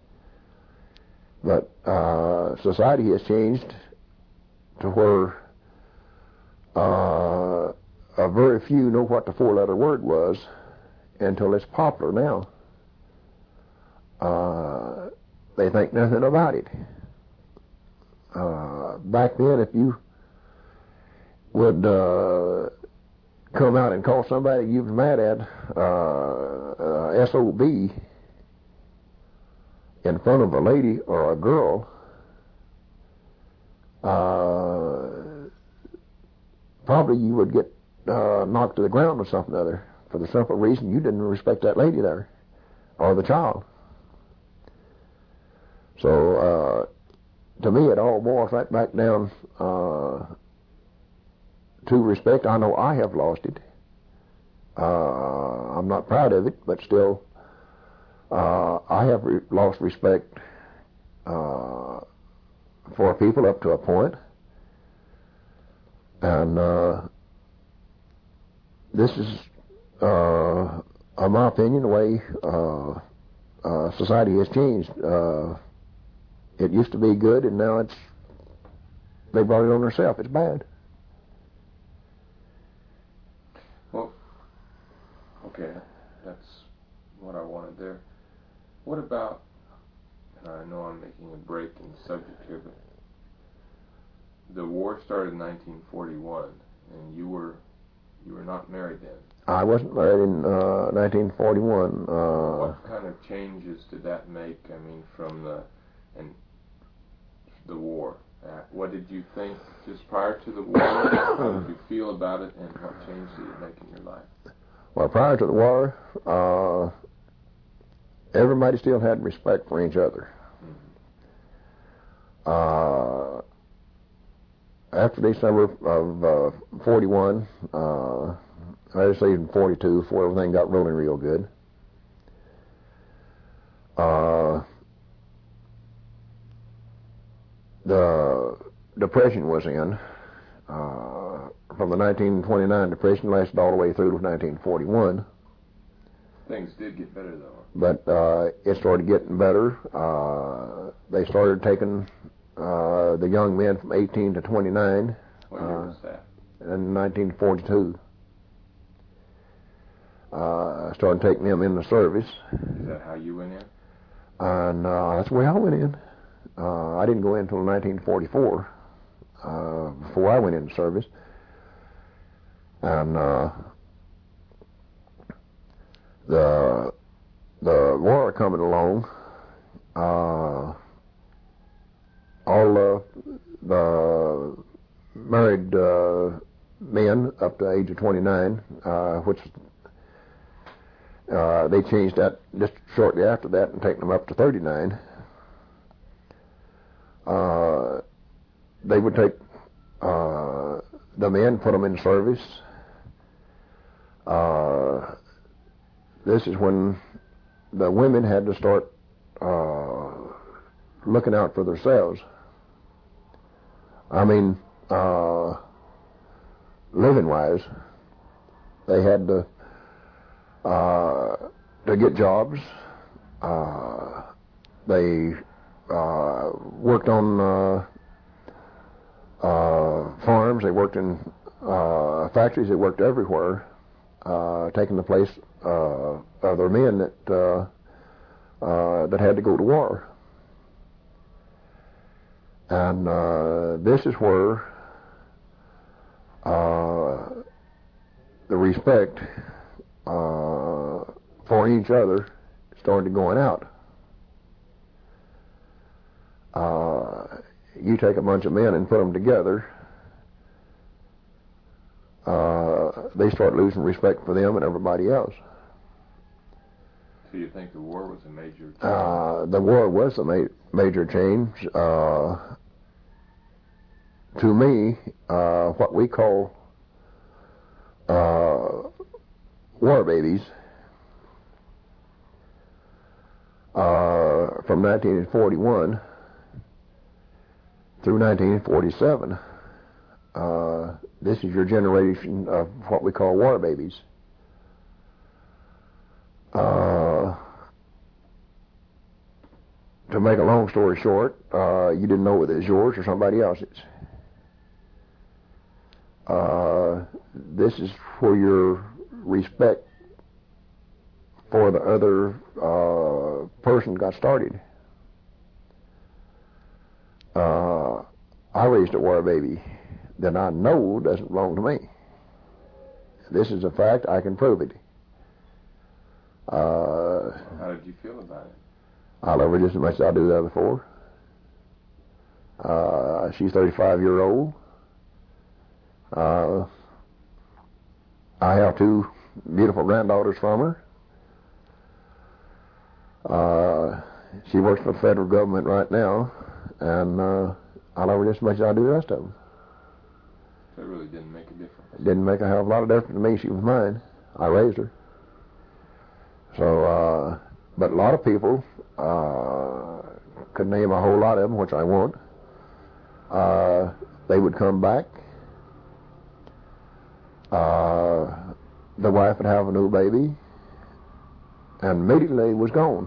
Speaker 2: But uh, society has changed to where uh, a very few know what the four-letter word was until it's popular now. Uh, they think nothing about it. Uh, back then, if you would uh, come out and call somebody you was mad at uh, uh, S O B in front of a lady or a girl, uh, probably you would get uh, knocked to the ground or something other, for the simple reason you didn't respect that lady there or the child. So uh, to me, it all boils right back down uh, to respect. I know I have lost it. Uh, I'm not proud of it, but still, uh, I have re- lost respect uh, for people up to a point. And uh, this is, uh, in my opinion, the way uh, uh, society has changed. Uh, it used to be good, and now it's they brought it on themselves. It's bad.
Speaker 1: Well, okay, that's what I wanted there. What about, and I know I'm making a break in the subject here, but the war started in nineteen forty-one, and you were you were not married then.
Speaker 2: I wasn't married in uh, nineteen forty-one. Uh,
Speaker 1: what kind of changes did that make? I mean, from the and the war. Uh, what did you think just prior to the war? How did you feel about it, and what change did it make in your life?
Speaker 2: Well, prior to the war, uh, everybody still had respect for each other. Mm-hmm. Uh, after December of uh, forty-one, uh, I say in forty-two, before everything got rolling real good, uh, the Depression was in. Uh, from the nineteen twenty-nine Depression lasted all the way through to nineteen forty-one.
Speaker 1: Things did get better, though.
Speaker 2: But uh, it started getting better. Uh, they started taking uh, the young men from eighteen to twenty-nine.
Speaker 1: What year was that?
Speaker 2: In nineteen forty-two. Uh, started taking them in the service.
Speaker 1: Is that how you went in?
Speaker 2: And uh, that's the way I went in. Uh, I didn't go in until nineteen forty-four, uh, before I went into service. And uh, the the war coming along, uh, all uh, the married uh, men up to the age of twenty-nine, uh, which uh, they changed that just shortly after that and taken them up to thirty-nine. Uh, they would take uh, the men, put them in service. Uh, this is when the women had to start uh, looking out for themselves. I mean, uh, living-wise, they had to uh, to get jobs. Uh, they uh, worked on uh, uh, farms. They worked in uh, factories. They worked everywhere, uh, taking the place uh, of their men that uh, uh, that had to go to war. And uh, this is where uh, the respect uh, for each other started going out. Uh, you take a bunch of men and put them together, uh, they start losing respect for them and everybody else.
Speaker 1: So you think the war was a major change?
Speaker 2: Uh, the war was a ma- major change. Uh, to me, uh, what we call uh, war babies uh, from nineteen forty-one through nineteen forty-seven. Uh, this is your generation of what we call war babies. Uh, to make a long story short, uh, you didn't know whether it was yours or somebody else's. Uh, this is where your respect for the other uh, person got started. Uh, I raised a war baby that I know doesn't belong to me. This is a fact. I can prove it. Uh,
Speaker 1: How did you feel about it?
Speaker 2: I love her just as much as I do the other four. Uh, she's thirty-five year old. Uh, I have two beautiful granddaughters from her. Uh, she works for the federal government right now, and uh, I love her just as much as I do the rest of them.
Speaker 1: So it really didn't make a difference.
Speaker 2: It didn't make a hell of a lot of difference to me. She was mine. I raised her. So, uh, but a lot of people, uh, could name a whole lot of them, which I won't. Uh, they would come back. Uh, the wife would have a new baby, and immediately was gone.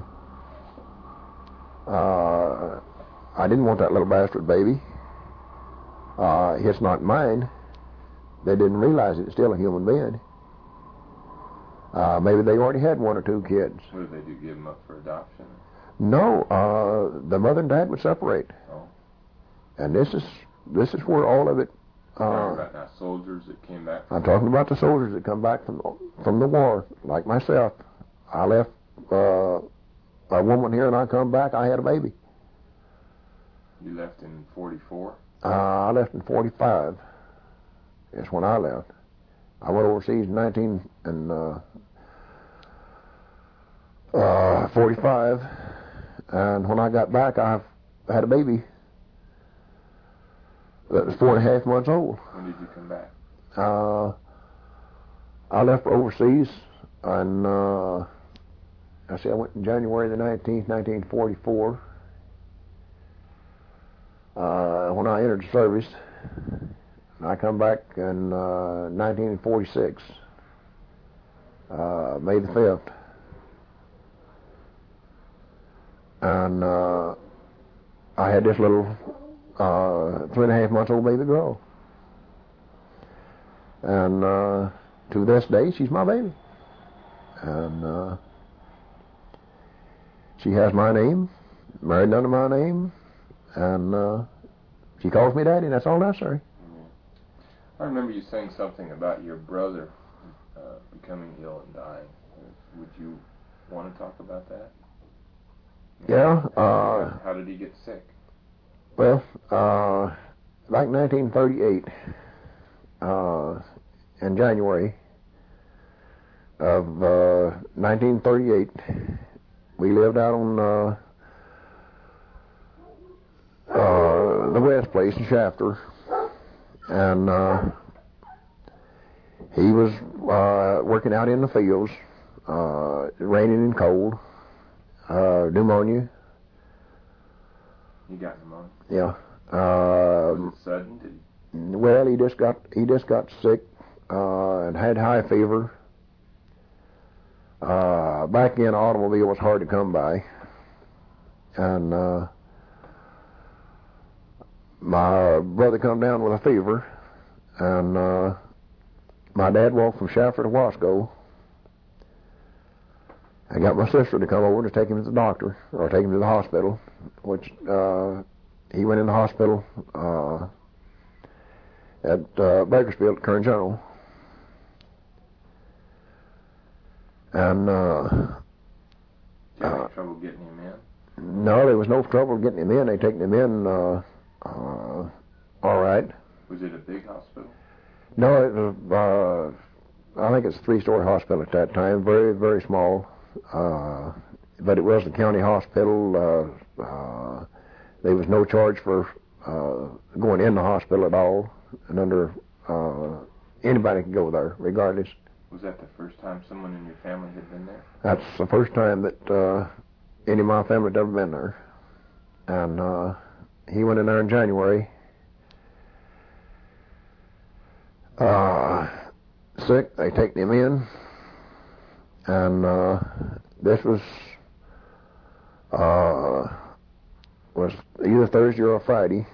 Speaker 2: Uh, I didn't want that little bastard baby. Uh, it's not mine. They didn't realize it's still a human being. Uh, maybe they already had one or two kids.
Speaker 1: What did they do, give them up for adoption?
Speaker 2: No, uh, the mother and dad would separate.
Speaker 1: Oh.
Speaker 2: And this is this is where all of it. Uh,
Speaker 1: talking about now soldiers that came back from
Speaker 2: I'm talking about the soldiers that come back from from the war, like myself. I left uh, a woman here, and I come back. I had a baby.
Speaker 1: You left in forty-four?
Speaker 2: Uh, I left in forty-five. That's when I left. I went overseas in nineteen and uh, uh, forty-five, and when I got back, I had a baby that was four and a half months old.
Speaker 1: When did you come back?
Speaker 2: Uh, I left for overseas, and uh, I see I went in January the nineteenth, nineteen forty-four. Uh, when I entered the service, I come back in uh, nineteen forty-six, uh, May the fifth, and uh, I had this little uh, three and a half months old baby girl, and uh, to this day she's my baby, and uh, she has my name, married under my name, and uh, she calls me daddy, and that's all necessary.
Speaker 1: I remember you saying something about your brother uh, becoming ill and dying. Would you want to talk about that?
Speaker 2: Yeah. Uh,
Speaker 1: How did he get sick?
Speaker 2: Well, uh, like nineteen thirty-eight, uh, in January of uh, nineteen thirty-eight, we lived out on uh, uh, the West Place in Shafter. And uh, he was uh, working out in the fields, uh, raining and cold, uh, pneumonia.
Speaker 1: He got pneumonia.
Speaker 2: Yeah. Uh,
Speaker 1: was it sudden? Did he?
Speaker 2: Well, he just got he just got sick uh, and had high fever. Uh, back then, automobile was hard to come by, and uh, my brother come down with a fever, and uh, my dad walked from Shafter to Wasco. I got my sister to come over to take him to the doctor, or take him to the hospital, which uh, he went in the hospital uh, at uh, Bakersfield at Kern General. And uh,
Speaker 1: Did you have any
Speaker 2: uh,
Speaker 1: trouble getting him in?
Speaker 2: no, there was no trouble getting him in. They taken him in uh, uh, all right.
Speaker 1: Was it a big hospital?
Speaker 2: No, it was, uh, I think it's a three-story hospital at that time, very, very small. Uh, but it was the county hospital. Uh, uh, there was no charge for uh, going in the hospital at all. And under uh, anybody can go there, regardless.
Speaker 1: Was that the first time someone in your family had been there?
Speaker 2: That's the first time that uh, any of my family had ever been there. And uh, he went in there in January. Uh, sick, they taken him in. And uh, this was uh, was either Thursday or Friday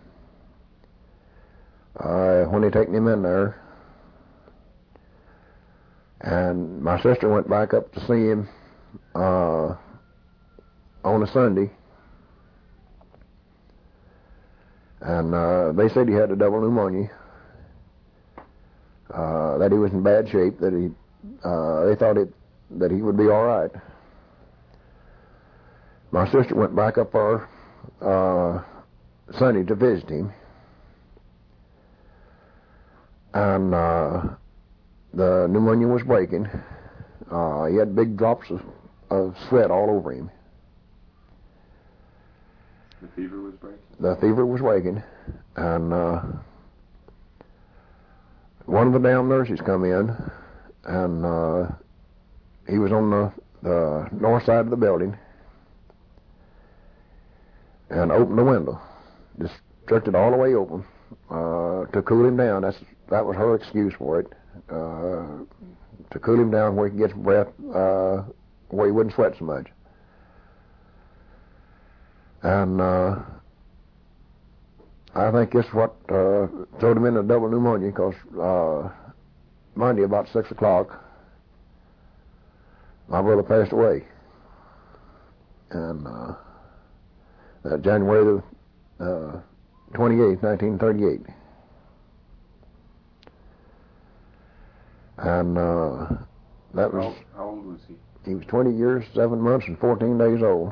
Speaker 2: uh, when they taken him in there. And my sister went back up to see him uh, on a Sunday. And uh, they said he had a double pneumonia, uh, that he was in bad shape, that he, uh, they thought it, that he would be all right. My sister went back up there uh, Sunday to visit him. And uh, the pneumonia was breaking. Uh, he had big drops of, of sweat all over him.
Speaker 1: The fever was breaking?
Speaker 2: The fever was waking. And uh, one of the damn nurses come in, and uh, he was on the, the north side of the building, and opened the window. Just jerked it all the way open uh, to cool him down. That's That was her excuse for it. Uh, to cool him down where he could get some breath, uh, where he wouldn't sweat so much. And uh, I think it's what uh, threw him into double pneumonia, because uh, Monday about six o'clock, my brother passed away. And uh, uh, January the uh, twenty-eighth, nineteen thirty-eight. And uh, that was...
Speaker 1: How, how old was he?
Speaker 2: He was twenty years, seven months, and fourteen days old.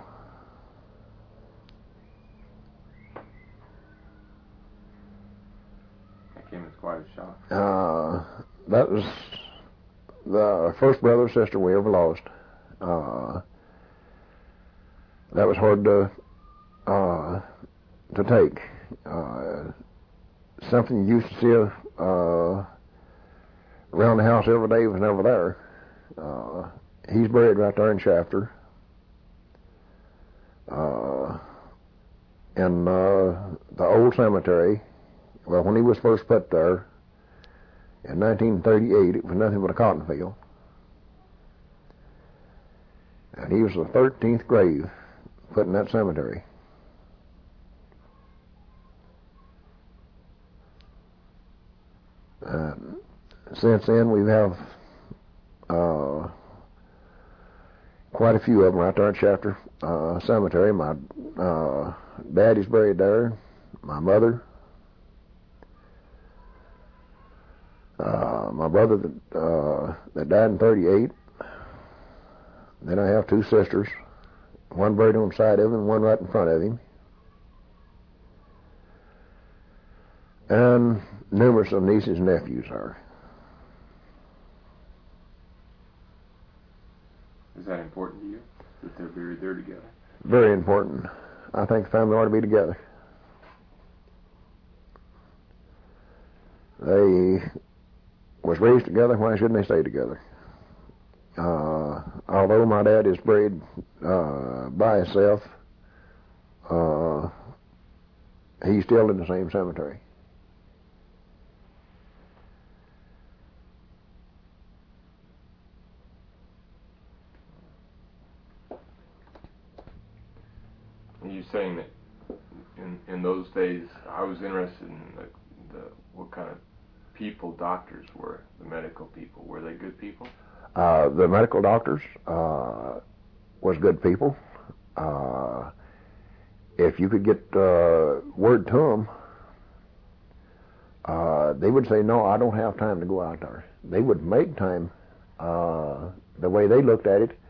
Speaker 1: That came as quite a shock.
Speaker 2: Uh, that was the first brother or sister we ever lost. Uh, that was hard to uh, to take. Uh, something you used to see uh, around the house every day was never there. Uh, he's buried right there in Shafter. Uh, in uh, the old cemetery. Well, when he was first put there in nineteen thirty-eight, it was nothing but a cotton field. And he was the thirteenth grave put in that cemetery. And since then, we have uh, quite a few of them right there in Shafter uh, Cemetery. My uh, dad is buried there. My mother. Uh, my brother that, uh, that died in thirty-eight. Then I have two sisters. One buried on the side of him and one right in front of him. And numerous of nieces and nephews are.
Speaker 1: Is that important to you, that they're buried there together?
Speaker 2: Very important. I think the family ought to be together. They was raised together, why shouldn't they stay together? Uh, although my dad is buried uh, by himself, uh, he's still in the same cemetery.
Speaker 1: You're saying that in in those days, I was interested in the, the what kind of people doctors were, the medical people. Were they good people?
Speaker 2: Uh, the medical doctors uh, was good people. Uh, if you could get uh, word to them, uh, they would say, no, I don't have time to go out there. They would make time. Uh, the way they looked at it,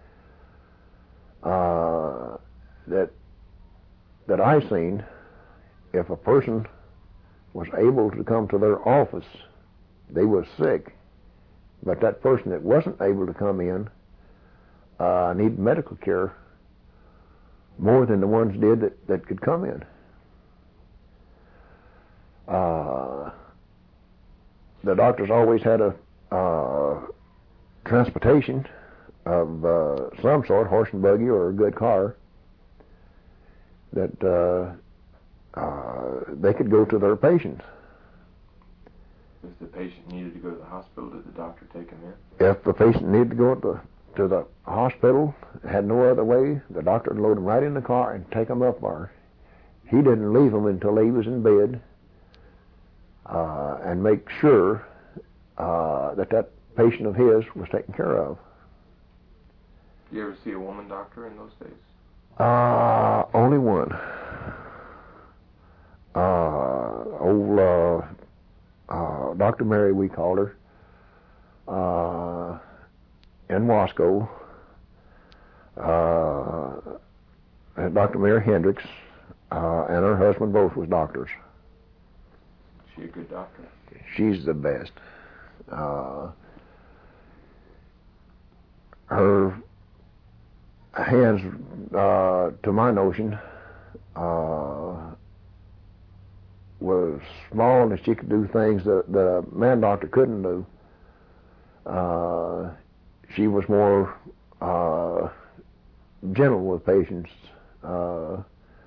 Speaker 2: uh, that that I seen, if a person was able to come to their office, they was sick, but that person that wasn't able to come in uh, needed medical care more than the ones did that, that could come in. Uh, the doctors always had a uh, transportation of uh, some sort, horse and buggy or a good car, that uh, uh, they could go to their patients.
Speaker 1: If the patient needed to go to the hospital, did the doctor take him in?
Speaker 2: If the patient needed to go to, to the hospital, had no other way, the doctor would load him right in the car and take him up there. He didn't leave him until he was in bed uh, and make sure uh, that that patient of his was taken care of.
Speaker 1: Did you ever see a woman doctor in those days?
Speaker 2: Uh, only one. Uh, old uh, uh, Doctor Mary, we called her, uh, in Wasco. Uh, and Doctor Mary Hendricks uh, and her husband both was doctors.
Speaker 1: Is she a good doctor?
Speaker 2: She's the best. Uh, her hands, uh, to my notion, uh, was small and she could do things that, that a man doctor couldn't do. Uh, she was more uh, gentle with patients. Uh,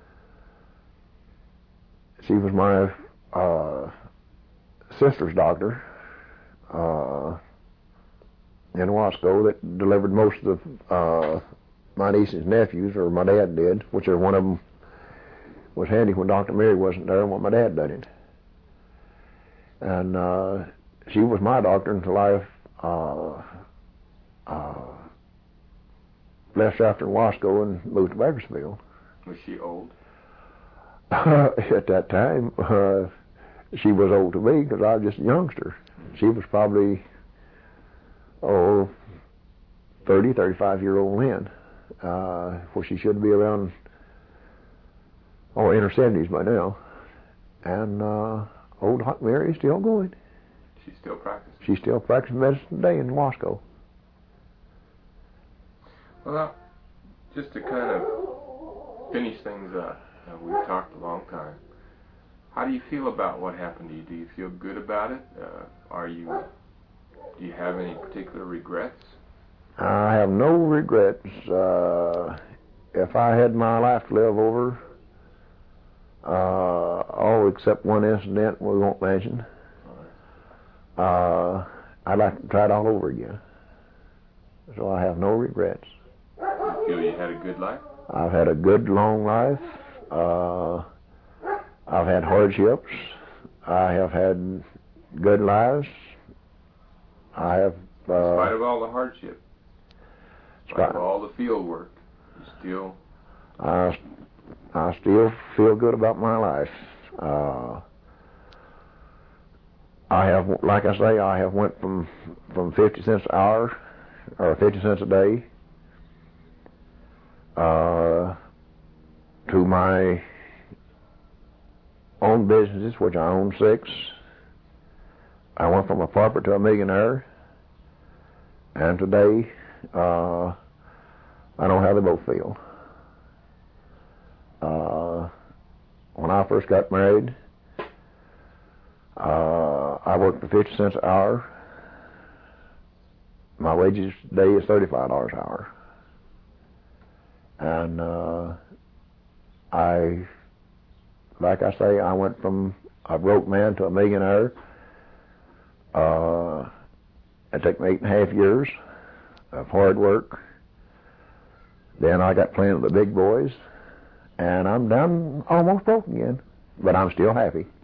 Speaker 2: she was my uh, sister's doctor uh, in Wasco that delivered most of the, uh, my nieces and nephews, or my dad did, which are one of them was handy when Doctor Mary wasn't there and when my dad did it. And uh, she was my doctor until I uh, uh, left after Wasco and moved to Bakersfield.
Speaker 1: Was she old?
Speaker 2: At that time, uh, she was old to me because I was just a youngster. She was probably, oh, thirty, thirty-five year old then, uh, where she should be around, oh, in her seventies by now. And uh, old Hot Mary is still going.
Speaker 1: She's still practicing?
Speaker 2: She's still practicing medicine today in Wasco.
Speaker 1: Well, just to kind of finish things up, uh, we've talked a long time. How do you feel about what happened to you? Do you feel good about it? Uh, are you, do you have any particular regrets?
Speaker 2: I have no regrets. Uh, if I had my life to live over, uh, all except one incident we won't mention, uh, I'd like to try it all over again. So I have no regrets.
Speaker 1: You feel you had a good life?
Speaker 2: I've had a good, long life. Uh, I've had hardships. I have had good lives. I have... Uh,
Speaker 1: in spite of all the hardship, in spite of all the field work, you still...
Speaker 2: I, I still feel good about my life. Uh, I have, like I say, I have went from, from fifty cents an hour, or fifty cents a day, uh, to my own businesses, which I own six. I went from a pauper to a millionaire, and today uh, I know how they both feel. Uh, when I first got married, uh, I worked for fifty cents an hour. My wages today is thirty-five dollars an hour. And uh, I, like I say, I went from a broke man to a millionaire. Uh, it took me eight and a half years of hard work. Then I got playing with the big boys, and I'm down almost broke again, but I'm still happy.